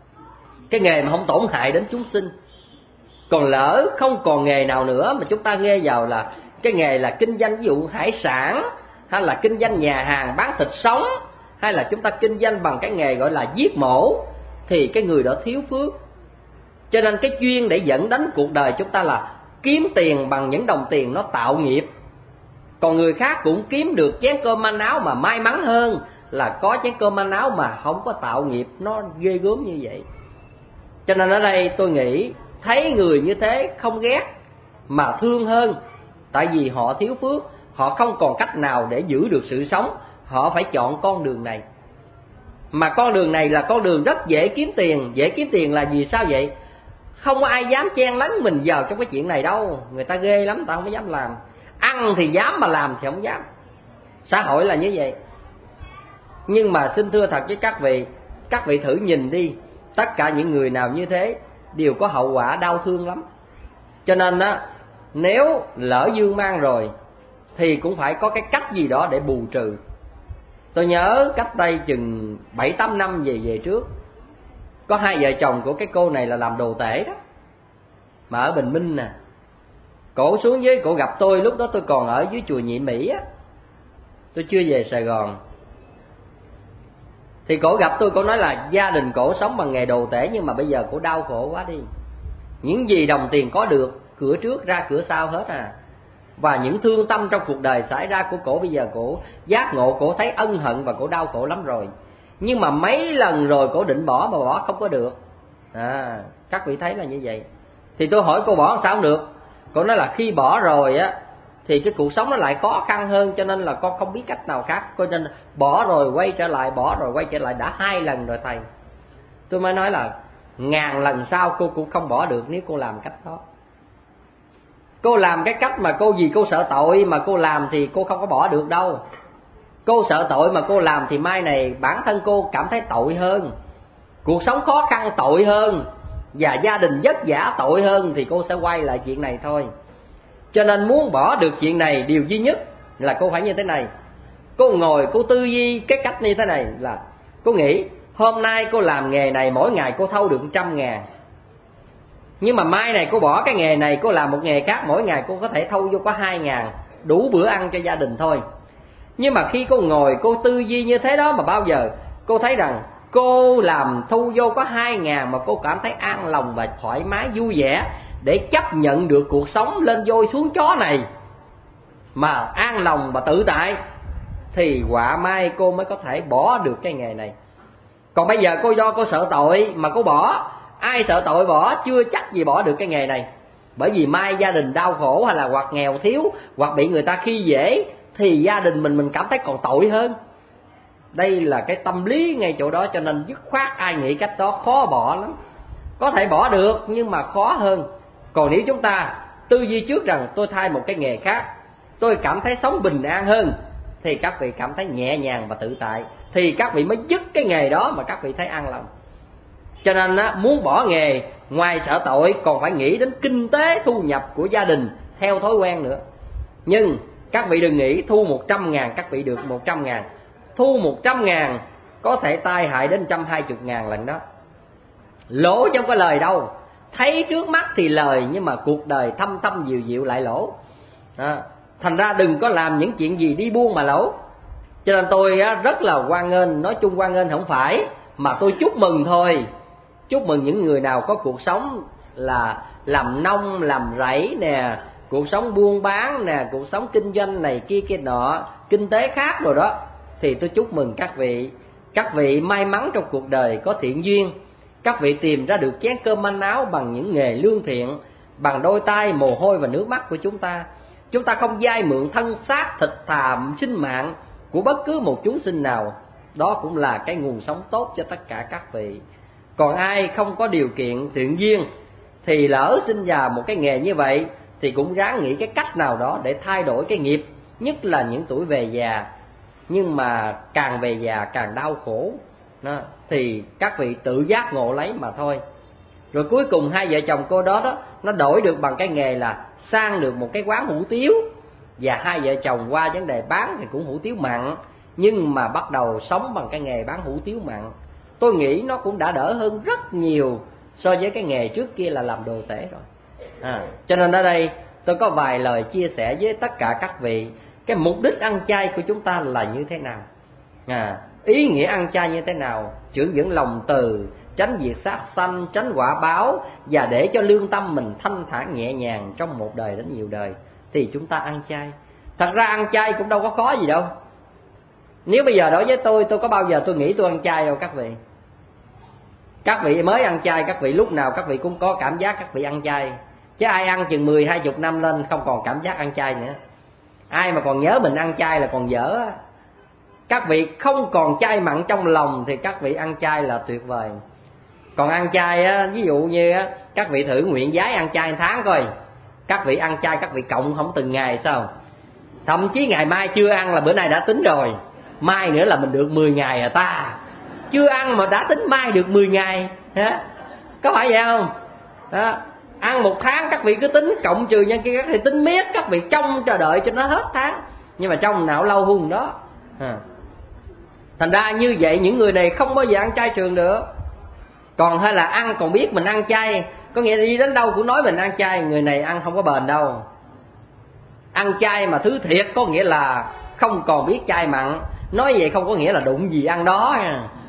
Cái nghề mà không tổn hại đến chúng sinh. Còn lỡ không còn nghề nào nữa mà chúng ta nghe vào là cái nghề là kinh doanh ví dụ hải sản, hay là kinh doanh nhà hàng bán thịt sống, hay là chúng ta kinh doanh bằng cái nghề gọi là giết mổ, thì cái người đó thiếu phước. Cho nên cái duyên để dẫn đến cuộc đời chúng ta là kiếm tiền bằng những đồng tiền nó tạo nghiệp. Còn người khác cũng kiếm được chén cơm manh áo mà may mắn hơn là có chén cơm manh áo mà không có tạo nghiệp, nó ghê gớm như vậy. Cho nên ở đây tôi nghĩ thấy người như thế không ghét mà thương hơn. Tại vì họ thiếu phước, họ không còn cách nào để giữ được sự sống, họ phải chọn con đường này. Mà con đường này là con đường rất dễ kiếm tiền. Dễ kiếm tiền là vì sao vậy? Không có ai dám chen lấn mình vào trong cái chuyện này đâu. Người ta ghê lắm, ta không có dám làm. Ăn thì dám mà làm thì không dám. Xã hội là như vậy. Nhưng mà xin thưa thật với các vị thử nhìn đi, tất cả những người nào như thế đều có hậu quả đau thương lắm. Cho nên á, nếu lỡ dương mang rồi thì cũng phải có cái cách gì đó để bù trừ. Tôi nhớ cách đây chừng 7-8 năm về trước, có hai vợ chồng của cái cô này là làm đồ tể đó, mà ở Bình Minh nè. Cổ xuống dưới, cổ gặp tôi, lúc đó tôi còn ở dưới chùa Nhị Mỹ á, tôi chưa về Sài Gòn. Thì cổ gặp tôi, cổ nói là gia đình cổ sống bằng nghề đồ tể, nhưng mà bây giờ cổ đau khổ quá đi. Những gì đồng tiền có được, cửa trước ra cửa sau hết à. Và những thương tâm trong cuộc đời xảy ra của cổ, bây giờ cổ giác ngộ, cổ thấy ân hận và cổ đau khổ lắm rồi. Nhưng mà mấy lần rồi cổ định bỏ mà bỏ không có được. Các vị thấy là như vậy. Thì tôi hỏi cô bỏ sao không được. Cô nói là khi bỏ rồi á thì cái cuộc sống nó lại khó khăn hơn, cho nên là con không biết cách nào khác. Cho nên bỏ rồi quay trở lại, bỏ rồi quay trở lại đã 2 lần rồi thầy. Tôi mới nói là 1000 lần sau cô cũng không bỏ được nếu cô làm cách đó. Cô làm cái cách mà cô vì cô sợ tội mà cô làm thì cô không có bỏ được đâu. Cô sợ tội mà cô làm thì mai này bản thân cô cảm thấy tội hơn, cuộc sống khó khăn tội hơn, và gia đình vất vả tội hơn, thì cô sẽ quay lại chuyện này thôi. Cho nên muốn bỏ được chuyện này, điều duy nhất là cô phải như thế này. Cô ngồi cô tư duy cái cách như thế này là cô nghĩ hôm nay cô làm nghề này mỗi ngày cô thâu được 100.000. Nhưng mà mai này cô bỏ cái nghề này, cô làm một nghề khác, mỗi ngày cô có thể thâu vô có 2.000, đủ bữa ăn cho gia đình thôi. Nhưng mà khi cô ngồi cô tư duy như thế đó, mà bao giờ cô thấy rằng cô làm thu vô có 2.000 mà cô cảm thấy an lòng và thoải mái vui vẻ để chấp nhận được cuộc sống lên voi xuống chó này mà an lòng và tự tại, thì quả mai cô mới có thể bỏ được cái nghề này. Còn bây giờ cô do cô sợ tội mà cô bỏ. Ai sợ tội bỏ chưa chắc gì bỏ được cái nghề này. Bởi vì mai gia đình đau khổ, hay là hoặc nghèo thiếu, hoặc bị người ta khi dễ, thì gia đình mình cảm thấy còn tội hơn. Đây là cái tâm lý ngay chỗ đó. Cho nên dứt khoát ai nghĩ cách đó khó bỏ lắm. Có thể bỏ được nhưng mà khó hơn. Còn nếu chúng ta tư duy trước rằng tôi thay một cái nghề khác, tôi cảm thấy sống bình an hơn, thì các vị cảm thấy nhẹ nhàng và tự tại, thì các vị mới dứt cái nghề đó mà các vị thấy an lòng. Cho nên á, muốn bỏ nghề ngoài sợ tội còn phải nghĩ đến kinh tế thu nhập của gia đình theo thói quen nữa. Nhưng Các vị đừng nghĩ thu 100.000 các vị được 100.000. Thu 100.000 có thể tai hại đến 120.000 lần đó. Lỗ chứ không có lời đâu. Thấy trước mắt thì lời, nhưng mà cuộc đời thâm thâm dịu dịu lại lỗ. Thành ra đừng có làm những chuyện gì đi buôn mà lỗ. Cho nên tôi rất là hoan nghênh, nói chung hoan nghênh không phải, mà tôi chúc mừng thôi. Chúc mừng những người nào có cuộc sống là làm nông, làm rẫy nè, cuộc sống buôn bán nè, cuộc sống kinh doanh này kia kia nọ, kinh tế khác rồi đó. Thì tôi chúc mừng các vị. Các vị may mắn trong cuộc đời có thiện duyên. Các vị tìm ra được chén cơm manh áo bằng những nghề lương thiện, bằng đôi tay, mồ hôi và nước mắt của chúng ta. Chúng ta không vay mượn thân xác, thịt thà, sinh mạng của bất cứ một chúng sinh nào. Đó cũng là cái nguồn sống tốt cho tất cả các vị. Còn ai không có điều kiện thiện duyên thì lỡ sinh vào một cái nghề như vậy thì cũng ráng nghĩ cái cách nào đó để thay đổi cái nghiệp, nhất là những tuổi về già. Nhưng mà càng về già càng đau khổ đó, thì các vị tự giác ngộ lấy mà thôi. Rồi cuối cùng hai vợ chồng cô đó nó đổi được bằng cái nghề là sang được một cái quán hủ tiếu. Và hai vợ chồng qua vấn đề bán thì cũng hủ tiếu mặn, nhưng mà bắt đầu sống bằng cái nghề bán hủ tiếu mặn. Tôi nghĩ nó cũng đã đỡ hơn rất nhiều so với cái nghề trước kia là làm đồ tể rồi. Cho nên ở đây tôi có vài lời chia sẻ với tất cả các vị. Cái mục đích ăn chay của chúng ta là như thế nào, ý nghĩa ăn chay như thế nào, dưỡng dưỡng lòng từ, tránh việc sát sanh, tránh quả báo, và để cho lương tâm mình thanh thản nhẹ nhàng trong một đời đến nhiều đời, thì chúng ta ăn chay. Thật ra ăn chay cũng đâu có khó gì đâu. Nếu bây giờ đối với tôi có bao giờ tôi nghĩ tôi ăn chay đâu các vị. Các vị mới ăn chay, các vị lúc nào các vị cũng có cảm giác các vị ăn chay. Chứ ai ăn chừng 10-20 năm lên không còn cảm giác ăn chay nữa. Ai mà còn nhớ mình ăn chay là còn dở. Các vị không còn chay mặn trong lòng thì các vị ăn chay là tuyệt vời. Còn ăn chay á, ví dụ như á, các vị thử nguyện vái ăn chay 1 tháng coi. Các vị ăn chay các vị cộng không từng ngày sao? Thậm chí ngày mai chưa ăn là bữa nay đã tính rồi. Mai nữa là mình được 10 ngày à ta. Chưa ăn mà đã tính mai được 10 ngày. Có phải vậy không? Đó. Ăn 1 tháng các vị cứ tính cộng trừ nhân kia, các vị tính miết, các vị trông chờ đợi cho nó hết tháng. Nhưng mà trong não lâu hung đó. Thành ra như vậy những người này không bao giờ ăn chay trường được. Còn hay là ăn còn biết mình ăn chay, có nghĩa là đi đến đâu cũng nói mình ăn chay, người này ăn không có bền đâu. Ăn chay mà thứ thiệt có nghĩa là không còn biết chay mặn. Nói vậy không có nghĩa là đụng gì ăn đó.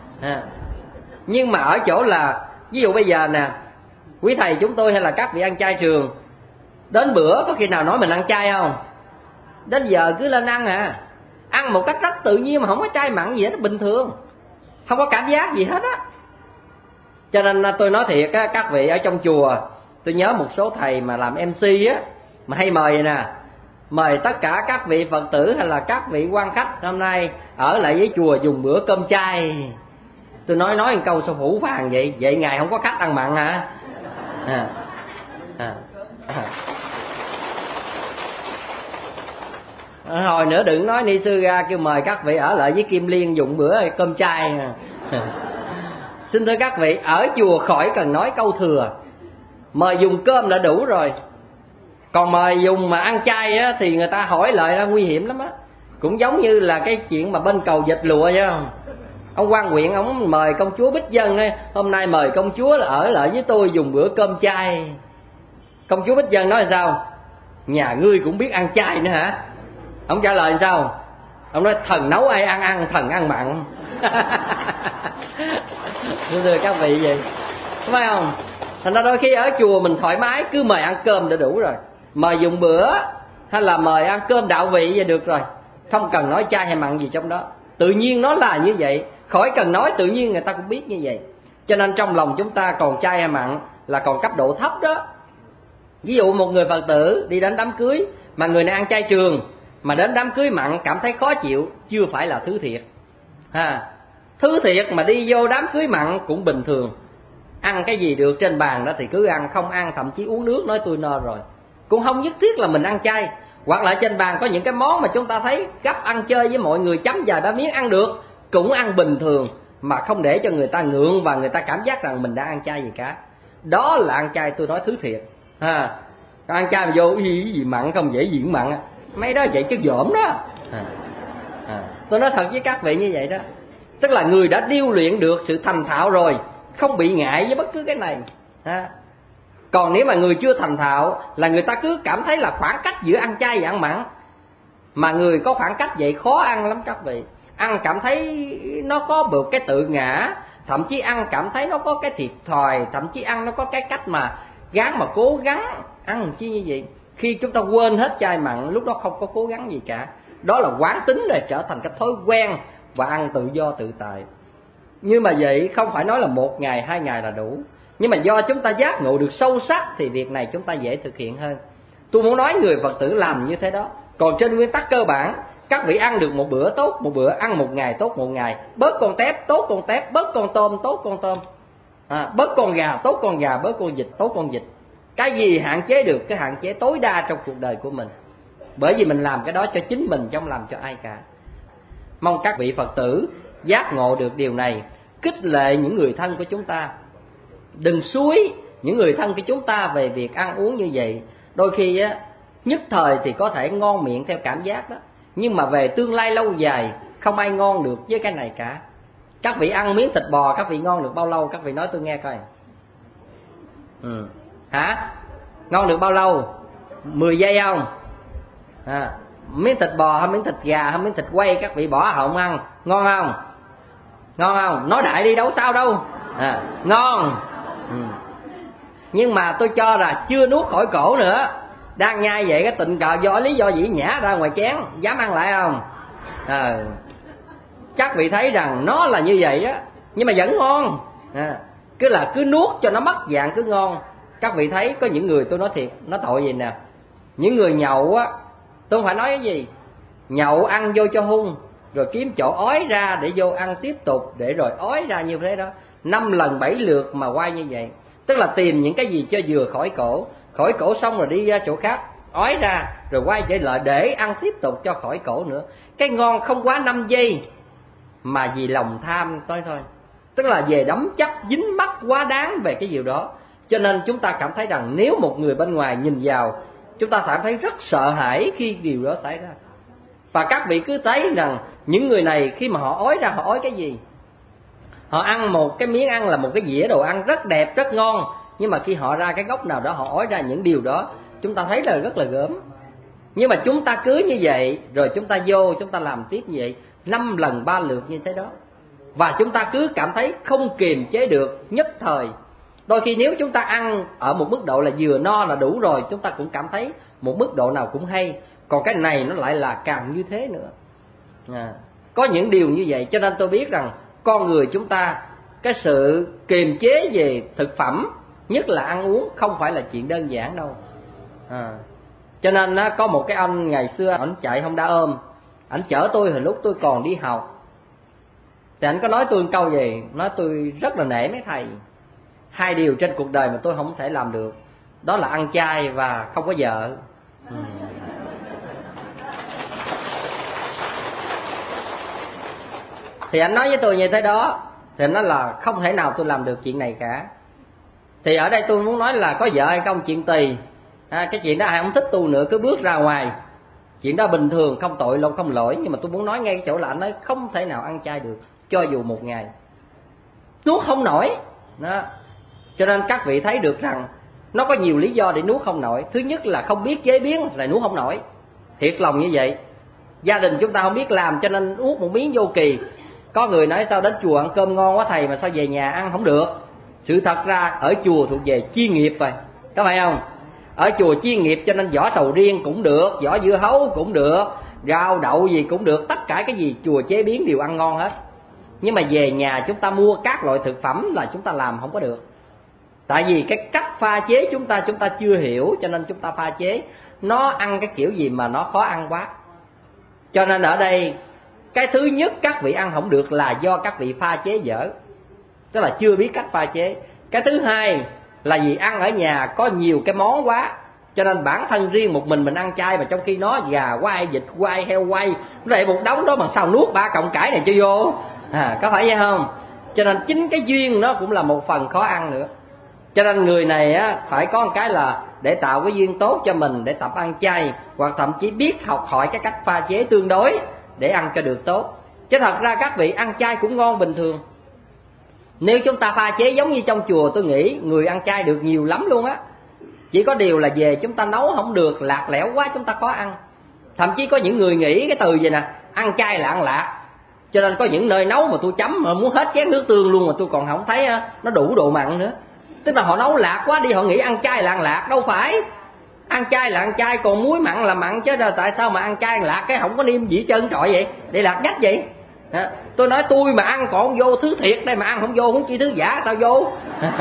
Nhưng mà ở chỗ là, ví dụ bây giờ nè, quý thầy chúng tôi hay là các vị ăn chay trường, đến bữa có khi nào nói mình ăn chay không? Đến giờ cứ lên ăn ăn một cách rất tự nhiên mà không có chay mặn gì hết, bình thường, không có cảm giác gì hết á. Cho nên tôi nói thiệt á, các vị ở trong chùa, tôi nhớ một số thầy mà làm MC á, mà hay mời vậy nè, mời tất cả các vị Phật tử hay là các vị quan khách hôm nay ở lại với chùa dùng bữa cơm chay. Tôi nói một câu sao phủ phàng vậy? Vậy ngày không có khách ăn mặn hả? Hồi nữa đừng nói ni sư ra kêu mời các vị ở lại với Kim Liên dùng bữa cơm chay. Xin thưa các vị, ở chùa khỏi cần nói câu thừa, mời dùng cơm là đủ rồi. Còn mời dùng mà ăn chay á, thì người ta hỏi lại là nguy hiểm lắm á. Cũng giống như là cái chuyện mà bên cầu Dịch Lụa chứ không? Ông quan huyện ông mời công chúa Bích Dân ấy, hôm nay mời công chúa là ở lại với tôi dùng bữa cơm chay. Công chúa Bích Dân nói là sao? Nhà ngươi cũng biết ăn chay nữa hả? Ông trả lời sao? Ông nói thần nấu ai ăn, thần ăn mặn. Thưa các vị vậy, phải không? Thành ra đôi khi ở chùa mình thoải mái, cứ mời ăn cơm đã đủ rồi. Mời dùng bữa hay là mời ăn cơm đạo vị vậy được rồi, không cần nói chay hay mặn gì trong đó. Tự nhiên nó là như vậy, khỏi cần nói, tự nhiên người ta cũng biết như vậy. Cho nên trong lòng chúng ta còn chay hay mặn là còn cấp độ thấp đó. Ví dụ một người Phật tử đi đến đám cưới mà người này ăn chay trường, mà đến đám cưới mặn cảm thấy khó chịu, chưa phải là thứ thiệt. Thứ thiệt mà đi vô đám cưới mặn cũng bình thường. Ăn cái gì được trên bàn đó thì cứ ăn, không ăn thậm chí uống nước nói tôi no rồi. Cũng không nhất thiết là mình ăn chay. Hoặc là trên bàn có những cái món mà chúng ta thấy gấp ăn chơi với mọi người, chấm vài ba miếng ăn được, cũng ăn bình thường, mà không để cho người ta ngượng và người ta cảm giác rằng mình đã ăn chay gì cả. Đó là ăn chay, tôi nói thứ thiệt. Ăn chay mà vô gì mặn không dễ diễn mặn. mấy đó vậy chứ dởm đó. Tôi nói thật với các vị như vậy đó. Tức là người đã điêu luyện được sự thành thạo rồi, không bị ngại với bất cứ cái này. Còn nếu mà người chưa thành thạo là người ta cứ cảm thấy là khoảng cách giữa ăn chay và ăn mặn. Mà người có khoảng cách vậy khó ăn lắm các vị. Ăn cảm thấy nó có một cái tự ngã, thậm chí ăn cảm thấy nó có cái thiệt thòi, thậm chí ăn nó có cái cách mà gắng mà cố gắng ăn chi như vậy. Khi chúng ta quên hết chay mặn, lúc đó không có cố gắng gì cả. Đó là quán tính rồi, trở thành cái thói quen và ăn tự do tự tại. Nhưng mà vậy không phải nói là 1 ngày 2 ngày là đủ. Nhưng mà do chúng ta giác ngộ được sâu sắc thì việc này chúng ta dễ thực hiện hơn. Tôi muốn nói người Phật tử làm như thế đó. Còn trên nguyên tắc cơ bản, các vị ăn được một bữa tốt một bữa, ăn 1 ngày tốt 1 ngày, bớt con tép tốt con tép, bớt con tôm tốt con tôm, bớt con gà tốt con gà, bớt con vịt tốt con vịt. Cái gì hạn chế được cái hạn chế tối đa trong cuộc đời của mình. Bởi vì mình làm cái đó cho chính mình chứ không làm cho ai cả. Mong các vị Phật tử giác ngộ được điều này, khích lệ những người thân của chúng ta. Đừng xúi những người thân của chúng ta về việc ăn uống như vậy. Đôi khi á, nhất thời thì có thể ngon miệng theo cảm giác đó, nhưng mà về tương lai lâu dài không ai ngon được với cái này cả. Các vị ăn miếng thịt bò, các vị ngon được bao lâu? Các vị nói tôi nghe coi. Hả? Ngon được bao lâu? 10 giây không? Miếng thịt bò hay miếng thịt gà hay miếng thịt quay các vị bỏ họng ăn, ngon không? Ngon không? Nói đại đi, đâu sao đâu. Ngon. Nhưng mà tôi cho là chưa nuốt khỏi cổ nữa, đang nhai vậy cái tình cờ do lý do gì nhả ra ngoài chén, dám ăn lại không? Chắc vị thấy rằng nó là như vậy á, nhưng mà vẫn ngon. Cứ nuốt cho nó mất dạng cứ ngon. Các vị thấy có những người, tôi nói thiệt, nó tội gì nè. Những người nhậu á, tôi không phải nói cái gì, nhậu ăn vô cho hung, rồi kiếm chỗ ói ra để vô ăn tiếp tục, để rồi ói ra như thế đó, 5 lần 7 lượt mà quay như vậy. Tức là tìm những cái gì cho vừa khỏi cổ xong rồi đi ra chỗ khác ói ra, rồi quay trở lại để ăn tiếp tục cho khỏi cổ nữa. Cái ngon không quá 5 giây mà vì lòng tham thôi. Tức là về đắm chấp dính mắc quá đáng về cái điều đó. Cho nên chúng ta cảm thấy rằng nếu một người bên ngoài nhìn vào, chúng ta cảm thấy rất sợ hãi khi điều đó xảy ra. Và các vị cứ thấy rằng những người này khi mà họ ói ra, họ ói cái gì? Họ ăn một cái miếng ăn là một cái dĩa đồ ăn rất đẹp, rất ngon, nhưng mà khi họ ra cái góc nào đó họ ói ra những điều đó, chúng ta thấy là rất là gớm. Nhưng mà chúng ta cứ như vậy, rồi chúng ta vô, chúng ta làm tiếp như vậy 5 lần 3 lượt như thế đó. Và chúng ta cứ cảm thấy không kiềm chế được nhất thời. Đôi khi nếu chúng ta ăn ở một mức độ là vừa no là đủ rồi, chúng ta cũng cảm thấy một mức độ nào cũng hay. Còn cái này nó lại là càng như thế nữa. Có những điều như vậy, cho nên tôi biết rằng con người chúng ta, cái sự kiềm chế về thực phẩm, nhất là ăn uống, không phải là chuyện đơn giản đâu. Cho nên có một cái anh ngày xưa, ảnh chạy Honda ôm, ảnh chở tôi hồi lúc tôi còn đi học. Thì ảnh có nói tôi một câu gì, nói tôi rất là nể mấy thầy. 2 điều trên cuộc đời mà tôi không thể làm được, đó là ăn chay và không có vợ. Thì anh nói với tôi như thế đó, thì anh nói là không thể nào tôi làm được chuyện này cả. Thì ở đây tôi muốn nói là có vợ hay không chuyện tùy. Cái chuyện đó ai không thích tôi nữa cứ bước ra ngoài. Chuyện đó bình thường, không tội lỗi không lỗi. Nhưng mà tôi muốn nói ngay cái chỗ là anh nói không thể nào ăn chay được, cho dù 1 ngày nuốt không nổi đó. Cho nên các vị thấy được rằng nó có nhiều lý do để nuốt không nổi. Thứ nhất là không biết chế biến là nuốt không nổi, thiệt lòng như vậy. Gia đình chúng ta không biết làm cho nên nuốt một miếng vô kỳ. Có người nói sao đến chùa ăn cơm ngon quá thầy mà sao về nhà ăn không được. Sự thật ra ở chùa thuộc về chuyên nghiệp rồi, có phải không? Ở chùa chuyên nghiệp cho nên vỏ sầu riêng cũng được, vỏ dưa hấu cũng được, rau đậu gì cũng được, tất cả cái gì chùa chế biến đều ăn ngon hết. Nhưng mà về nhà chúng ta mua các loại thực phẩm là chúng ta làm không có được. Tại vì cái cách pha chế chúng ta chưa hiểu, cho nên chúng ta pha chế nó ăn cái kiểu gì mà nó khó ăn quá. Cho nên ở đây cái thứ nhất các vị ăn không được là do các vị pha chế dở, tức là chưa biết cách pha chế. Cái thứ hai là vì ăn ở nhà có nhiều cái món quá, cho nên bản thân riêng một mình ăn chay, mà trong khi nó gà quay, vịt quay, heo quay, nó lại một đống đó mà sao nuốt 3 cọng cải này cho vô, có phải vậy không? Cho nên chính cái duyên nó cũng là một phần khó ăn nữa. Cho nên người này á phải có một cái là để tạo cái duyên tốt cho mình để tập ăn chay, hoặc thậm chí biết học hỏi cái cách pha chế tương đối để ăn cho được tốt. Chứ thật ra các vị ăn chay cũng ngon bình thường. Nếu chúng ta pha chế giống như trong chùa, tôi nghĩ người ăn chay được nhiều lắm luôn á. Chỉ có điều là về chúng ta nấu không được, lạc lẽo quá chúng ta khó ăn. Thậm chí có những người nghĩ cái từ gì nè, ăn chay là ăn lạc. Cho nên có những nơi nấu mà tôi chấm mà muốn hết chén nước tương luôn mà tôi còn không thấy nó đủ độ mặn nữa. Tức là họ nấu lạc quá đi, họ nghĩ ăn chay là ăn lạc. Đâu phải, ăn chay là ăn chay, còn muối mặn là mặn chứ. Tại sao mà ăn chay ăn lạc cái không có niêm dĩ trơn trọi vậy, để lạc nhách vậy? Tôi nói tôi mà ăn còn vô thứ thiệt đây mà ăn không vô, không chỉ thứ giả sao vô?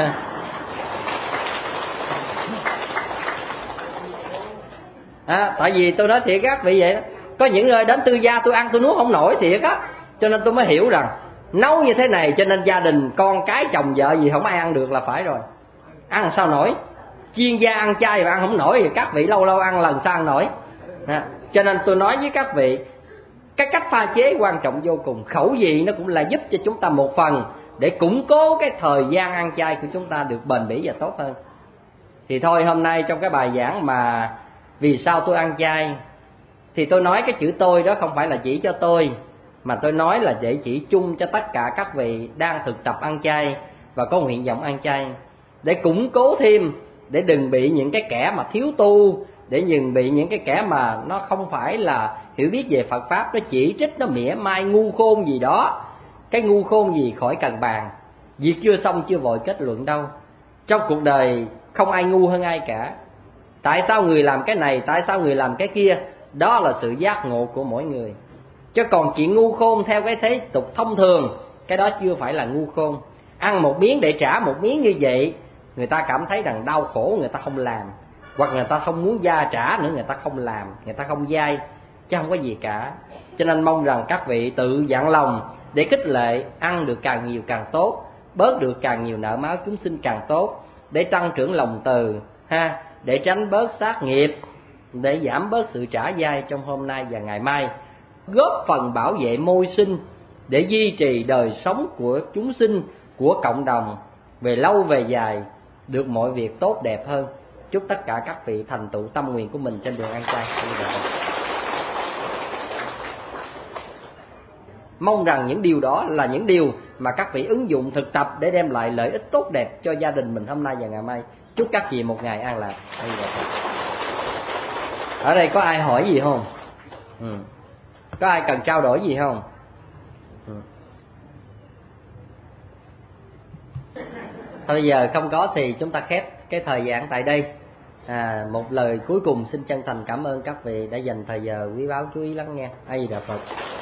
Tại vì tôi nói thiệt các vị vậy đó. Có những nơi đến tư gia tôi ăn tôi nuốt không nổi thiệt á. Cho nên tôi mới hiểu rằng nấu như thế này cho nên gia đình con cái chồng vợ gì không ai ăn được là phải rồi. Ăn sao nổi, chuyên gia ăn chay mà ăn không nổi thì các vị lâu lâu ăn lần sau ăn nổi. Cho nên tôi nói với các vị, cái cách pha chế quan trọng vô cùng. Khẩu vị nó cũng là giúp cho chúng ta một phần để củng cố cái thời gian ăn chay của chúng ta được bền bỉ và tốt hơn. Thì thôi, hôm nay trong cái bài giảng mà vì sao tôi ăn chay, thì tôi nói cái chữ tôi đó không phải là chỉ cho tôi, mà tôi nói là để chỉ chung cho tất cả các vị đang thực tập ăn chay và có nguyện vọng ăn chay, để củng cố thêm, để đừng bị những cái kẻ mà thiếu tu, để đừng bị những cái kẻ mà nó không phải là hiểu biết về Phật Pháp, nó chỉ trích, nó mỉa mai ngu khôn gì đó. Cái ngu khôn gì khỏi cần bàn, việc chưa xong chưa vội kết luận đâu. Trong cuộc đời không ai ngu hơn ai cả. Tại sao người làm cái này, tại sao người làm cái kia, đó là sự giác ngộ của mỗi người. Chứ còn chuyện ngu khôn theo cái thế tục thông thường, cái đó chưa phải là ngu khôn. Ăn một miếng để trả một miếng như vậy, người ta cảm thấy rằng đau khổ, người ta không làm. Hoặc người ta không muốn gia trả nữa, người ta không làm, người ta không dai, chứ không có gì cả. Cho nên mong rằng các vị tự dặn lòng để khích lệ ăn được càng nhiều càng tốt, bớt được càng nhiều nợ máu chúng sinh càng tốt, để tăng trưởng lòng từ ha, để tránh bớt sát nghiệp, để giảm bớt sự trả dai trong hôm nay và ngày mai, góp phần bảo vệ môi sinh để duy trì đời sống của chúng sinh, của cộng đồng về lâu về dài, được mọi việc tốt đẹp hơn. Chúc tất cả các vị thành tựu tâm nguyện của mình trên đường ăn chay. Mong rằng những điều đó là những điều mà các vị ứng dụng thực tập để đem lại lợi ích tốt đẹp cho gia đình mình hôm nay và ngày mai. Chúc các vị một ngày an lạc. Ở đây có ai hỏi gì không? Có ai cần trao đổi gì không? Thôi bây giờ không có thì chúng ta khép cái thời gian tại đây. Một lời cuối cùng xin chân thành cảm ơn các vị đã dành thời giờ quý báu chú ý lắng nghe. A Di Đà Phật.